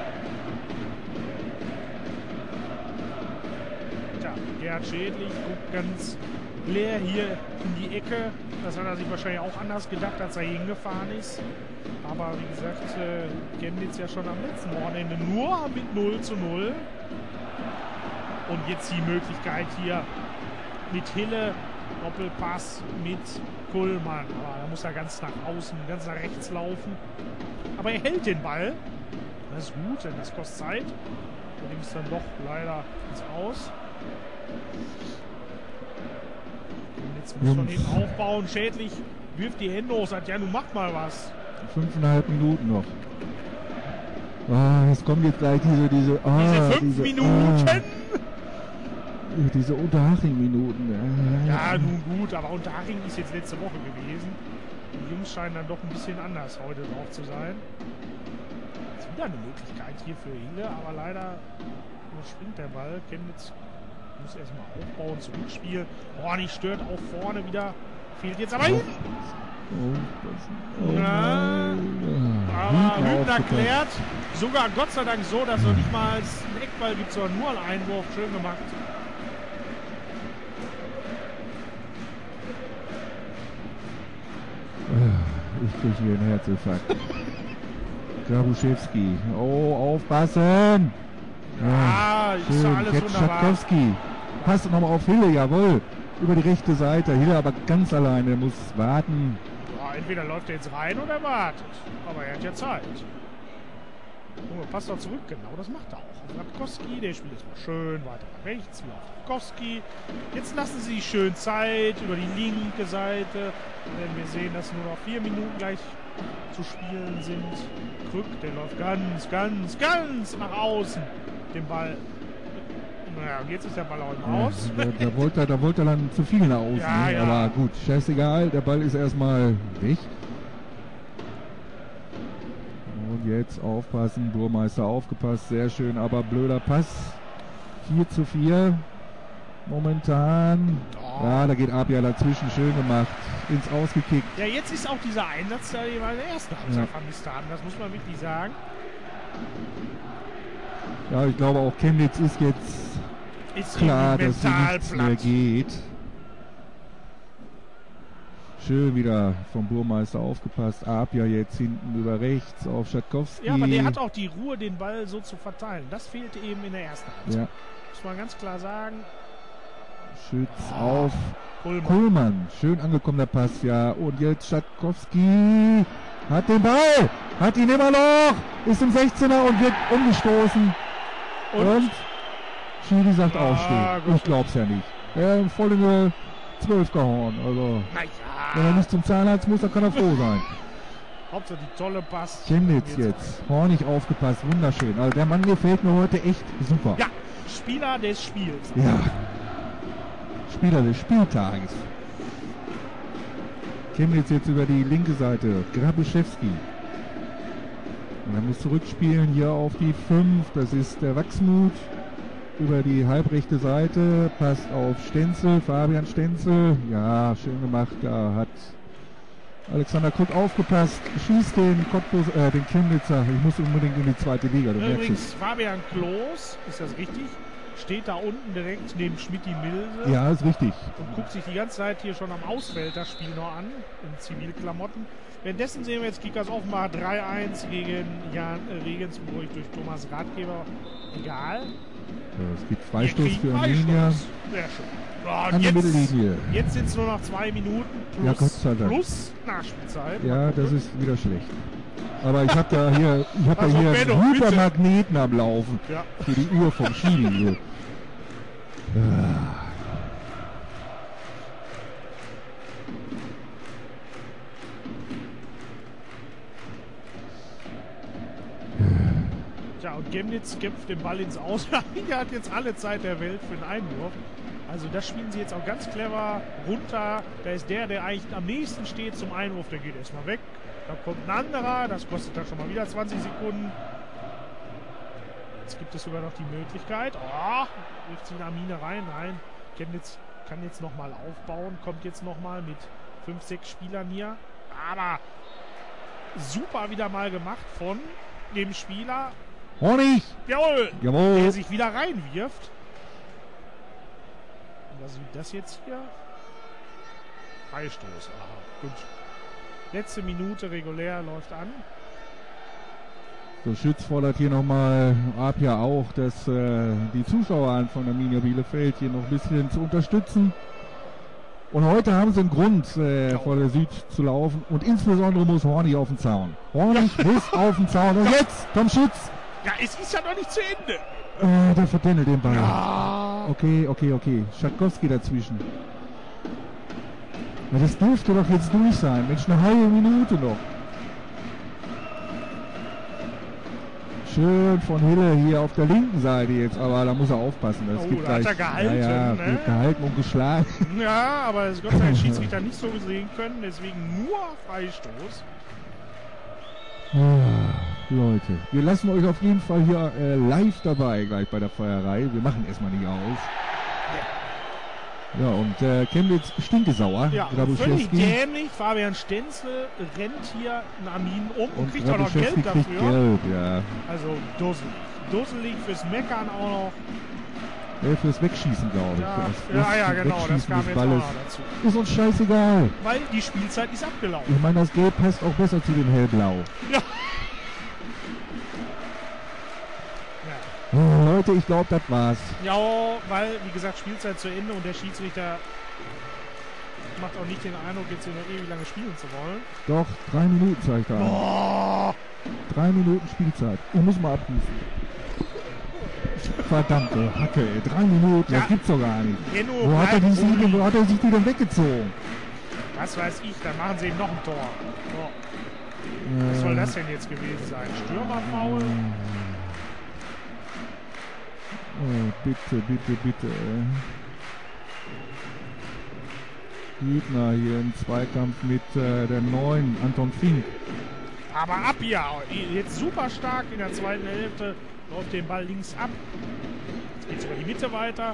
Tja, Gerhard Schädlich guckt ganz leer hier in die Ecke. Das hat er sich wahrscheinlich auch anders gedacht, als er hier hingefahren ist. Aber wie gesagt, äh, Chemnitz ja schon am letzten Wochenende nur mit null zu null. Und jetzt die Möglichkeit hier mit Hille, Doppelpass mit Kullmann. Aber da muss er ganz nach außen, ganz nach rechts laufen. Aber er hält den Ball. Das ist gut, denn das kostet Zeit. Und dem ist dann doch leider ins Aus. Und jetzt muss man Jungs. ihn aufbauen. Schädlich wirft die Hände hoch, sagt, ja, nun mach mal was. Fünfeinhalb Minuten noch. Ah, es kommen jetzt gleich diese, diese, ah, Diese fünf diese, Minuten! Ah, diese Unterhaching-Minuten. Ah, Ja, nun gut, aber Unterhaching ist jetzt letzte Woche gewesen. Die Jungs scheinen dann doch ein bisschen anders heute drauf zu sein. Ist wieder eine Möglichkeit hier für Hille, aber leider überspringt der Ball. Chemnitz muss erstmal aufbauen, zurückspielen. Hornig stört auch vorne wieder. Fehlt jetzt aber hin. Oh, das, oh Ja, nein. Ah, Aber Hübner Hübner aufgepasst. klärt. Sogar Gott sei Dank so, dass es noch nicht mal einen Eckball gibt, sondern nur einen Einwurf. Schön gemacht. Ich kriege hier einen Herzinfarkt. Grabuszewski. Oh, aufpassen! Ja, ist doch schön. alles Jetzt wunderbar. Schatkowski. Passt nochmal auf Hille, jawohl. Über die rechte Seite. Hille aber ganz alleine, muss warten. Ja, entweder läuft er jetzt rein oder wartet. Aber er hat ja Zeit. Junge, passt doch zurück. Genau, das macht er auch. Lapkowski, der spielt jetzt mal schön weiter nach rechts. Wieder auf Lapkowski. Jetzt lassen sie sich schön Zeit über die linke Seite. Wenn wir sehen, dass nur noch vier Minuten gleich zu spielen sind. Krück, der läuft ganz, ganz, ganz nach außen. Den Ball. Naja, und jetzt ist der Ball auch im Aus. Ja, da, da, wollte er, da wollte er dann zu viel nach außen. Ja, ne? ja. Aber gut, scheißegal. Der Ball ist erstmal weg. Und jetzt aufpassen. Burmeister aufgepasst. Sehr schön, aber blöder Pass. vier zu vier. Momentan. Oh. Ja, da geht Apia dazwischen. Schön gemacht. Ins Ausgekickt. Ja, jetzt ist auch dieser Einsatz, der wir in der ersten Halbzeit Ja. vermisst haben. Das muss man wirklich sagen. Ja, ich glaube auch Chemnitz ist jetzt Ist klar, irgendwie dass hier mental nichts mehr platt. geht. Schön wieder vom Burmeister aufgepasst. Apia jetzt hinten über rechts auf Schatkowski. Ja, aber der hat auch die Ruhe, den Ball so zu verteilen. Das fehlte eben in der ersten Halbzeit. Ja, Muss man ganz klar sagen. Schütz auf Kullmann. Kullmann. Schön angekommener Pass, ja. Und jetzt Schatkowski hat den Ball. Hat ihn immer noch. Ist im sechzehner und wird umgestoßen. Und, Und Schiri sagt Ah, aufstehen. gut. Ich glaub's ja nicht. Er hat voll in eine zwölf gehauen. Also, wenn er naja, nicht zum Zahnarzt muss, dann kann er froh sein. Hauptsache die tolle Pass. Chemnitz jetzt. Hornig aufgepasst. Wunderschön. Also der Mann gefällt mir heute echt super. Ja, Spieler des Spiels. Ja. Spieler des Spieltages. Chemnitz jetzt über die linke Seite. Grabiszewski. Und er muss zurückspielen hier auf die fünf. Das ist der Wachsmuth. Über die halbrechte Seite. Passt auf Stenzel. Fabian Stenzel. Ja, schön gemacht. Da hat Alexander Krug aufgepasst. Schießt den Cottbus, äh, den Chemnitzer. Ich muss unbedingt in die zweite Liga. Du merkst Übrigens, es. Fabian Klos, ist das richtig? Steht da unten direkt neben Schmidti Milse. Ja, ist richtig. Und guckt sich die ganze Zeit hier schon am Ausfeld das Spiel noch an, in Zivilklamotten. Währenddessen sehen wir jetzt Kickers Offenbach drei eins gegen Jan Regensburg durch Thomas Ratgeber. Egal. Ja, es gibt Wir Freistoß kriegen für Arminia. Freistoß. Sehr schön. Oh, An und der jetzt Mittellinie. jetzt sind es nur noch zwei Minuten plus, Ja, Gott sei Dank. plus Nachspielzeit. Ja, Mal das gucken. ist wieder schlecht. Aber ich habe da hier, ich hab Also, da hier Benno, bitte. Hypermagneten am Laufen. Ja. Für die Uhr vom Schiri. So. Tja, und Chemnitz kämpft den Ball ins Aus. Er hat jetzt alle Zeit der Welt für den Einwurf. Also das spielen sie jetzt auch ganz clever runter. Da ist der, der eigentlich am nächsten steht zum Einwurf, der geht erstmal weg. Da kommt ein anderer, das kostet dann schon mal wieder zwanzig Sekunden. Jetzt gibt es sogar noch die Möglichkeit. Oh, wirft sich in Arminia rein. Nein, Chemnitz kann jetzt nochmal aufbauen. Kommt jetzt nochmal mit fünf, sechs Spielern hier. Aber super wieder mal gemacht von dem Spieler. Honig! Jawohl! Jawohl! Der sich wieder reinwirft. Und was ist das jetzt hier? Freistoß. Aha, gut. Letzte Minute regulär läuft an. So, Schütz fordert hier nochmal ab, ja auch, dass äh, die Zuschauer von Arminia Bielefeld hier noch ein bisschen zu unterstützen. Und heute haben sie einen Grund, äh, vor der Süd zu laufen. Und insbesondere muss Hornig auf den Zaun. Hornig muss auf den Zaun. Und jetzt, komm Schütz! Ja, es ist ja noch nicht zu Ende. Äh, der verdännelt den Ball. Ja. Okay, okay, okay. Schatkowski dazwischen. Ja, das dürfte doch jetzt durch sein. Mensch, eine halbe Minute noch. Schön von Hille hier auf der linken Seite jetzt, aber da muss er aufpassen. Das Oh, gibt da hat gleich, er gehalten, Ja, ja, ne? wird gehalten und geschlagen. Ja, aber das Gott sei Dank Schiedsrichter nicht so sehen können. Deswegen nur Freistoß. Ah, Leute, wir lassen euch auf jeden Fall hier äh, live dabei gleich bei der Feierei. Wir machen erstmal nicht aus. Ja, und äh, Chemnitz stinkesauer. Ja, völlig dämlich. Fabian Stenzel rennt hier einen Armin um und, Und kriegt auch noch Geld Grabiszewski dafür. kriegt Geld, ja. Also dusselig. Dusselig fürs Meckern auch noch. Ja, fürs Wegschießen, glaube ich. Ja, Das ja, ja, genau, das Wegschießen kam des jetzt auch Balles. noch dazu. Ist uns scheißegal. Weil die Spielzeit ist abgelaufen. Ich meine, das Gelb passt auch besser zu dem Hellblau. Ja. Oh, Leute, ich glaube, das war's. Ja, weil, wie gesagt, Spielzeit zu Ende und der Schiedsrichter macht auch nicht den Eindruck, jetzt hier noch ewig lange spielen zu wollen. Doch, drei Minuten zeigt er an. Oh, Drei Minuten Spielzeit. Ich muss mal abrufen. Verdammte Hacke, ey. Drei Minuten, Ja. das gibt's doch gar nicht. Benno Wo hat, er die bleibt sie denn, ruhig. wo hat er sich die denn weggezogen? Was weiß ich, dann machen sie eben noch ein Tor. So. Was soll das denn jetzt gewesen sein? Stürmerfoul? Oh, bitte, bitte, bitte. Ey. Hübner hier im Zweikampf mit äh, der neuen Anton Fink. Aber ab hier. Jetzt super stark in der zweiten Hälfte. Läuft den Ball links ab. Jetzt geht's über die Mitte weiter.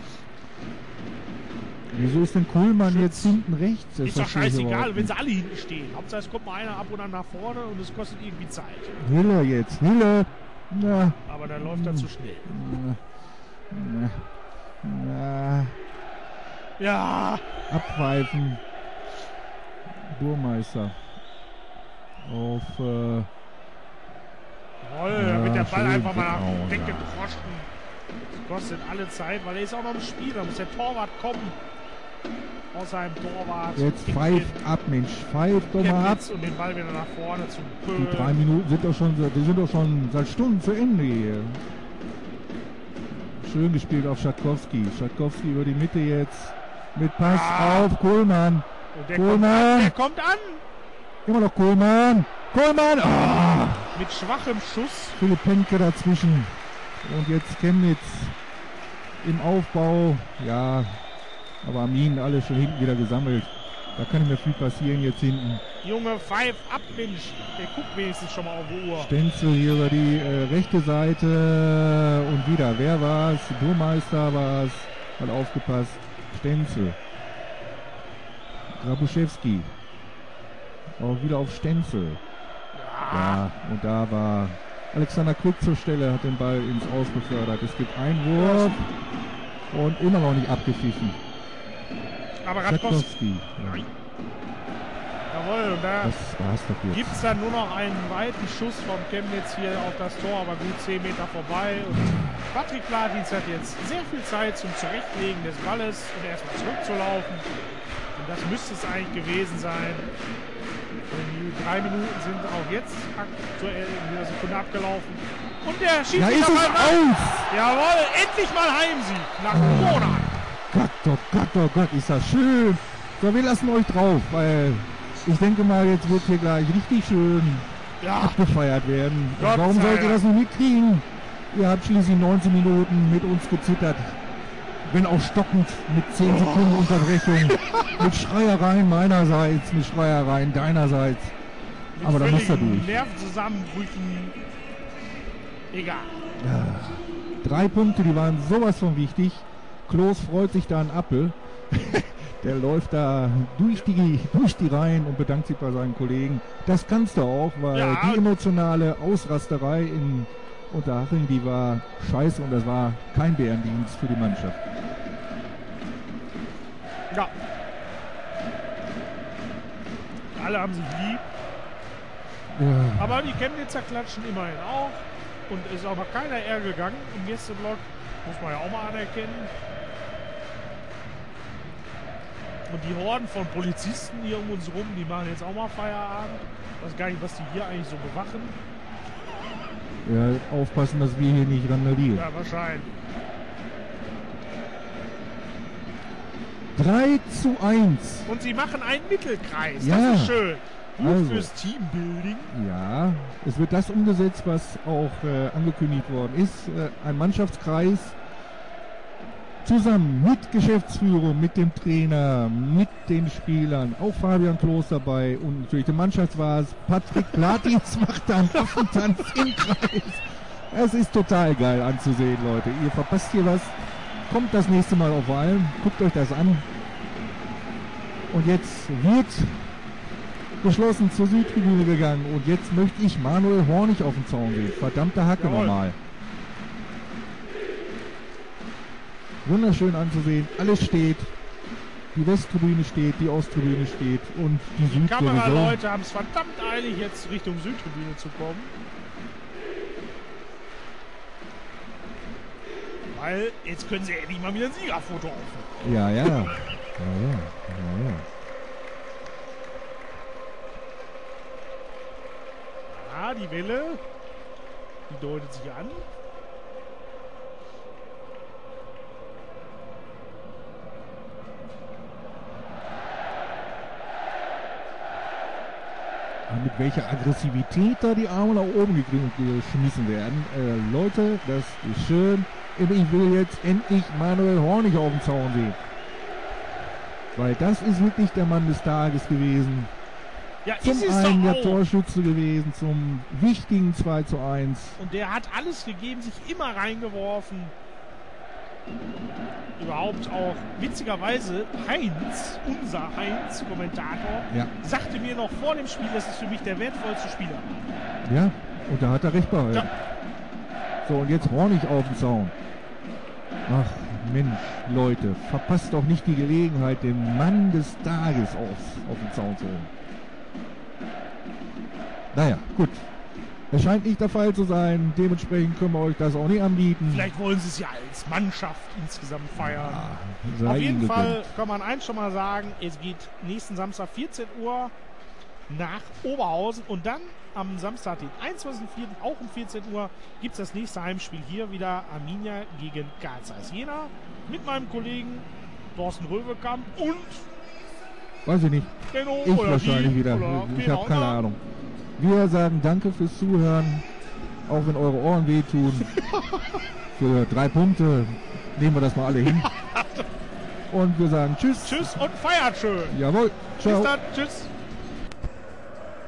Wieso ist denn Kohlmann Schütz. jetzt hinten rechts? Das Ist doch verstehe ich scheißegal, überhaupt wenn nicht. sie alle hinten stehen. Hauptsache es kommt mal einer ab und an nach vorne und es kostet irgendwie Zeit. Hille jetzt, Hille. Na, Aber dann läuft er zu schnell. na, na. Ja, Abpfeifen. Burmeister. Auf, äh, Jawohl, da Ja, wird der Ball schön einfach mal nach weghauen, weggedroschen. Das kostet alle Zeit, weil er ist auch noch im Spiel. Da muss der Torwart kommen. Aus seinem Torwart. jetzt Kriegt pfeift den ab, Mensch. Pfeift doch mal ab. Chemnitz und den Ball wieder nach vorne zu Die drei Böhl. Minuten sind doch schon, die sind doch schon seit Stunden zu Ende hier. Schön gespielt auf Schatkowski. Schatkowski über die Mitte jetzt. Mit Pass Ah. auf Kohlmann. Und der kommt Kohlmann. an, der kommt an! Immer noch Kohlmann. Kohlmann. Ah. Mit schwachem Schuss. Philipp Penke dazwischen. Und jetzt Chemnitz im Aufbau. Ja, aber Armin alle schon hinten wieder gesammelt. Da kann nicht mehr viel passieren jetzt hinten. Junge, pfeif ab, Mensch. Der guckt wenigstens schon mal auf die Uhr. Stenzel hier über die äh, rechte Seite und wieder. Wer war's? Burmeister war's. Hat aufgepasst. Stenzel. Grabuszewski. Auch wieder auf Stenzel. Ja. Ja, und da war Alexander Krug zur Stelle, hat den Ball ins Aus befördert. Es gibt Einwurf und immer noch nicht abgepfiffen. Aber Radkowski. Ja. Jawohl, und da Das war's doch jetzt. gibt es dann nur noch einen weiten Schuss vom Chemnitz hier auf das Tor, aber gut zehn Meter vorbei. Und Patrick Platins hat jetzt sehr viel Zeit zum Zurechtlegen des Balles und erstmal zurückzulaufen. Und das müsste es eigentlich gewesen sein. Und die drei Minuten sind auch jetzt aktuell in dieser Sekunde abgelaufen. Und der Da ist Schiedsrichter es mal aus! Jawohl, endlich mal Heimsieg nach Monaten. Gott, oh Gott, oh Gott, ist das schön. So, wir lassen euch drauf, weil ich denke mal, jetzt wird hier gleich richtig schön Ja, abgefeiert werden. Gott Warum sei sollt ihr Dank. das nicht mitkriegen? Ihr habt schließlich neunzehn Minuten mit uns gezittert. Wenn auch stockend mit zehn Sekunden Unterbrechung. Mit Schreiereien meinerseits, mit Schreiereien deinerseits. Aber da müsst ihr durch. Nervenzusammenbrüchen. Egal. Drei Punkte, die waren sowas von wichtig. Klos freut sich da an Appel. Der läuft da durch die, durch die Reihen und bedankt sich bei seinen Kollegen. Das kannst du auch, weil Ja. die emotionale Ausrasterei in Unterhaching, die war scheiße und das war kein Bärendienst für die Mannschaft. Ja. Alle haben sich lieb. Ja. Aber die Chemnitzer klatschen immerhin auch. Und ist auch noch keiner eher gegangen im Gästeblock. Muss man ja auch mal anerkennen. Und die Horden von Polizisten hier um uns rum, die machen jetzt auch mal Feierabend. Ich weiß gar nicht, was die hier eigentlich so bewachen. Ja, aufpassen, dass wir hier nicht randalieren. Ja, wahrscheinlich. drei zu eins. Und sie machen einen Mittelkreis. Ja. Das ist schön. Gut Also. fürs Teambuilding. Ja, es wird das umgesetzt, was auch äh, angekündigt worden ist. Äh, ein Mannschaftskreis zusammen mit Geschäftsführung, mit dem Trainer, mit den Spielern, auch Fabian Klos dabei und natürlich der Mannschaftswart Patrick Platins macht da einen Affentanz im Kreis. Es ist total geil anzusehen, Leute. Ihr verpasst hier was. Kommt das nächste Mal auf Walm, guckt euch das an. Und jetzt wird geschlossen zur Südtribüne gegangen und jetzt möchte ich Manuel Hornig auf den Zaun sehen. Verdammte Hacke Jawohl. nochmal. Wunderschön anzusehen. Alles steht. Die Westtribüne steht, die Osttribüne steht und die Die Süd sowieso. Kameraleute haben es verdammt eilig, jetzt Richtung Südtribüne zu kommen. Weil jetzt können sie endlich mal wieder ein Siegerfoto aufnehmen. Ja, ja. Ja, ja. Ja, ja. Ja, die Welle, die deutet sich an. Mit welcher Aggressivität da die Arme nach oben gekrie- geschmissen werden. Äh, Leute, das ist schön. Ich will jetzt endlich Manuel Hornig auf dem Zaun sehen. Weil das ist wirklich der Mann des Tages gewesen. Ja, Zum ist es einen doch der auch. Torschütze gewesen, zum wichtigen zwei zu eins. Und der hat alles gegeben, sich immer reingeworfen. Überhaupt auch, witzigerweise, Heinz, unser Heinz, Kommentator, Ja. sagte mir noch vor dem Spiel, das ist für mich der wertvollste Spieler. Ja, und da hat er recht behalten. Ja. So, und jetzt Hornig auf dem Zaun. Ach, Mensch, Leute, verpasst doch nicht die Gelegenheit, den Mann des Tages auf, auf den Zaun zu holen. Naja, gut. Es scheint nicht der Fall zu sein. Dementsprechend können wir euch das auch nicht anbieten. Vielleicht wollen sie es ja als Mannschaft insgesamt feiern. Ah, sei Auf ihnen jeden gegönnt. Fall kann man eins schon mal sagen, es geht nächsten Samstag vierzehn Uhr nach Oberhausen und dann am Samstag, den einundzwanzigsten vierten auch um vierzehn Uhr, gibt es das nächste Heimspiel hier wieder, Arminia gegen Karl Zeiss Jena, mit meinem Kollegen Thorsten Röwekamp und Weiß ich nicht. Benno Ich oder wahrscheinlich die, wieder. oder Ich wen habe auch keine immer. Ahnung. Wir sagen danke fürs Zuhören. Auch wenn eure Ohren wehtun. Für drei Punkte nehmen wir das mal alle hin. Und wir sagen Tschüss. Tschüss und feiert schön. Jawohl. Ciao. Bis dann. Tschüss.